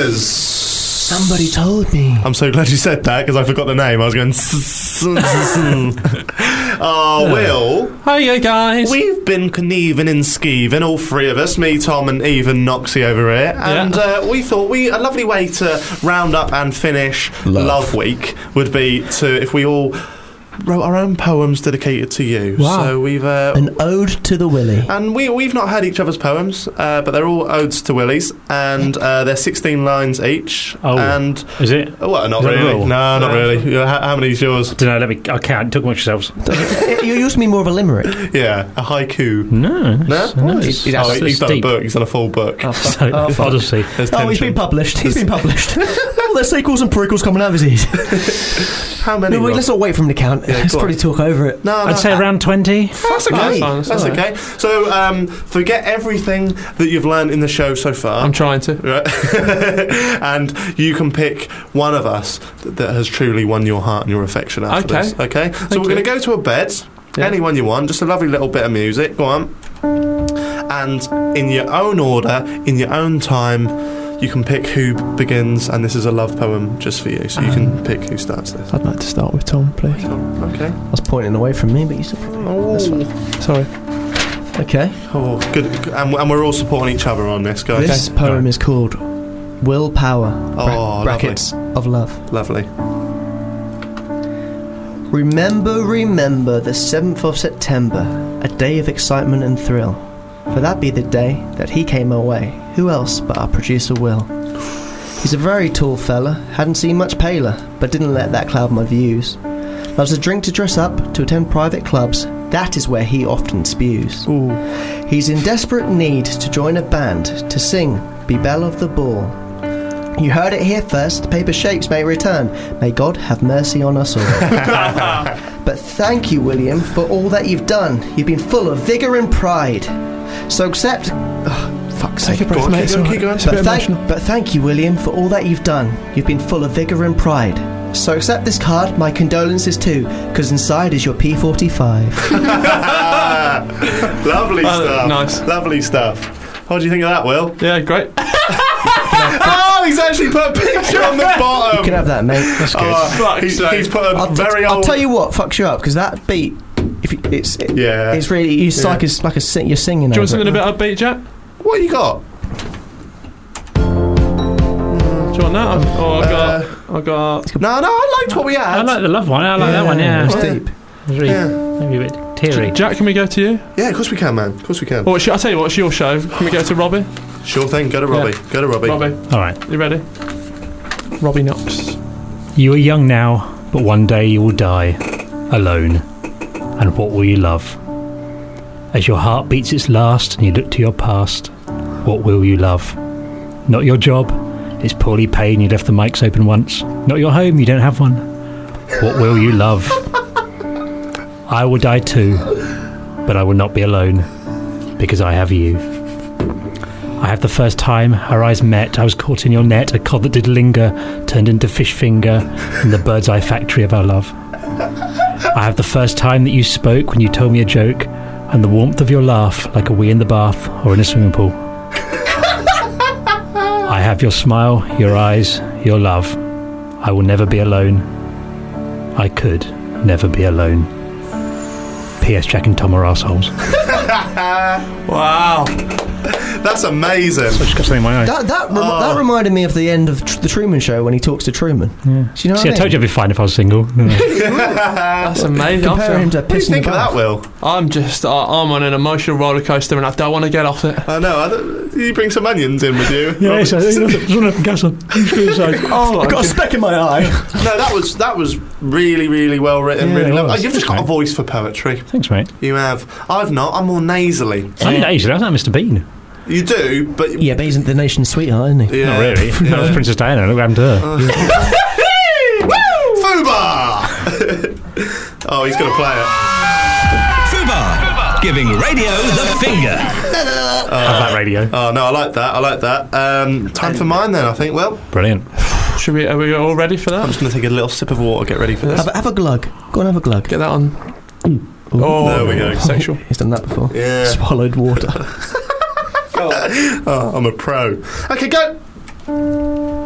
is... Somebody told me. I'm so glad you said that because I forgot the name. I was going. Oh, Will. Hiya, guys. We've been Knieving and skeeving, all three of us, me, Tom, and even Noxie over here, and Yeah. uh, we thought we a lovely way to round up and finish Love. Love Week would be to if we all wrote our own poems dedicated to you. Wow. So we've uh, An ode to the Willy. and we we've not heard each other's poems, uh, but they're all odes to Willies, and uh, they're sixteen lines each. Oh, and is it? Oh, well, not Is that a really. rule? No, not No. really. Yeah, How, how many is yours? Don't know. Let me. I can't. Talk amongst yourselves. You used to be more of a limerick. Yeah, a haiku. No. No, that's- Oh, no, he's, it's- oh, it's he's done deep. a book. He's done a full book. So, Oh, fuck. Odyssey. There's Oh, he's tension. been published. He's been published. Oh, there's sequels and prequels coming out of his. How many? No, wait, Rob? let's not wait for him to count. Yeah, let's go on. probably talk over it. No, no, I'd say uh, around twenty. That's okay. That's fine, That's, that's all right. okay. So, um, forget everything that you've learned in the show so far. I'm trying to. Right. And you can pick one of us th- that has truly won your heart and your affection after Okay. this. Okay. So Thank we're going you. to go to a bed. Yeah. Anyone you want. Just a lovely little bit of music. Go on. And in your own order, in your own time, you can pick who begins. And this is a love poem just for you. So you can pick who starts this. I'd like to start with Tom, please. Okay. I was pointing away from me, but you still. That's fine. Sorry. Okay. Oh, good. good. And, and we're all supporting each other on this, guys. This poem is called Willpower. Oh, brackets of love. Lovely. Remember, remember the seventh of September, a day of excitement and thrill. For that be the day that he came our way. Who else but our producer Will? He's a very tall fella, hadn't seen much paler, but didn't let that cloud my views. Loves a drink to dress up, to attend private clubs, that is where he often spews. Ooh. He's in desperate need to join a band, to sing, be belle of the ball. You heard it here first, paper shapes may return. May God have mercy on us all. But thank you, William, for all that you've done. You've been full of vigour and pride. So accept... Oh, fuck's sake. Take a breath, on, mate. keep It's going, all keep right. going. It's a But bit thank, emotional. but thank you, William, for all that you've done. You've been full of vigour and pride. So accept this card, my condolences too, because inside is your P forty-five. Lovely Oh, stuff. nice. Lovely stuff. What do you think of that, Will? Yeah, great. Oh, he's actually put a picture on the bottom. You can have that, mate. That's good. Oh, Fuck's he's, sake. he's put a I'll, very I'll old. tell you what fucks you up, because that beat, if you, it's it, Yeah. it's really it's Yeah. like it's like a sing, you're singing. Do you over want something it. a bit upbeat, Jack? What you got? Do you want that? Oh, I got. I got. No, no, I liked what we had. I like the love one. I like that one. Yeah, It's it Yeah. deep. was really, Yeah. maybe a bit teary. Jack, can we go to you? Yeah, of course we can, man. Of course we can. Or should, I'll tell you what, it's your show. Can we go to Robbie? Sure thing. Go to Robbie. Yeah. Go to Robbie. Robbie, All right. you ready? Robbie Knox. You are young now, but one day you will die alone. And what will you love? As your heart beats its last and you look to your past, what will you love? Not your job, it's poorly paid and you left the mics open once. Not your home, you don't have one. What will you love? I will die too, but I will not be alone, because I have you. I have the first time our eyes met, I was caught in your net, a cod that did linger, turned into fish finger, in the bird's eye factory of our love. I have the first time that you spoke when you told me a joke, and the warmth of your laugh like a wee in the bath or in a swimming pool. I have your smile, your eyes, your love. I will never be alone. I could never be alone. P S Jack and Tom are arseholes. Wow. That's amazing. I just got something in my eye. That that, rem- Oh. that reminded me of the end of tr- the Truman Show when he talks to Truman. Yeah. Do you know See, what I I mean? told you I'd be fine if I was single. That's amazing. Compare I'm, him to a What do you piss in the think of that, bath. Will? I'm just. I I'm on an emotional roller coaster and I don't want to get off it. I know. I don't- you bring some onions in with you. Yeah, Robert? so there's enough gas on. Oh, I've got a speck in my eye. No, that was that was really, really well written. Yeah, really it well. was. Oh, you've just got a voice for poetry. Thanks, mate. You have. I've not. I'm more nasally. I'm Asian. That's not Mister Bean. You do, but Yeah, but he's the nation's sweetheart, isn't he? yeah. Not really. Yeah. That was Princess Diana. Look what happened to her. Fubar! Oh, he's going to play it. Fubar, giving radio the finger. Have that radio. Oh no, I like that. I like that. Um, time for mine then. I think. Well, Brilliant. Should we? Are we all ready for I'm that? just going to take a little sip of water. Get ready for this. Have, a- have a glug. Go on, have a glug. Get that on. Oh, There we go. Sexual. He's done that before. Yeah. Swallowed water. Oh, I'm a pro. Okay, go.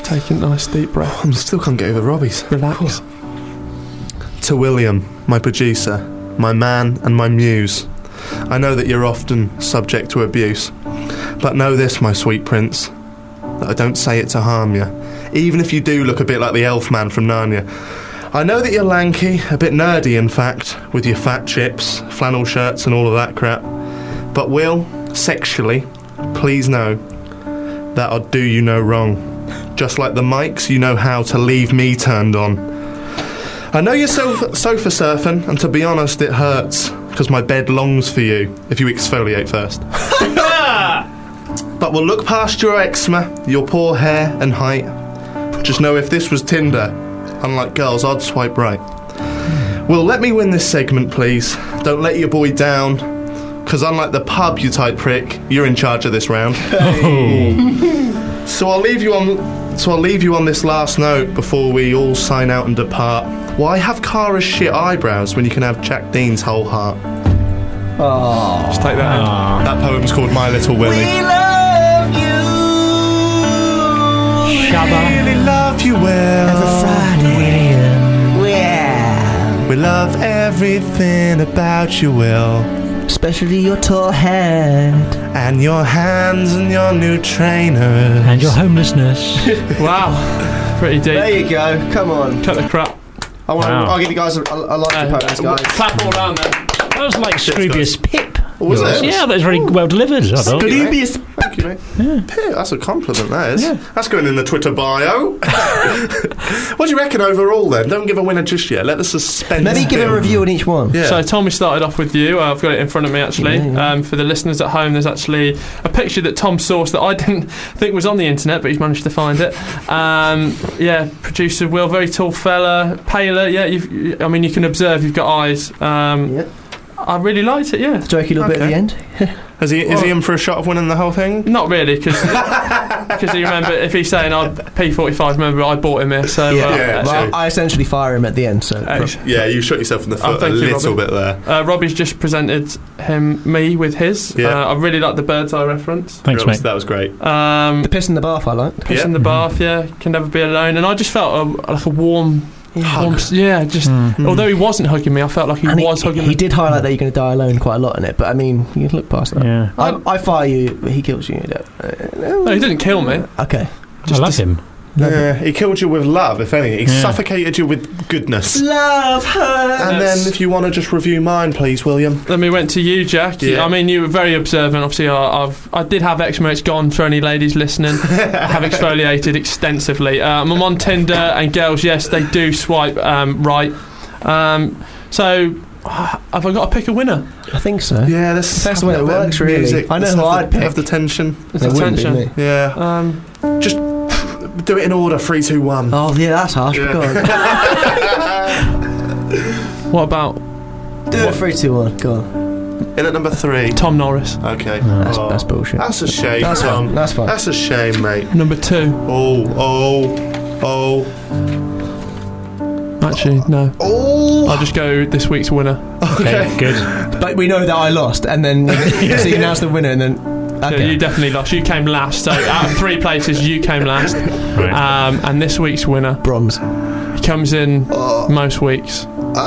Take a nice deep breath. I still can't get over Robbie's. Relax. To William, my producer, my man and my muse, I know that you're often subject to abuse, but know this, my sweet prince, that I don't say it to harm you, even if you do look a bit like the elf man from Narnia. I know that you're lanky, a bit nerdy in fact, with your fat chips, flannel shirts and all of that crap, but Will, sexually, please know that I'll do you no wrong. Just like the mics, you know how to leave me turned on. I know you're sofa, sofa surfing, and to be honest, it hurts, because my bed longs for you, if you exfoliate first. But we'll look past your eczema, your poor hair and height. Just know if this was Tinder, unlike girls, I'd swipe right. Well, let me win this segment, please. Don't let your boy down, because unlike the pub, you tight prick, you're in charge of this round. Hey. So I'll leave you on... So I'll leave you on this last note before we all sign out and depart. Why have Cara's shit eyebrows when you can have Jack Dean's whole heart? Oh, just take that in. That poem's called My Little Willie. We love you. Shabba. We really love you, Will. Every Friday, William. Yeah. We love everything about you, Will. Especially your tall head. And your hands and your new trainers. And your homelessness. Wow. Pretty deep. There you go. Come on. Cut the crap. I want. Wow. I'll give you guys a, a, a like Uh, to post, guys. Clap all round there. That was like Scroobius Pip. Was it? Yeah, that was very well delivered, I thought. Scroobius. Thank you, mate. Yeah. Pip, that's a compliment, that is. Yeah. That's going in the Twitter bio. What do you reckon overall, then? Don't give a winner just yet. Let the suspense Maybe give build. a review on each one. Yeah. So Tom, we started off with you. Uh, I've got it in front of me actually. Yeah, yeah. Um, for the listeners at home, there's actually a picture that Tom sourced that I didn't think was on the internet, but he's managed to find it. Um, yeah, producer Will, very tall fella, paler. Yeah, you've, I mean, you can observe you've got eyes. Um, yeah. I really liked it. Yeah, jokey little bit at the end. Is he, is Well- he in for a shot of winning the whole thing? Not really, because you remember if he's saying I'd P forty-five. Remember, I bought him here, so Yeah, uh, Yeah, well, true. I essentially fire him at the end. So uh, Yeah, you shot yourself in the Oh, foot a thank you, little Robbie. bit there. Uh, Robbie's just presented him me with his. Yeah. Uh, I really like the bird's eye reference. Thanks, that, was, mate. that was great. Um, the piss in the bath, I like. piss Yeah. in the bath, yeah, can never be alone. And I just felt a, like a warm, Hug. warm, yeah. Just although he wasn't hugging me, I felt like he And was he, hugging he me. did highlight that you're going to die alone quite a lot in it, but I mean, you can look past that. Yeah. I, I fire you, but he kills you. Uh, No, he didn't kill me. Okay. I love him. Yeah, he killed you with love, if anything. He Yeah. suffocated you with goodness. Love her. And Yes. then, if you want to just review mine, please, William. Then we went to you, Jack. Yeah. I mean, you were very observant. Obviously, I, I've I did have eczema. It's gone for any ladies listening. I have exfoliated extensively. Um, I'm on Tinder, and girls, yes, they do swipe um, right. Um, so, uh, have I got to pick a winner? I think so. Yeah, this That's the way it works, really. I know Let's who have I'd the, pick. Have the tension. It's It wouldn't be attention. me. Yeah. Um, Just do it in order. Three, two, one. Oh, yeah, that's harsh. Yeah. Go on. what about Do it three, two, one. Go on. In at number three. Tom Norris? Okay. That's, Oh, that's bullshit. That's a shame, That's Tom. fine. That's fine. That's a shame, mate. Number two. Oh, oh, oh, Actually, no. oh. I'll just go this week's winner. Okay, good. But we know that I lost, and then so you announce the winner, and then So okay. you definitely lost. You came last. So out of three places, you came last. Right. Um, and this week's winner, bronze. he comes in most weeks.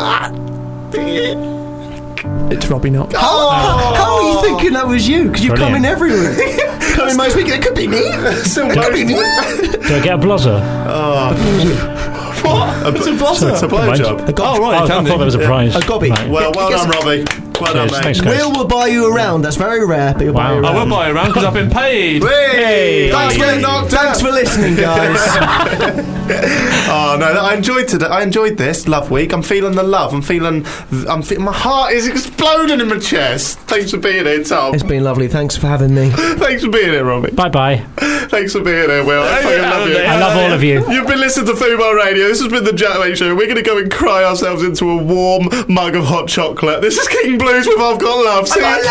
It's Robbie Knox. How, how are you thinking that was you? Because you come in Brilliant. every week. Come in most weeks. It could be me. Still It could be me. Do I get a blozzer? What? A, it's a blossom. It's a blowjob. A gob- Oh, right, Oh, I you can thought do. that was a prize. A gobby. Right. Well, well Guess- done, Robbie. Well done, Cheers. mate. Thanks, guys. Will will buy you around. That's very rare, but he'll buy Wow. you I around. will buy you around because I've been paid. Hey, Thanks, Thanks, for, knocked thanks out. for listening, guys. Oh no, I enjoyed today. I enjoyed this Love Week. I'm feeling the love. I'm feeling. I'm. Fe- my heart is exploding in my chest. Thanks for being here, Tom. It's been lovely. Thanks for having me. Thanks for being here, Robbie. Bye bye. Thanks for being here, Will. I fucking love you. I love all of you. You've been listening to Fubar Radio. This has been the Jack Mate Show. We're going to go and cry ourselves into a warm mug of hot chocolate. This is King Blues with I've Got Love. See you.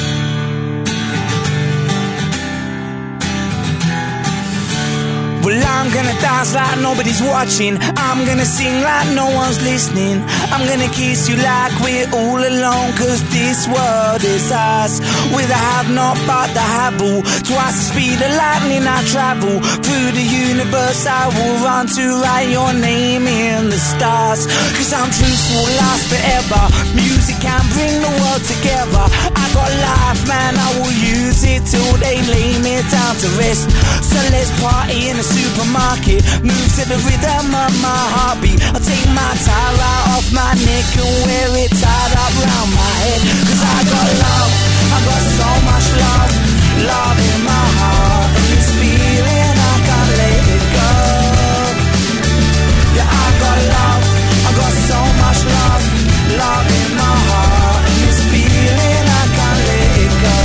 Well, I I'm gonna dance like nobody's watching. I'm gonna sing like no one's listening. I'm gonna kiss you like we're all alone, cause this world is ours. With a have not but the have-all. Twice the speed of lightning I travel. Through the universe I will run to write your name in the stars. Cause I'm truthful, last forever. Music can bring the world together. I got life, man, I will use it till they lay me down to rest. So let's party in a supermarket. Move to the rhythm of my heartbeat. I'll take my tie right off my neck and wear it tied up round my head. Cause I got love, I got so much love. Love in my heart, and this feeling I can't let it go. Yeah, I got love, I got so much love. Love in my heart, and this feeling I can't let it go.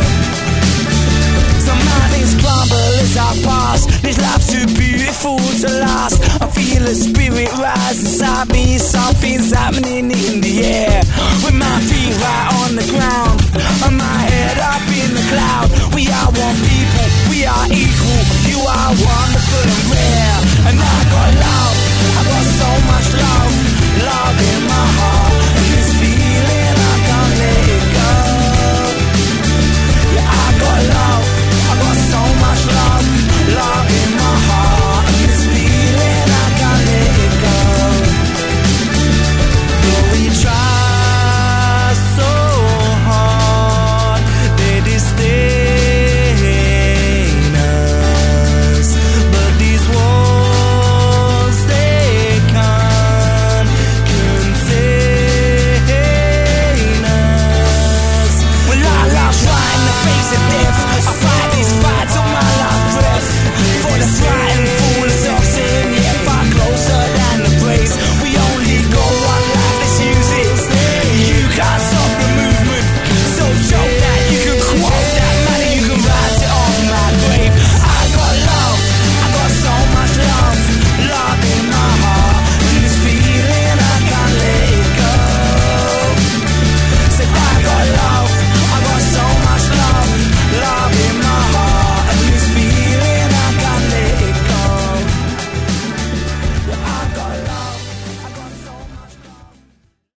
Some mountains crumble as I pass. This life's too beautiful to last. I feel a spirit rise inside me. Something's happening in the air. With my feet right on the ground and my head up in the cloud. We are one people, we are equal. You are wonderful and rare. And I got love,